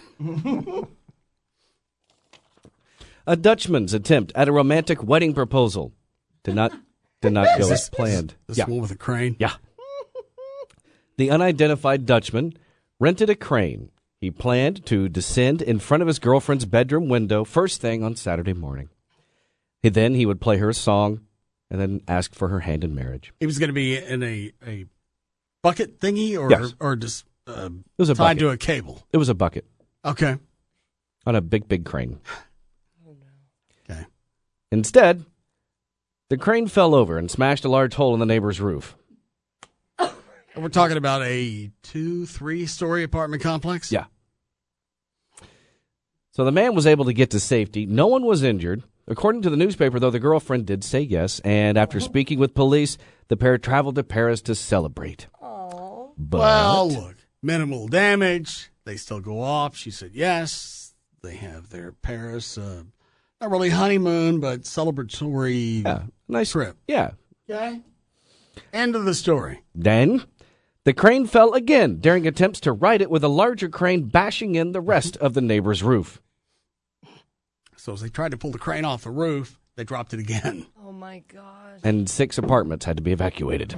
A Dutchman's attempt at a romantic wedding proposal did not go as planned. This one with a crane? Yeah. The unidentified Dutchman rented a crane. He planned to descend in front of his girlfriend's bedroom window first thing on Saturday morning. Then he would play her a song and then ask for her hand in marriage. He was going to be in a bucket thingy or just it was a tied bucket. to a cable? It was a bucket. Okay. On a big crane. Okay. Instead, the crane fell over and smashed a large hole in the neighbor's roof. We're talking about a 2-3-story apartment complex? Yeah. So the man was able to get to safety. No one was injured. According to the newspaper, though, the girlfriend did say yes, and after speaking with police, the pair traveled to Paris to celebrate. But, well, look, minimal damage. They still go off. She said yes. They have their Paris, not really honeymoon, but celebratory nice trip. Yeah. Okay. End of the story. Then the crane fell again during attempts to right it, with a larger crane bashing in the rest of the neighbor's roof. So as they tried to pull the crane off the roof, they dropped it again. Oh, my God. And 6 apartments had to be evacuated.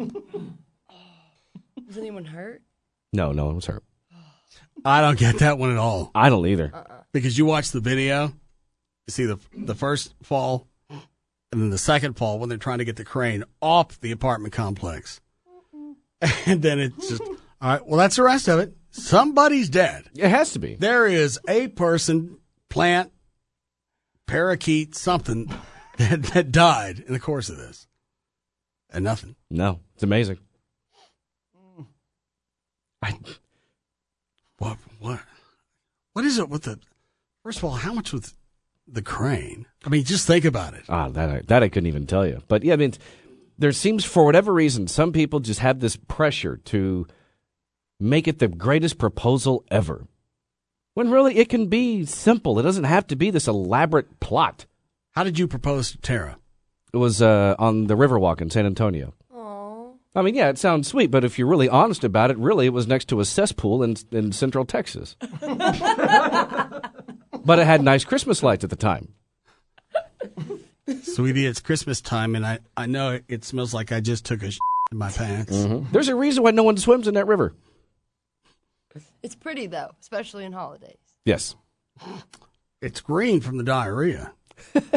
Was anyone hurt? No one was hurt. I don't get that one at all. I don't either. Because you watch the video, you see the first fall, and then the second fall when they're trying to get the crane off the apartment complex. And then it's just, all right, well, that's the rest of it. Somebody's dead. It has to be. There is a person, plant, parakeet, something that died in the course of this. And nothing. No, it's amazing. What is it with the, first of all, how much was the crane? I mean, just think about it. That I couldn't even tell you. But yeah, I mean, there seems, for whatever reason, some people just have this pressure to make it the greatest proposal ever. When really it can be simple. It doesn't have to be this elaborate plot. How did you propose to Tara? It was on the Riverwalk in San Antonio. I mean, yeah, it sounds sweet, but if you're really honest about it, really it was next to a cesspool in Central Texas. But it had nice Christmas lights at the time. Sweetie, it's Christmas time, and I know it smells like I just took a in my pants. Mm-hmm. There's a reason why no one swims in that river. It's pretty, though, especially in holidays. Yes. It's green from the diarrhea. Isn't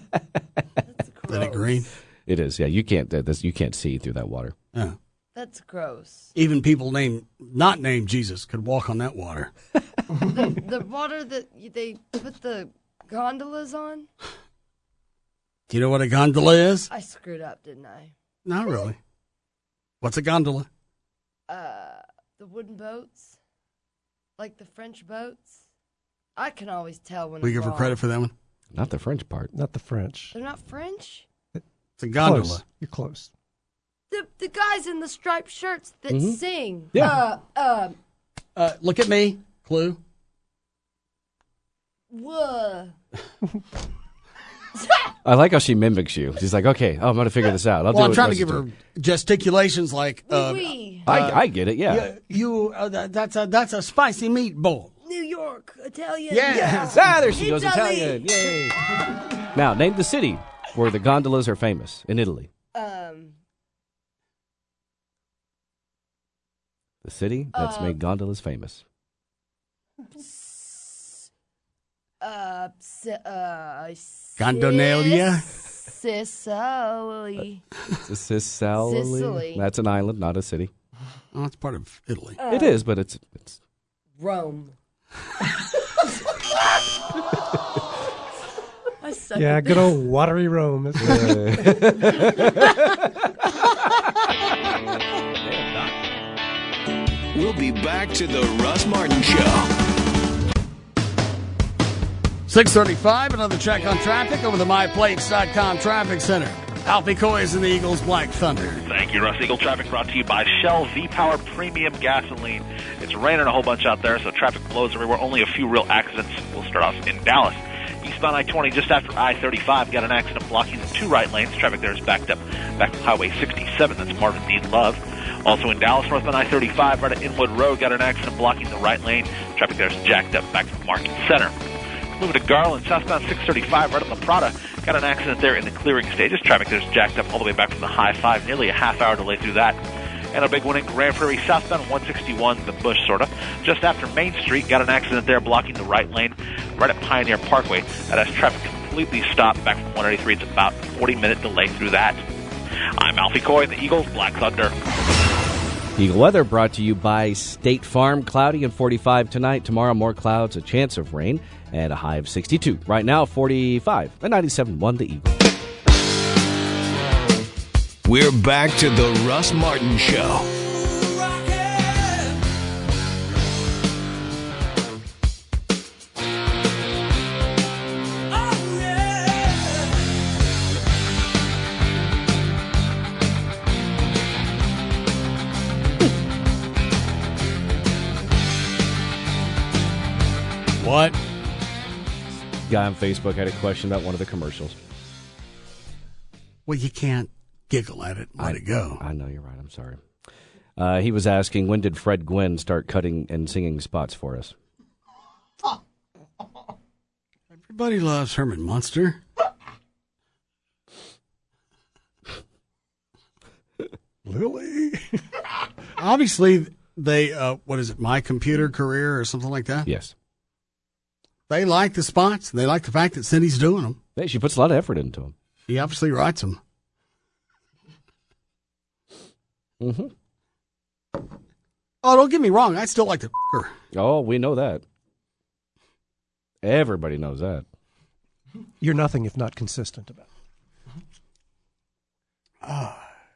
it green? It is, yeah. You can't see through that water. Yeah. That's gross. Even people not named Jesus could walk on that water. The water that they put the gondolas on? Do you know what a gondola is? I screwed up, didn't I? Not really. What's a gondola? The wooden boats. Like the French boats. I can always tell when We I'm give her wrong. credit for that one? Not the French part. Not the French. They're not French? It's a gondola. Close. You're close. The guys in the striped shirts that sing. Yeah. Look at me. Clue. Whoa. I like how she mimics you. She's like, okay, I'm going to figure this out. I'm trying to give her gesticulations like. I get it, yeah. That's a spicy meatball. New York, Italian. Yes. Ah, there she goes, Italy. Italian. Yay. Now, name the city where the gondolas are famous in Italy. The city that's made gondolas famous. Gondola? Sicily. Sicily. That's an island, not a city. Oh, it's part of Italy. It is, but it's Rome. I suck Yeah, at good this. old watery Rome. We'll be back to the Russ Martin Show. 6:35, another check on traffic over the MyPlates.com traffic center. Alfie Coy is in the Eagles Black Thunder. Thank you, Russ. Eagle traffic brought to you by Shell V-Power Premium Gasoline. It's raining a whole bunch out there, so traffic blows everywhere. Only a few real accidents. We'll start off in Dallas. Eastbound I-20 just after I-35. Got an accident blocking the two right lanes. Traffic there is backed up back to Highway 67. That's Marvin Dean Love. Also in Dallas, northbound I-35, right at Inwood Road. Got an accident blocking the right lane. Traffic there is jacked up back to Market Center. Moving to Garland, southbound 635, right at La Prada. Got an accident there in the clearing stages. Traffic there's jacked up all the way back from the high 5, nearly a half-hour delay through that. And a big one in Grand Prairie, southbound 161, the Bush, sort of. Just after Main Street, got an accident there blocking the right lane, right at Pioneer Parkway. That has traffic completely stopped back from 183. It's about a 40-minute delay through that. I'm Alfie Coy in the Eagles Black Thunder. Eagle weather brought to you by State Farm. Cloudy and 45 tonight. Tomorrow, more clouds, a chance of rain, and a high of 62. Right now, 45 and 97.1 the Eagle. We're back to the Russ Martin Show. What? Guy on Facebook had a question about one of the commercials. Well, you can't giggle at it and let it go. I know, you're right. I'm sorry. He was asking, when did Fred Gwynn start cutting and singing spots for us? Everybody loves Herman Munster. Lily. Obviously, they, what is it, My Computer Career or something like that? Yes. They like the spots. They like the fact that Cindy's doing them. Hey, she puts a lot of effort into them. She obviously writes them. Mm-hmm. Oh, don't get me wrong. I still like to her. Oh, we know that. Everybody knows that. You're nothing if not consistent about it.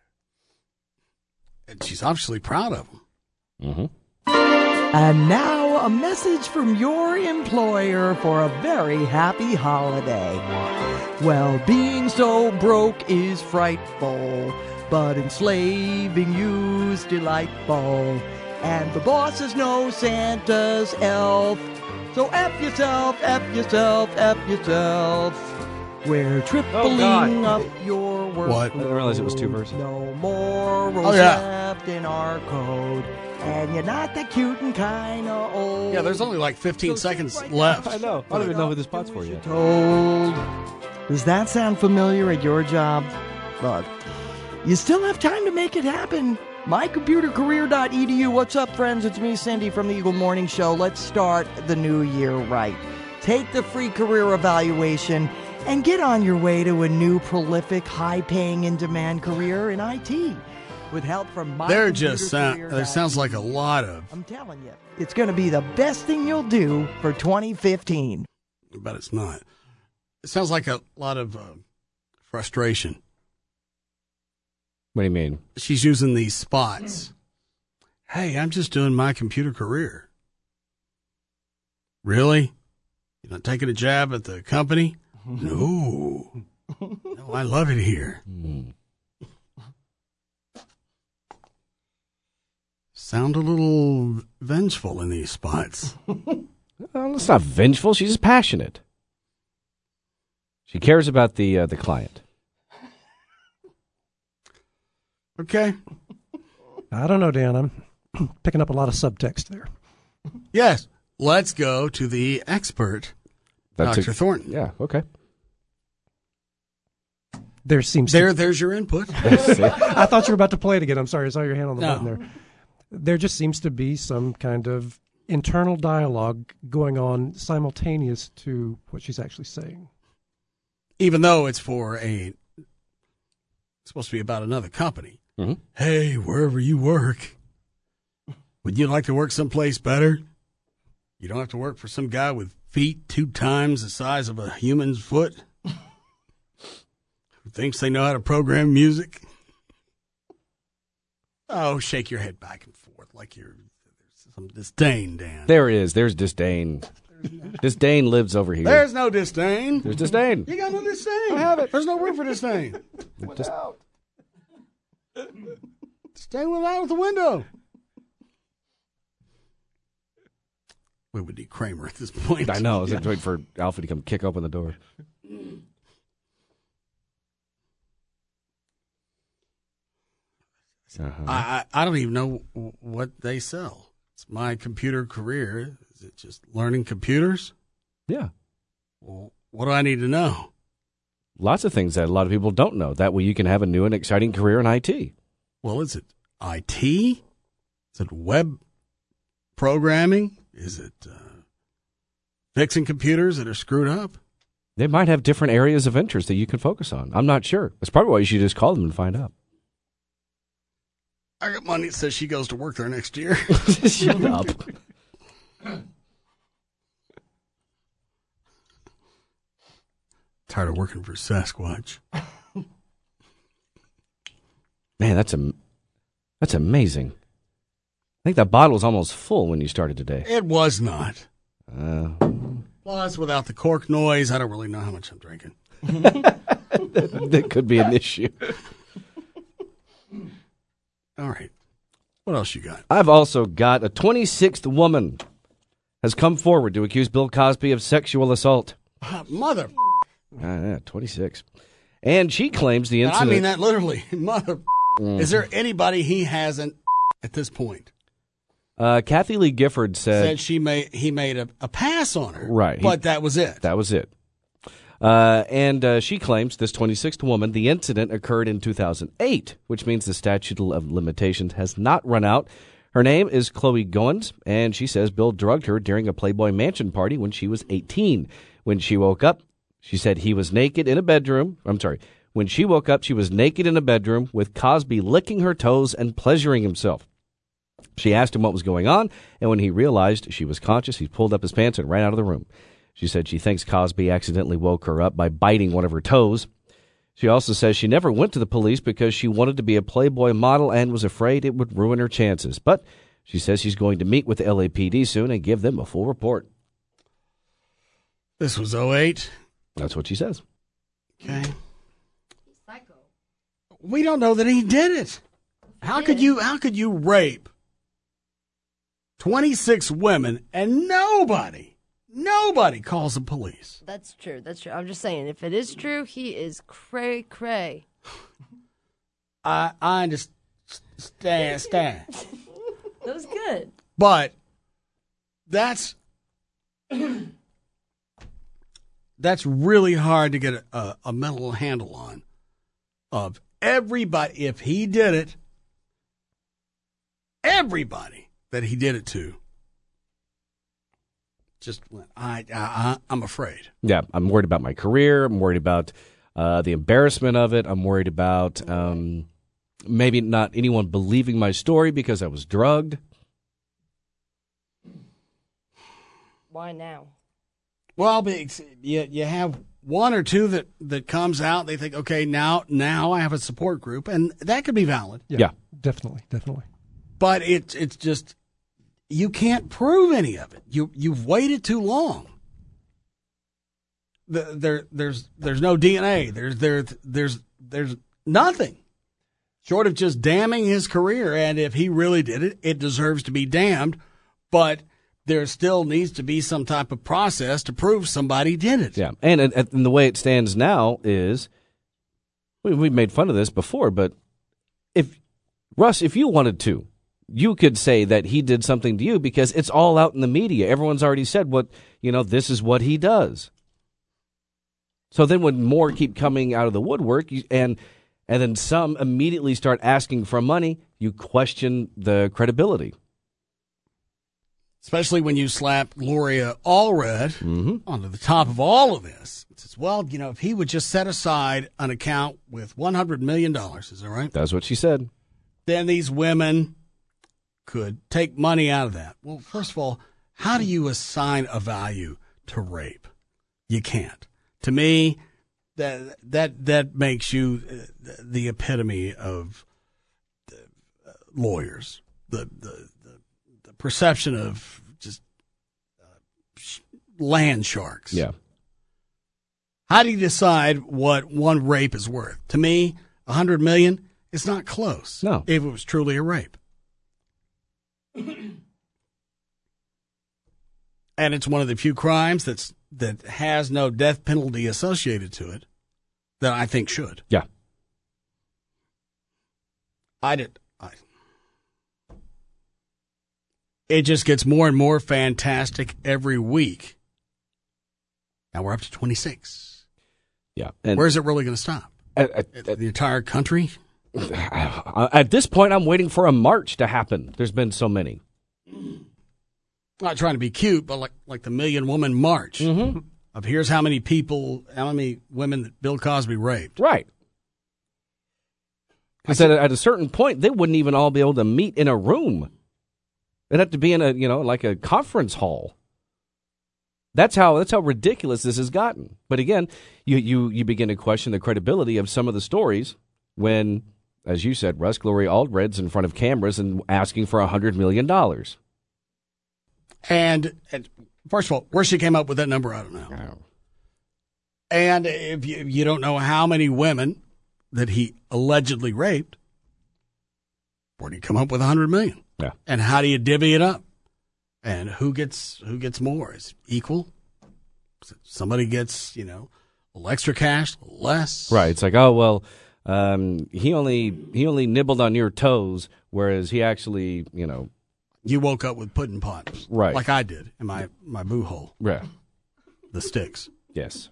And she's obviously proud of them. Mm-hmm. And now a message from your employer for a very happy holiday. Well, being so broke is frightful, but enslaving you's delightful. And the bosses know Santa's elf, so F yourself, F yourself, F yourself. We're tripling up your work. What? I didn't realize it was two verses. No more rows left in our code. And you're not that cute and kind of old. Yeah, there's only like 15 seconds left. I know. I don't even know who this spot's for yet. Told. Does that sound familiar at your job? Look, you still have time to make it happen. MyComputerCareer.edu. What's up, friends? It's me, Cindy, from the Eagle Morning Show. Let's start the new year right. Take the free career evaluation and get on your way to a new, prolific, high-paying, in-demand career in IT. With help from there sounds like a lot of. I'm telling you, it's going to be the best thing you'll do for 2015. But it's not. It sounds like a lot of frustration. What do you mean? She's using these spots. Hey, I'm just doing My Computer Career. Really? You're not taking a jab at the company? No. No, I love it here. Sound a little vengeful in these spots. Well, it's not vengeful. She's just passionate. She cares about the client. Okay. I don't know, Dan. I'm picking up a lot of subtext there. Yes. Let's go to the expert, Dr. Thornton. Yeah, okay. There's your input. I thought you were about to play it again. I'm sorry. I saw your hand on the button there. There just seems to be some kind of internal dialogue going on simultaneous to what she's actually saying. Even though it's it's supposed to be about another company. Mm-hmm. Hey, wherever you work, would you like to work someplace better? You don't have to work for some guy with feet 2 times the size of a human's foot who thinks they know how to program music. Oh, shake your head back and forth like there's some disdain, Dan. There's disdain. Disdain lives over here. There's no disdain. There's disdain. You got no disdain. I have it. There's no room for disdain. Disdain went out the window. We would need Kramer at this point. I know. I was waiting for Alfie to come kick open the door. I don't even know what they sell. It's my computer career. Is it just learning computers? Yeah. Well, what do I need to know? Lots of things that a lot of people don't know. That way you can have a new and exciting career in IT. Well, is it IT? Is it web programming? Is it fixing computers that are screwed up? They might have different areas of interest that you can focus on. I'm not sure. That's probably why you should just call them and find out. I got money that says she goes to work there next year. Shut up. Tired of working for Sasquatch. Man, that's amazing. I think that bottle was almost full when you started today. It was not. Plus, without the cork noise, I don't really know how much I'm drinking. That could be an issue. All right. What else you got? I've also got a 26th woman has come forward to accuse Bill Cosby of sexual assault. Mother. 26. And she claims the incident. I mean that literally. Mother. Is there anybody he hasn't at this point? Kathy Lee Gifford said he made a pass on her. Right. But that was it. That was it. And she claims, this 26th woman, the incident occurred in 2008, which means the statute of limitations has not run out. Her name is Chloe Goins, and she says Bill drugged her during a Playboy Mansion party when she was 18. When she woke up, she said he was naked in a bedroom. When she woke up, she was naked in a bedroom with Cosby licking her toes and pleasuring himself. She asked him what was going on, and when he realized she was conscious, he pulled up his pants and ran out of the room. She said she thinks Cosby accidentally woke her up by biting one of her toes. She also says she never went to the police because she wanted to be a Playboy model and was afraid it would ruin her chances. But she says she's going to meet with the LAPD soon and give them a full report. This was 2008? That's what she says. Okay. We don't know that he did it. How could you rape 26 women and nobody calls the police? That's true. I'm just saying, if it is true, he is cray cray. I understand. That was good. But that's really hard to get a mental handle on. Of everybody, if he did it, everybody that he did it to. I'm afraid. Yeah, I'm worried about my career. I'm worried about the embarrassment of it. I'm worried about maybe not anyone believing my story because I was drugged. Why now? Well, you have one or two that comes out. They think, okay, now I have a support group, and that could be valid. Yeah. Definitely. But it's just, you can't prove any of it. You've waited too long. There's no DNA. There's nothing short of just damning his career. And if he really did it, it deserves to be damned. But there still needs to be some type of process to prove somebody did it. Yeah, and the way it stands now is, we've made fun of this before, but if you wanted to, you could say that he did something to you because it's all out in the media. Everyone's already said this is what he does. So then when more keep coming out of the woodwork and then some immediately start asking for money, you question the credibility. Especially when you slap Gloria Allred onto the top of all of this. It says, well, if he would just set aside an account with $100 million, is that right? That's what she said. Then these women could take money out of that. Well, first of all, how do you assign a value to rape? You can't. To me, that makes you the epitome of lawyers. The perception of just land sharks. Yeah. How do you decide what one rape is worth? To me, $100 million is not close. No. If it was truly a rape. And it's one of the few crimes that has no death penalty associated to it that I think should. Yeah. It just gets more and more fantastic every week. Now we're up to 26. Yeah. And where's it really going to stop? The entire country? At this point, I'm waiting for a march to happen. There's been so many. Not trying to be cute, but like the Million Woman March. Mm-hmm. Of here's how many women that Bill Cosby raped. Right. I said at a certain point, they wouldn't even all be able to meet in a room. It'd have to be in like a conference hall. That's how ridiculous this has gotten. But again, you begin to question the credibility of some of the stories when, as you said, Russ Glory Allred's in front of cameras and asking for $100 million. And first of all, where she came up with that number, I don't know. And if you don't know how many women that he allegedly raped, where do you come up with $100 million? Yeah. And how do you divvy it up? And who gets more? Is it equal? Somebody gets, a little extra cash, a little less. Right. It's like, oh well, he only nibbled on your toes, whereas he actually, You woke up with pudding pots. Right. Like I did in my boo hole. Yeah. The sticks. Yes.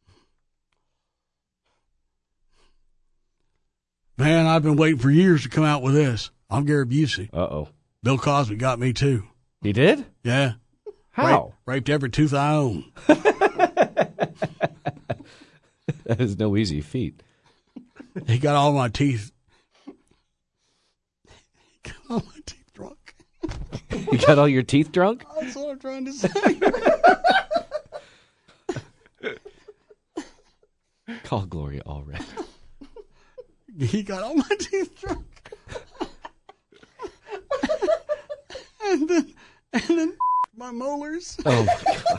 Man, I've been waiting for years to come out with this. I'm Gary Busey. Uh-oh. Bill Cosby got me, too. He did? Yeah. How? Raped every tooth I own. That is no easy feat. He got all my teeth. He got all my teeth drunk. You got all your teeth drunk? That's what I'm trying to say. Call Gloria Allred. He got all my teeth drunk. and then my molars. Oh, my God.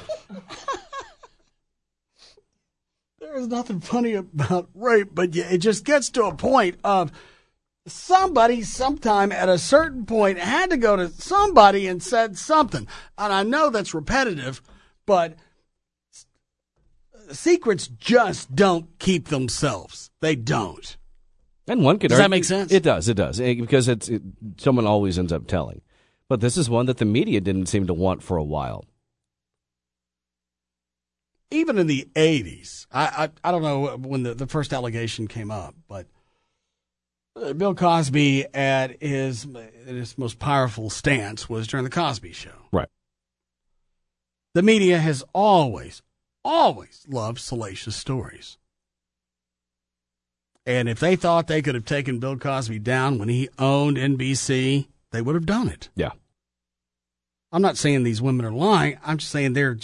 There is nothing funny about rape, but it just gets to a point of somebody sometime at a certain point had to go to somebody and said something. And I know that's repetitive, but secrets just don't keep themselves. They don't. And one could Does argue, that make sense? It does, because someone always ends up telling. But this is one that the media didn't seem to want for a while. Even in the 80s, I don't know when the first allegation came up, but Bill Cosby at his most powerful stance was during the Cosby Show. Right. The media has always loved salacious stories. And if they thought they could have taken Bill Cosby down when he owned NBC, they would have done it. Yeah. I'm not saying these women are lying. I'm just saying they're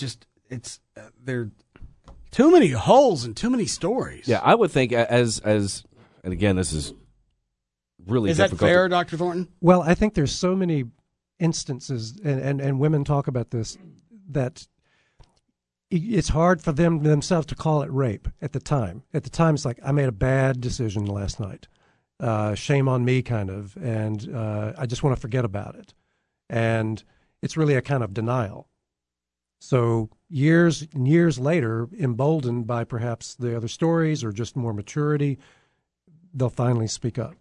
too many holes and too many stories. Yeah, I would think as and again, this is really Is that difficult. fair, Dr. Thornton? Well, I think there's so many instances, and women talk about this, that it's hard for them themselves to call it rape at the time. At the time, it's like, I made a bad decision last night. Shame on me, kind of, and I just want to forget about it. And it's really a kind of denial. So years and years later, emboldened by perhaps the other stories or just more maturity, they'll finally speak up.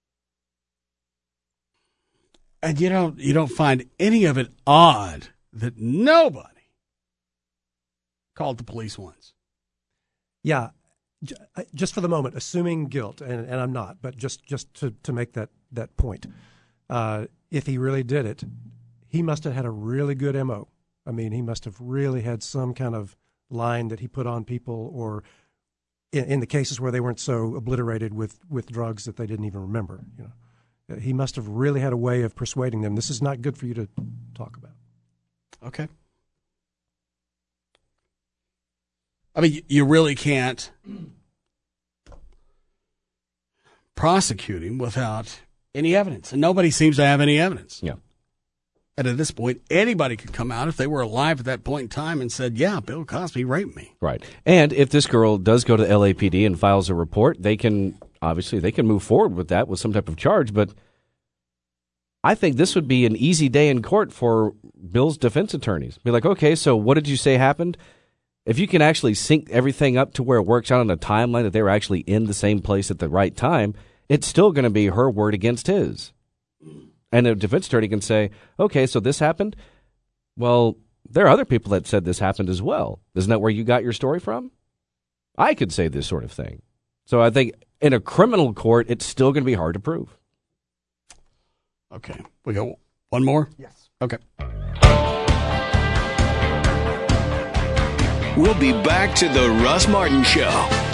And you don't find any of it odd that nobody called the police once. Yeah, just for the moment, assuming guilt, and I'm not, but just to make that point, if he really did it, he must have had a really good MO. I mean, he must have really had some kind of line that he put on people, or in the cases where they weren't so obliterated with drugs that they didn't even remember. He must have really had a way of persuading them, this is not good for you to talk about. Okay. I mean, you really can't prosecute him without any evidence, and nobody seems to have any evidence. Yeah. And at this point, anybody could come out if they were alive at that point in time and said, yeah, Bill Cosby raped me. Right. And if this girl does go to LAPD and files a report, they can move forward with that with some type of charge. But I think this would be an easy day in court for Bill's defense attorneys. Be like, okay, so what did you say happened? If you can actually sync everything up to where it works out on a timeline that they were actually in the same place at the right time, it's still going to be her word against his. And a defense attorney can say, okay, so this happened? Well, there are other people that said this happened as well. Isn't that where you got your story from? I could say this sort of thing. So I think in a criminal court, it's still going to be hard to prove. Okay. We got one more? Yes. Okay. We'll be back to the Russ Martin Show.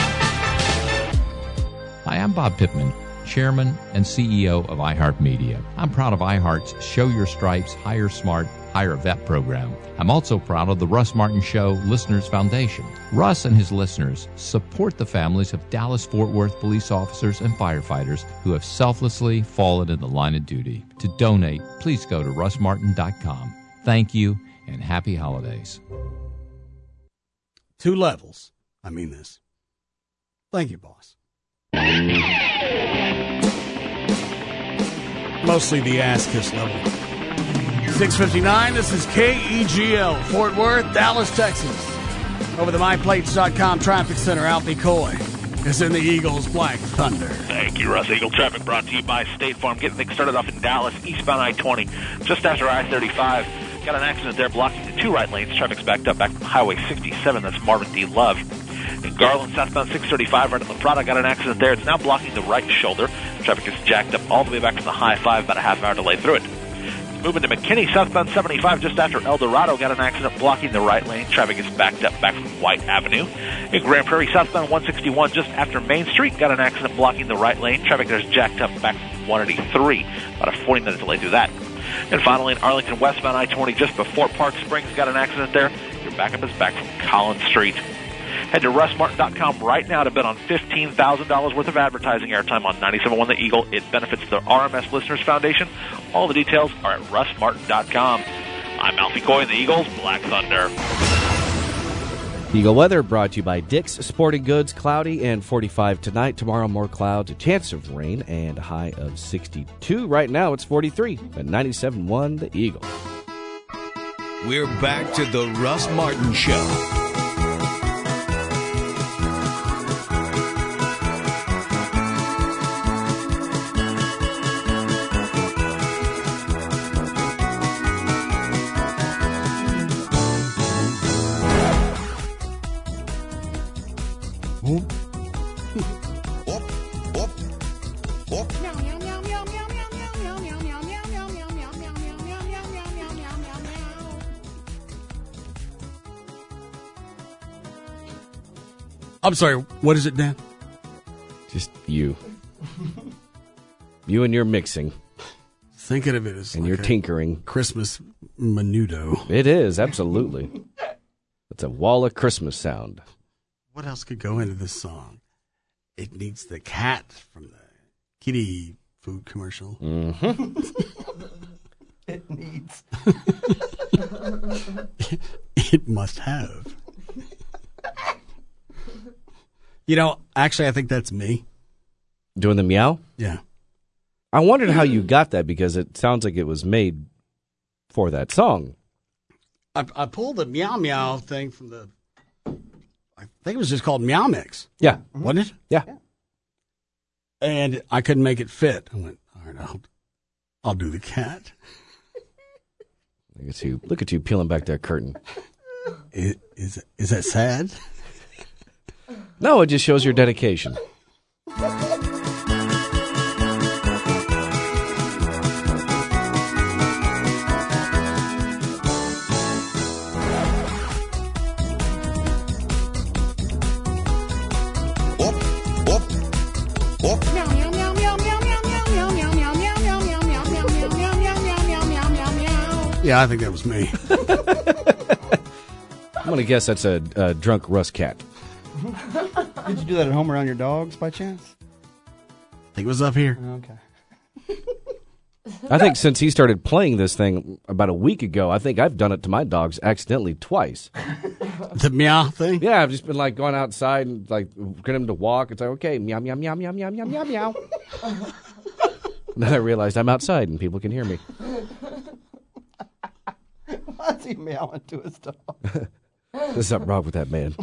Hi, I'm Bob Pittman, Chairman and CEO of iHeartMedia. I'm proud of iHeart's Show Your Stripes, Hire Smart, Hire Vet program. I'm also proud of the Russ Martin Show Listeners Foundation. Russ and his listeners support the families of Dallas-Fort Worth police officers and firefighters who have selflessly fallen in the line of duty. To donate, please go to russmartin.com. Thank you and happy holidays. 2 levels. I mean this. Thank you, boss. Mostly the ass kiss level. 6:59, this is KEGL, Fort Worth, Dallas, Texas. Over the MyPlates.com traffic center, Alfie Coy is in the Eagles Black Thunder. Thank you, Russ. Eagle traffic brought to you by State Farm. Getting things started off in Dallas, eastbound I-20, just after I-35. Got an accident there blocking the 2 right lanes. Traffic's backed up back from Highway 67. That's Marvin D. Love. In Garland, southbound 635, right at La Prada, got an accident there. It's now blocking the right shoulder. Traffic is jacked up all the way back from the High-5, about a half-hour delay through it. Moving to McKinney, southbound 75, just after El Dorado, got an accident blocking the right lane. Traffic is backed up back from White Avenue. In Grand Prairie, southbound 161, just after Main Street, got an accident blocking the right lane. Traffic there is jacked up back from 183, about a 40-minute delay through that. And finally, in Arlington, westbound I-20, just before Park Springs, got an accident there. Your backup is back from Collins Street. Head to RussMartin.com right now to bid on $15,000 worth of advertising airtime on 97.1 The Eagle. It benefits the RMS Listeners Foundation. All the details are at RussMartin.com. I'm Alfie Coy in the Eagles Black Thunder. Eagle weather brought to you by Dick's Sporting Goods. Cloudy and 45 tonight. Tomorrow, more clouds, a chance of rain, and a high of 62. Right now, it's 43 at 97.1 The Eagle. We're back to the Russ Martin Show. I'm sorry, what is it, Dan? Just you. You and your mixing. Thinking of it as and like your tinkering. Christmas menudo. It is, absolutely. It's a wall of Christmas sound. What else could go into this song? It needs the cat from the kitty food commercial. Mm-hmm. It needs. It must have. You know, actually, I think that's me. Doing the meow? Yeah. I wondered how you got that because it sounds like it was made for that song. I pulled the meow meow thing from the, I think it was just called Meow Mix. Yeah. Wasn't it? Yeah. And I couldn't make it fit. I went, all right, I'll do the cat. Look at you peeling back that curtain. Is that sad? No, it just shows your dedication. Yeah, I think that was me. I'm going to guess that's a drunk Russ cat. Did you do that at home around your dogs by chance? I think it was up here. Okay. I think since he started playing this thing about a week ago, I think I've done it to my dogs accidentally twice. The meow thing? Yeah, I've just been like going outside and like getting him to walk. It's like, okay, meow, meow, meow, meow, meow, meow, meow, meow. And then I realized I'm outside and people can hear me. Why is he meowing to his dog? There's something wrong with that man.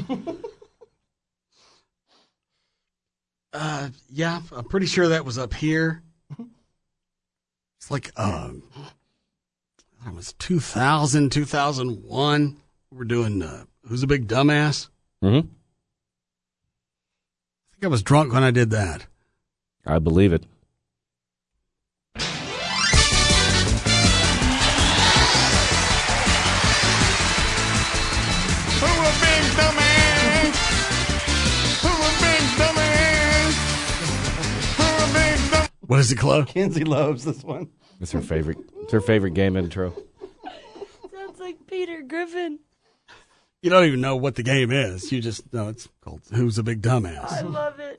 Yeah, I'm pretty sure that was up here. It's like, it was 2000, 2001. We're doing, Who's a Big Dumbass? Mm-hmm. I think I was drunk when I did that. I believe it. What is it, Chloe? Kenzie loves this one. It's her favorite. It's her favorite game intro. Sounds like Peter Griffin. You don't even know what the game is. You just know it's called Who's a Big Dumbass. I love it.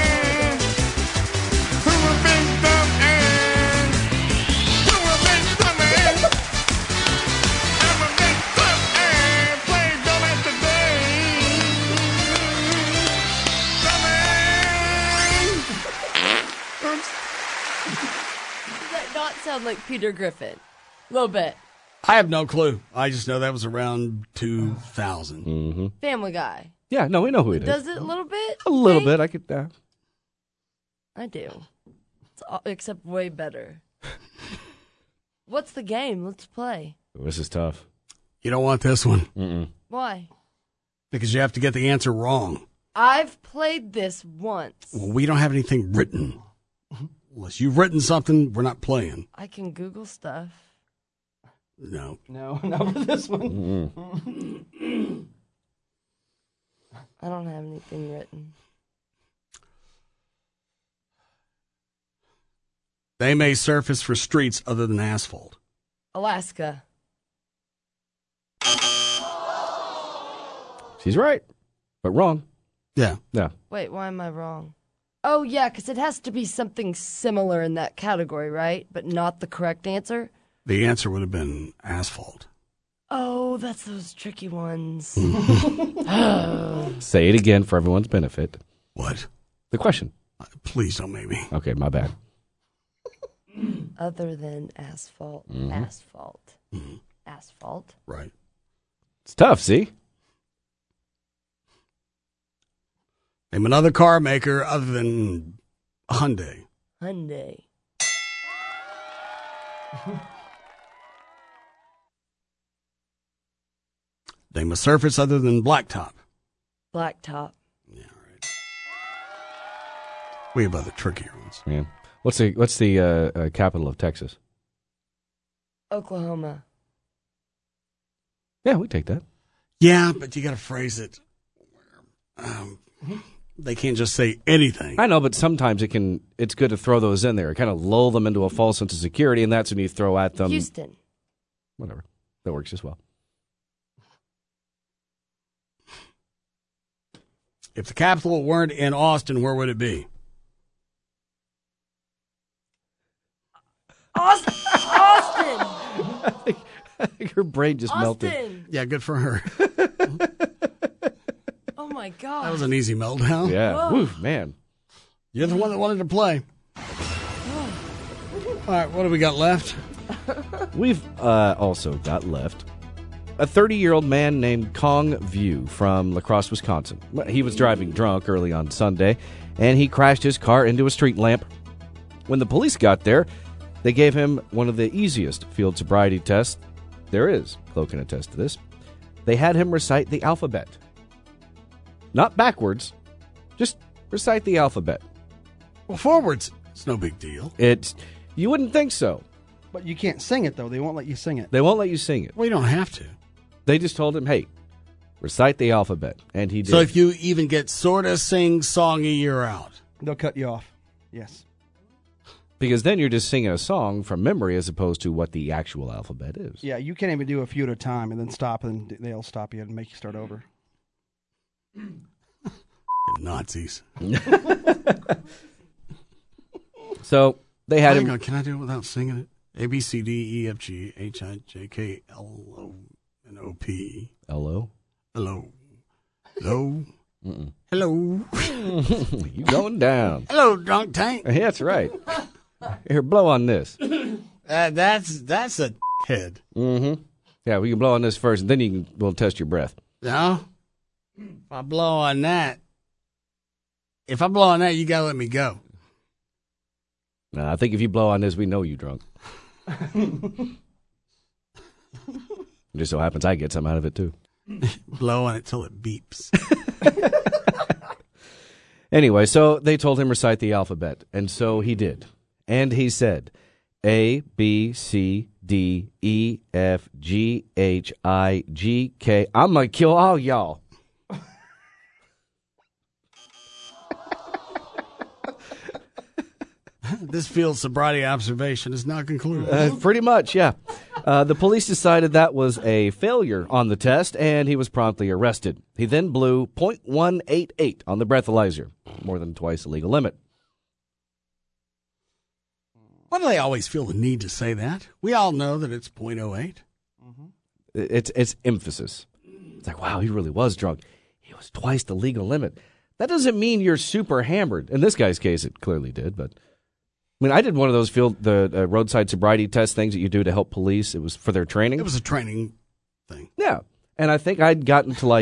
Sound like Peter Griffin. A little bit. I have no clue. I just know that was around 2000. Mm-hmm. Family Guy. Yeah, no, we know who it is. Does it a little bit? A little bit. I could. I do. Except way better. What's the game? Let's play. This is tough. You don't want this one. Mm-mm. Why? Because you have to get the answer wrong. I've played this once. Well, we don't have anything written. Unless you've written something, we're not playing. I can Google stuff. No. No, not for this one. I don't have anything written. They may surface for streets other than asphalt. Alaska. She's right, but wrong. Yeah. Yeah. Wait, why am I wrong? Oh, yeah, because it has to be something similar in that category, right? But not the correct answer? The answer would have been asphalt. Oh, that's those tricky ones. Say it again for everyone's benefit. What? The question. Please don't make me. Okay, my bad. Other than asphalt. Mm-hmm. Asphalt. Mm-hmm. Asphalt. Right. It's tough, see? Name another car maker other than Hyundai. Hyundai. Name a surface other than blacktop. Blacktop. We have other trickier ones. Yeah. What's the capital of Texas? Oklahoma. Yeah, we take that. Yeah, but you got to phrase it. They can't just say anything. I know, but sometimes it's good to throw those in there. Kind of lull them into a false sense of security, and that's when you throw at them. Houston. Whatever. That works as well. If the capital weren't in Austin, where would it be? Austin! I think her brain just melted. Austin! Yeah, good for her. Oh, my God. That was an easy meltdown. Yeah. Woo, man. You're the one that wanted to play. All right, what do we got left? We've also got left a 30-year-old man named Kong View from La Crosse, Wisconsin. He was driving drunk early on Sunday, and he crashed his car into a street lamp. When the police got there, they gave him one of the easiest field sobriety tests there is. Chloe can attest to this. They had him recite the alphabet. Not backwards, just recite the alphabet. Well, forwards, it's no big deal. You wouldn't think so. But you can't sing it, though. They won't let you sing it. They won't let you sing it. Well, you don't have to. They just told him, hey, recite the alphabet. And he did. So if you even get sort of sing-songy, you're out. They'll cut you off. Yes. Because then you're just singing a song from memory as opposed to what the actual alphabet is. Yeah, you can't even do a few at a time and then stop, and they'll stop you and make you start over. Nazis. So they had him. Can I do it without singing it? A, B, C, D, E, F, G, H, I, J, K, L, O, and O, P. Hello? Hello. Hello. Hello. You going down. Hello, drunk tank. Yeah, that's right. Here, blow on this. That's a head. Mm-hmm. Yeah, we can blow on this first, and then we'll test your breath. No? If I blow on that, you gotta let me go. No, I think if you blow on this, we know you drunk. Just so happens I get some out of it, too. Blow on it till it beeps. Anyway, so they told him recite the alphabet, and so he did. And he said, A, B, C, D, E, F, G, H, I, G, K. I'm going to kill all y'all. This field sobriety observation is now concluded. Pretty much, yeah. The police decided that was a failure on the test, and he was promptly arrested. He then blew .188 on the breathalyzer, more than twice the legal limit. Why do they always feel the need to say that? We all know that it's .08. It's emphasis. It's like, wow, he really was drunk. He was twice the legal limit. That doesn't mean you're super hammered. In this guy's case, it clearly did, but... I mean, I did one of those the roadside sobriety test things that you do to help police. It was for their training. It was a training thing. Yeah. And I think I'd gotten to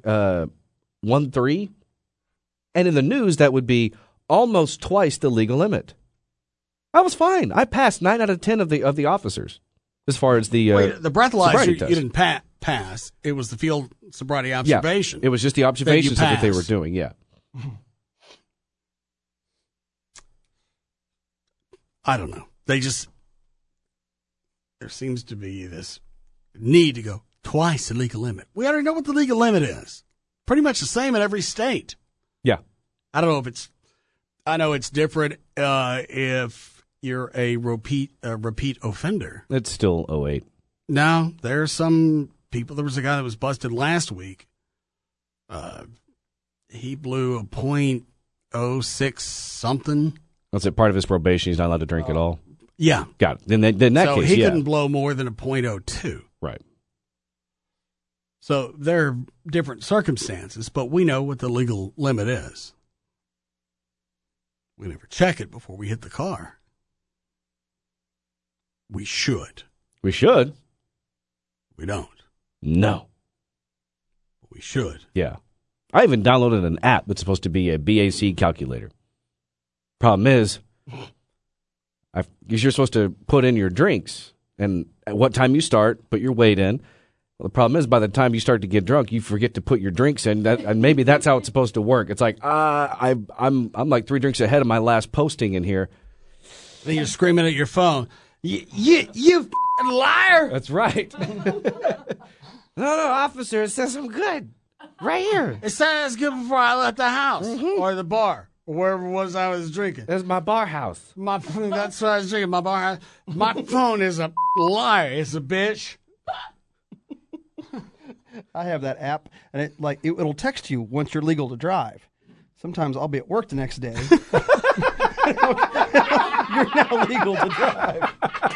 1.3. And in the news, that would be almost twice the legal limit. I was fine. I passed 9 out of 10 of the officers as far as the the breathalyzer, you test. didn't pass. It was the field sobriety observation. Yeah, it was just the observations that they were doing, yeah. I don't know. There seems to be this need to go twice the legal limit. We already know what the legal limit is. Pretty much the same in every state. Yeah. I don't know if I know it's different if you're a repeat offender. It's still 08. No, there are some people. There was a guy that was busted last week. He blew a .06 something. That's it. Part of his probation, he's not allowed to drink at all. Yeah. Got it. In that case, he couldn't blow more than a .02. Right. So there are different circumstances, but we know what the legal limit is. We never check it before we hit the car. We should. We should. We don't. No. We should. Yeah. I even downloaded an app that's supposed to be a BAC calculator. Problem is, you're supposed to put in your drinks and at what time you start, put your weight in. Well, the problem is, by the time you start to get drunk, you forget to put your drinks in. And maybe that's how it's supposed to work. It's like I'm like 3 drinks ahead of my last posting in here. Then you're screaming at your phone. You liar! That's right. No, officer, it says I'm good. Right here. It says good before I left the house or the bar. Wherever it was I was drinking. That's my bar house. That's what I was drinking, my bar house. My phone is a liar. It's a bitch. I have that app, and it'll text you once you're legal to drive. Sometimes I'll be at work the next day. You're now legal to drive.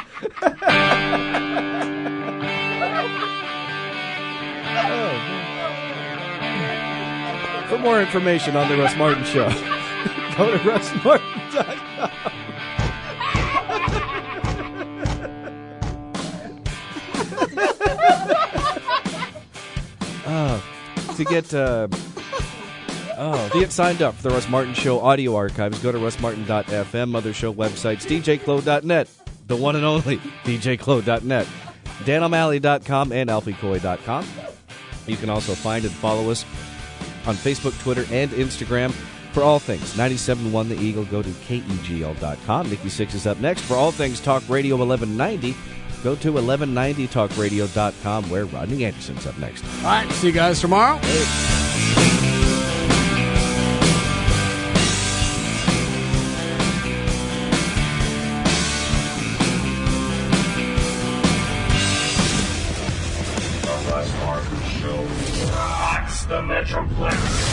For more information on The Russ Martin Show, go to russmartin.com. To get signed up for the Russ Martin Show audio archives, go to russmartin.fm, Mother Show websites, djclo.net, the one and only djclo.net, danO'Malley.com, and alfiecoy.com. You can also find and follow us on Facebook, Twitter, and Instagram. For all things 97.1 The Eagle, go to KEGL.com. Nikki Sixx is up next. For all things Talk Radio 1190, go to 1190talkradio.com, where Rodney Anderson's up next. All right, see you guys tomorrow. The Russ Martin Show rocks the Metroplex.